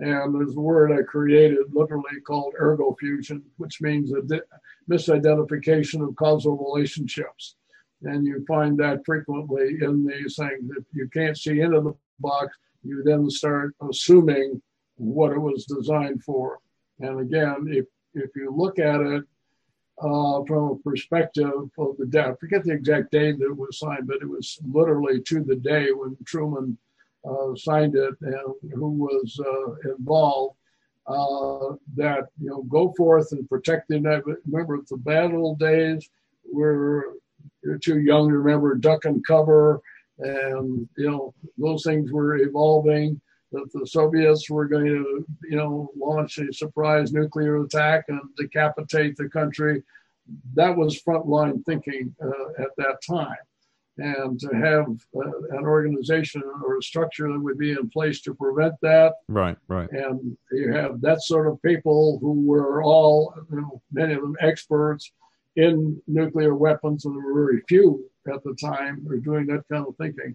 And there's a word I created literally called ergofusion, which means a misidentification of causal relationships. And you find that frequently in these things. If you can't see into the box, you then start assuming what it was designed for. And again, if you look at it from a perspective of the day, I forget the exact date that it was signed, but it was literally to the day when Truman signed it and who was involved, that, go forth and protect the United. Remember, the bad old days where you're too young to remember duck and cover, and those things were evolving. That the Soviets were going to, launch a surprise nuclear attack and decapitate the country. That was frontline thinking at that time. And to have an organization or a structure that would be in place to prevent that. Right. And you have that sort of people who were all, many of them experts in nuclear weapons, and there were very few at the time who were doing that kind of thinking.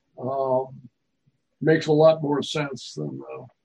Makes a lot more sense than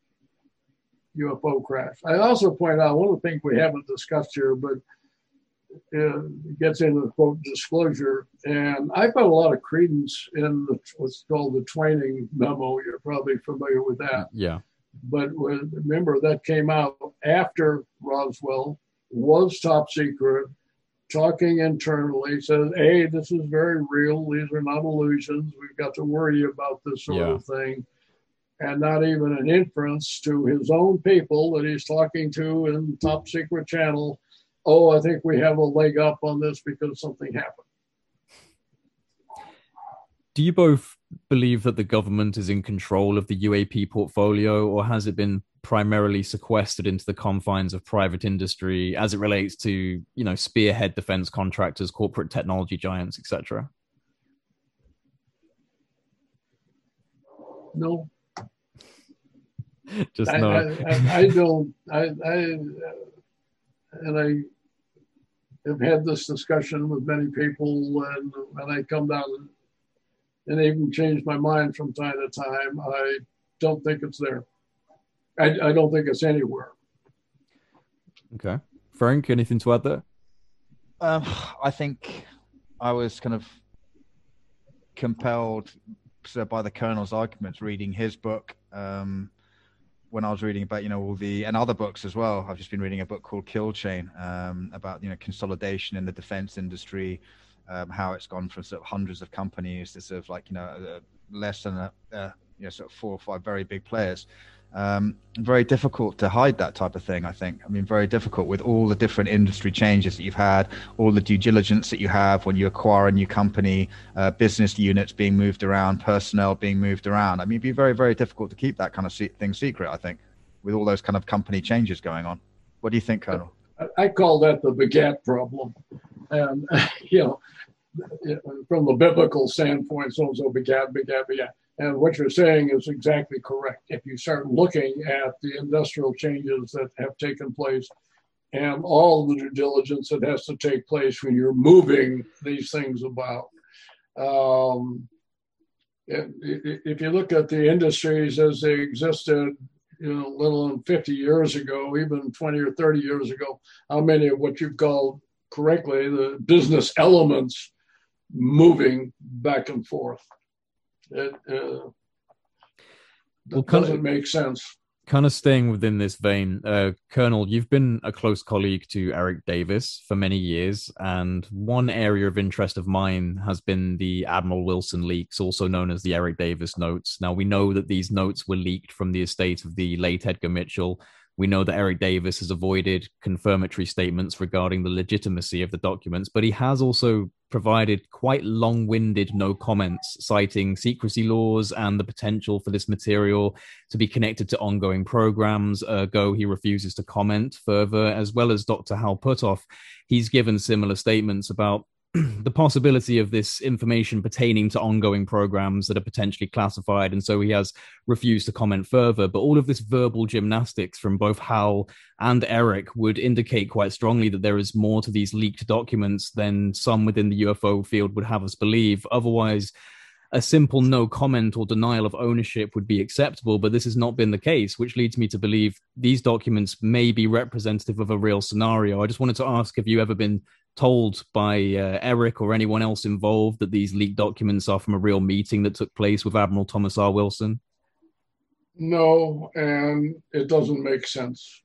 UFO crash. I also point out one of the things we haven't discussed here, but it gets into the quote disclosure, and I put a lot of credence in what's called the Twining memo. You're probably familiar with that. Yeah. But remember, that came out after Roswell, was top secret, talking internally, says, hey, this is very real. These are not illusions. We've got to worry about this sort of thing. And not even an inference to his own people that he's talking to in top secret channel. Oh, I think we have a leg up on this because something happened. Do you both believe that the government is in control of the UAP portfolio, or has it been primarily sequestered into the confines of private industry as it relates to, spearhead defense contractors, corporate technology giants, etc.? No. Just no. I don't. I have had this discussion with many people, and when I come down and even change my mind from time to time, I don't think it's there. I don't think it's anywhere. Okay. Frank, anything to add there? I think I was kind of compelled by the Colonel's arguments reading his book when I was reading about, all the, and other books as well. I've just been reading a book called Kill Chain about, consolidation in the defense industry, how it's gone from sort of hundreds of companies to sort of less than sort of 4 or 5 very big players. Very difficult to hide that type of thing, I think. I mean, very difficult with all the different industry changes that you've had, all the due diligence that you have when you acquire a new company, business units being moved around, personnel being moved around. I mean, it'd be very, very difficult to keep that kind of thing secret, I think, with all those kind of company changes going on. What do you think, Colonel? I call that the begat problem. And, from the biblical standpoint, so begat. And what you're saying is exactly correct. If you start looking at the industrial changes that have taken place and all the due diligence that has to take place when you're moving these things about. If you look at the industries as they existed, little than 50 years ago, even 20 or 30 years ago, how many of what you've called correctly the business elements moving back and forth? It doesn't make sense. Kind of staying within this vein, Colonel, you've been a close colleague to Eric Davis for many years, and one area of interest of mine has been the Admiral Wilson leaks, also known as the Eric Davis notes. Now, we know that these notes were leaked from the estate of the late Edgar Mitchell. We know that Eric Davis has avoided confirmatory statements regarding the legitimacy of the documents, but he has also provided quite long-winded no comments, citing secrecy laws and the potential for this material to be connected to ongoing programs. Ergo, he refuses to comment further, as well as Dr. Hal Puthoff. He's given similar statements about the possibility of this information pertaining to ongoing programs that are potentially classified, and so he has refused to comment further. But all of this verbal gymnastics from both Hal and Eric would indicate quite strongly that there is more to these leaked documents than some within the UFO field would have us believe. Otherwise, a simple no comment or denial of ownership would be acceptable, but this has not been the case, which leads me to believe these documents may be representative of a real scenario. I just wanted to ask, have you ever been told by Eric or anyone else involved that these leaked documents are from a real meeting that took place with Admiral Thomas R. Wilson? No, and it doesn't make sense.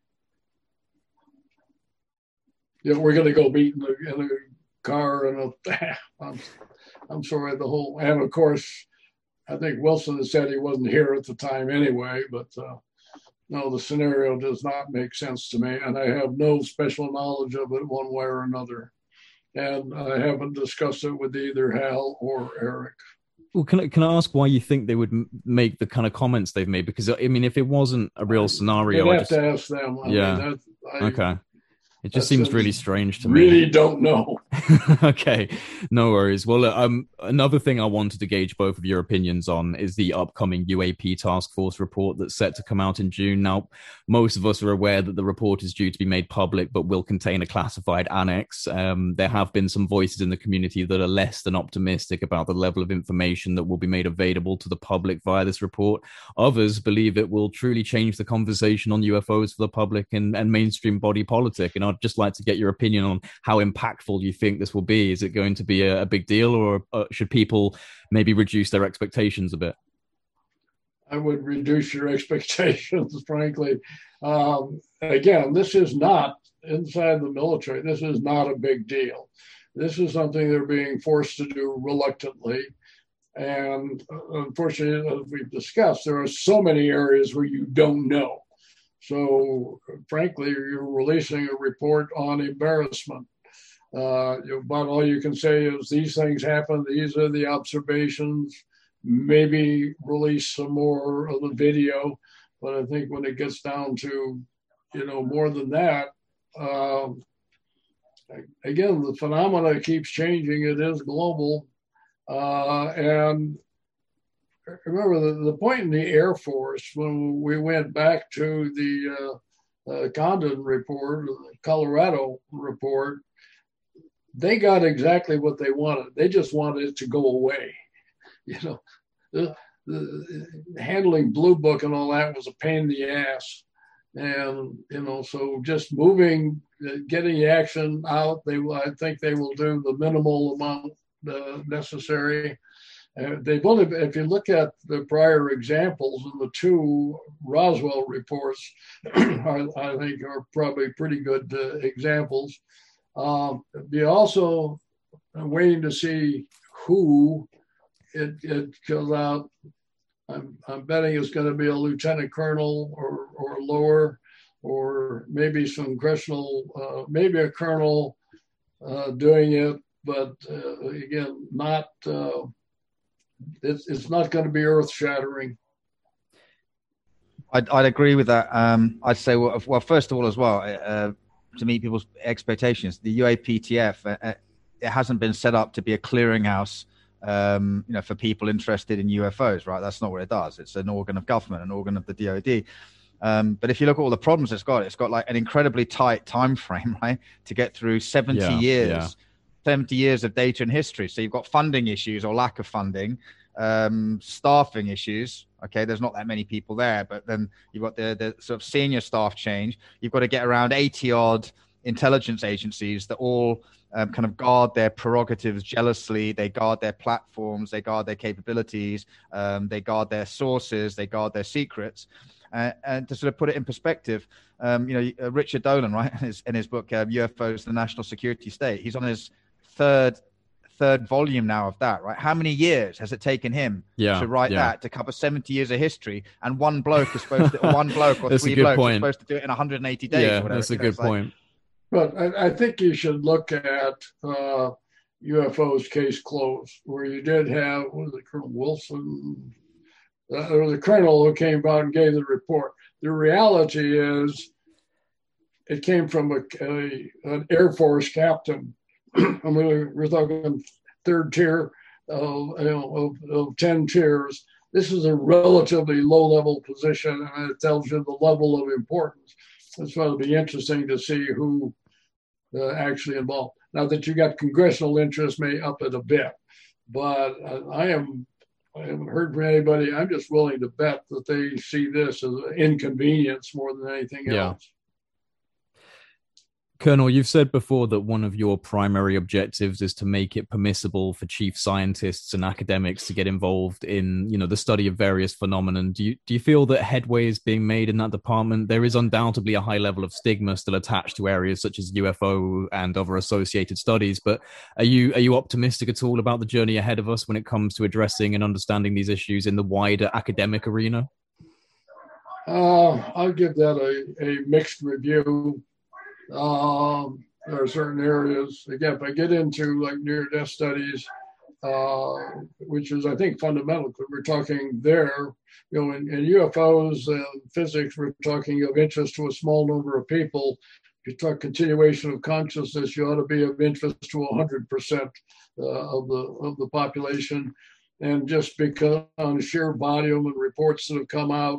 Yeah, we're going to go meet in a car and I'm sorry, and of course, I think Wilson has said he wasn't here at the time anyway, but no, the scenario does not make sense to me, and I have no special knowledge of it one way or another. And I haven't discussed it with either Hal or Eric. Well, can I ask why you think they would make the kind of comments they've made? Because I mean, if it wasn't a real scenario, I'd have to ask them. Okay. It just seems really strange to me. Really me. don't know. Okay, no worries. Well, another thing I wanted to gauge both of your opinions on is the upcoming UAP task force report that's set to come out in June. Now, most of us are aware that the report is due to be made public, but will contain a classified annex. There have been some voices in the community that are less than optimistic about the level of information that will be made available to the public via this report. Others believe it will truly change the conversation on UFOs for the public and mainstream body politic. And I'd just like to get your opinion on how impactful you think this will be. Is it going to be a big deal, or should people maybe reduce their expectations a bit? I would reduce your expectations, frankly. Again, this is not inside the military. This is not a big deal. This is something they're being forced to do reluctantly. And unfortunately, as we've discussed, there are so many areas where you don't know. So, frankly, you're releasing a report on embarrassment. But all you can say is these things happen. These are the observations. Maybe release some more of the video. But I think when it gets down to, more than that, again, the phenomena keeps changing. It is global. And remember the point in the Air Force when we went back to the Condon report, the Colorado report, they got exactly what they wanted. They just wanted it to go away. The handling Blue Book and all that was a pain in the ass. And, so just moving, getting the action out, I think they will do the minimal amount necessary. If you look at the prior examples in the two Roswell reports, I think are probably pretty good examples. Be also waiting to see who it goes out. I'm betting it's going to be a lieutenant colonel or lower, or maybe some congressional, maybe a colonel doing it, but again, not. It's not going to be earth-shattering. I'd agree with that. I'd say, well, first of all, as well, to meet people's expectations, the UAPTF it hasn't been set up to be a clearinghouse, for people interested in UFOs, right? That's not what it does. It's an organ of government, an organ of the DoD. But if you look at all the problems it's got like an incredibly tight time frame, right, to get through 70 years. Yeah. 70 years of data and history. So you've got funding issues or lack of funding, staffing issues. Okay, there's not that many people there, but then you've got the sort of senior staff change. You've got to get around 80 odd intelligence agencies that all kind of guard their prerogatives jealously. They guard their platforms, they guard their capabilities, they guard their sources, they guard their secrets. And to sort of put it in perspective, Richard Dolan, right, in his book, UFOs, the National Security State, he's on his third volume now of that, right? How many years has it taken him to write that, to cover 70 years of history? And one bloke is supposed to, one bloke or three blokes are supposed to do it in 180 days. Yeah, or whatever. That's a good point. But I think you should look at UFOs case closed, where you did have, Colonel Wilson? There was a colonel who came out and gave the report. The reality is it came from an Air Force captain. I mean, we're talking third tier of 10 tiers. This is a relatively low-level position, and it tells you the level of importance. It's going to be interesting to see who actually involved. Now that you got congressional interest may up it a bit, but I am I haven't heard from anybody. I'm just willing to bet that they see this as an inconvenience more than anything else. Colonel, you've said before that one of your primary objectives is to make it permissible for chief scientists and academics to get involved in, the study of various phenomena. Do you feel that headway is being made in that department? There is undoubtedly a high level of stigma still attached to areas such as UFO and other associated studies, but are you optimistic at all about the journey ahead of us when it comes to addressing and understanding these issues in the wider academic arena? I'll give that a mixed review. There are certain areas, again, if I get into like near-death studies, which is, I think, fundamental, because we're talking there, in UFOs and physics, we're talking of interest to a small number of people. If you talk continuation of consciousness, you ought to be of interest to 100% of the population. And just because on sheer volume and reports that have come out,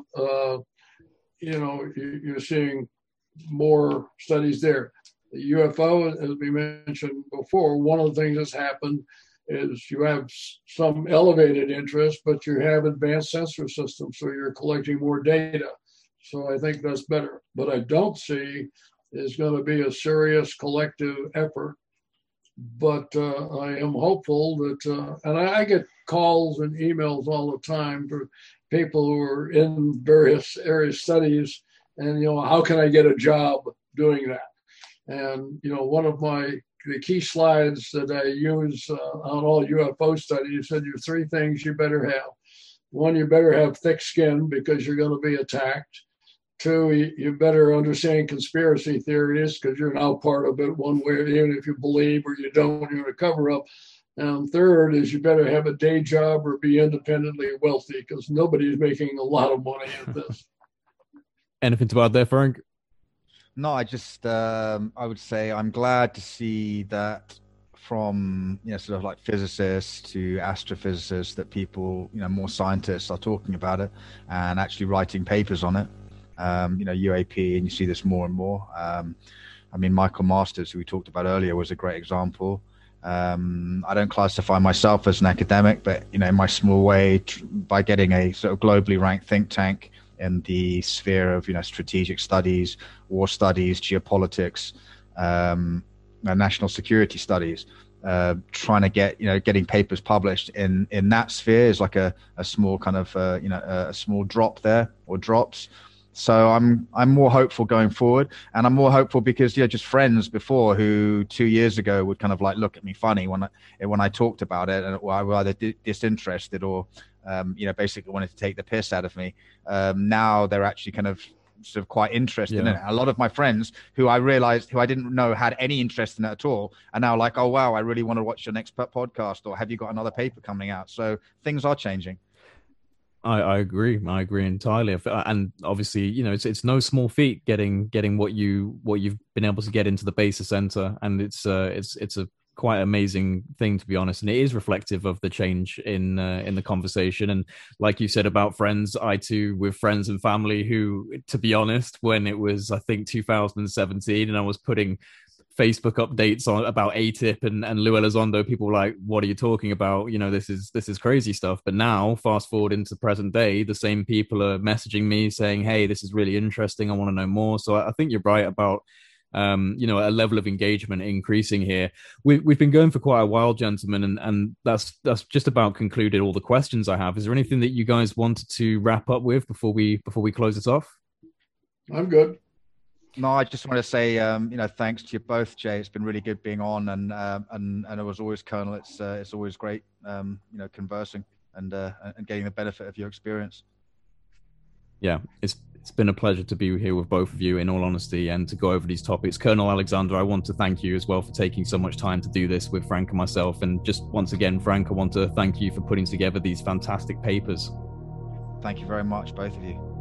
you're seeing more studies there. The UFO, as we mentioned before, one of the things that's happened is you have some elevated interest, but you have advanced sensor systems, so you're collecting more data. So I think that's better. But I don't see is going to be a serious collective effort. But I am hopeful that, and I get calls and emails all the time for people who are in various areas studies, and how can I get a job doing that? And one of the key slides that I use on all UFO studies said there's three things you better have. One, you better have thick skin because you're going to be attacked. Two, you better understand conspiracy theories because you're now part of it one way, even if you believe or you don't, you're going to cover up. And third is you better have a day job or be independently wealthy because nobody's making a lot of money at this. Anything to add there, Frank? No, I just I would say I'm glad to see that from sort of like physicists to astrophysicists that people, more scientists are talking about it and actually writing papers on it. UAP, and you see this more and more. Michael Masters, who we talked about earlier, was a great example. I don't classify myself as an academic, but in my small way, by getting a sort of globally ranked think tank in the sphere of strategic studies, war studies, geopolitics, national security studies, trying to get getting papers published in that sphere is like a small kind of a small drop there, or drops. So I'm more hopeful going forward, and I'm more hopeful because just friends before who 2 years ago would kind of like look at me funny when I talked about it, and I was either disinterested or basically wanted to take the piss out of me. Now they're actually kind of sort of quite interested in it. A lot of my friends who I realized who I didn't know had any interest in it at all are now like, oh wow, I really want to watch your next podcast, or have you got another paper coming out? So things are changing. I agree. I agree entirely. And obviously, it's no small feat getting what you've been able to get into the Basis Center, and it's a quite amazing thing, to be honest. And it is reflective of the change in the conversation. And like you said about friends, I too, with friends and family who, to be honest, when it was, I think 2017, and I was putting Facebook updates on about ATIP and Lou Elizondo, people were like, what are you talking about? This is crazy stuff. But now, fast forward into present day, the same people are messaging me saying, hey, this is really interesting, I want to know more. So I think you're right about a level of engagement increasing here. We've been going for quite a while, gentlemen, and that's just about concluded all the questions I have. Is there anything that you guys wanted to wrap up with before we close it off? I'm good. No, I just want to say, thanks to you both, Jay. It's been really good being on, and it was always, Colonel. It's always great, conversing and getting the benefit of your experience. Yeah, it's been a pleasure to be here with both of you, in all honesty, and to go over these topics. Colonel Alexander, I want to thank you as well for taking so much time to do this with Frank and myself. And just once again, Frank, I want to thank you for putting together these fantastic papers. Thank you very much, both of you.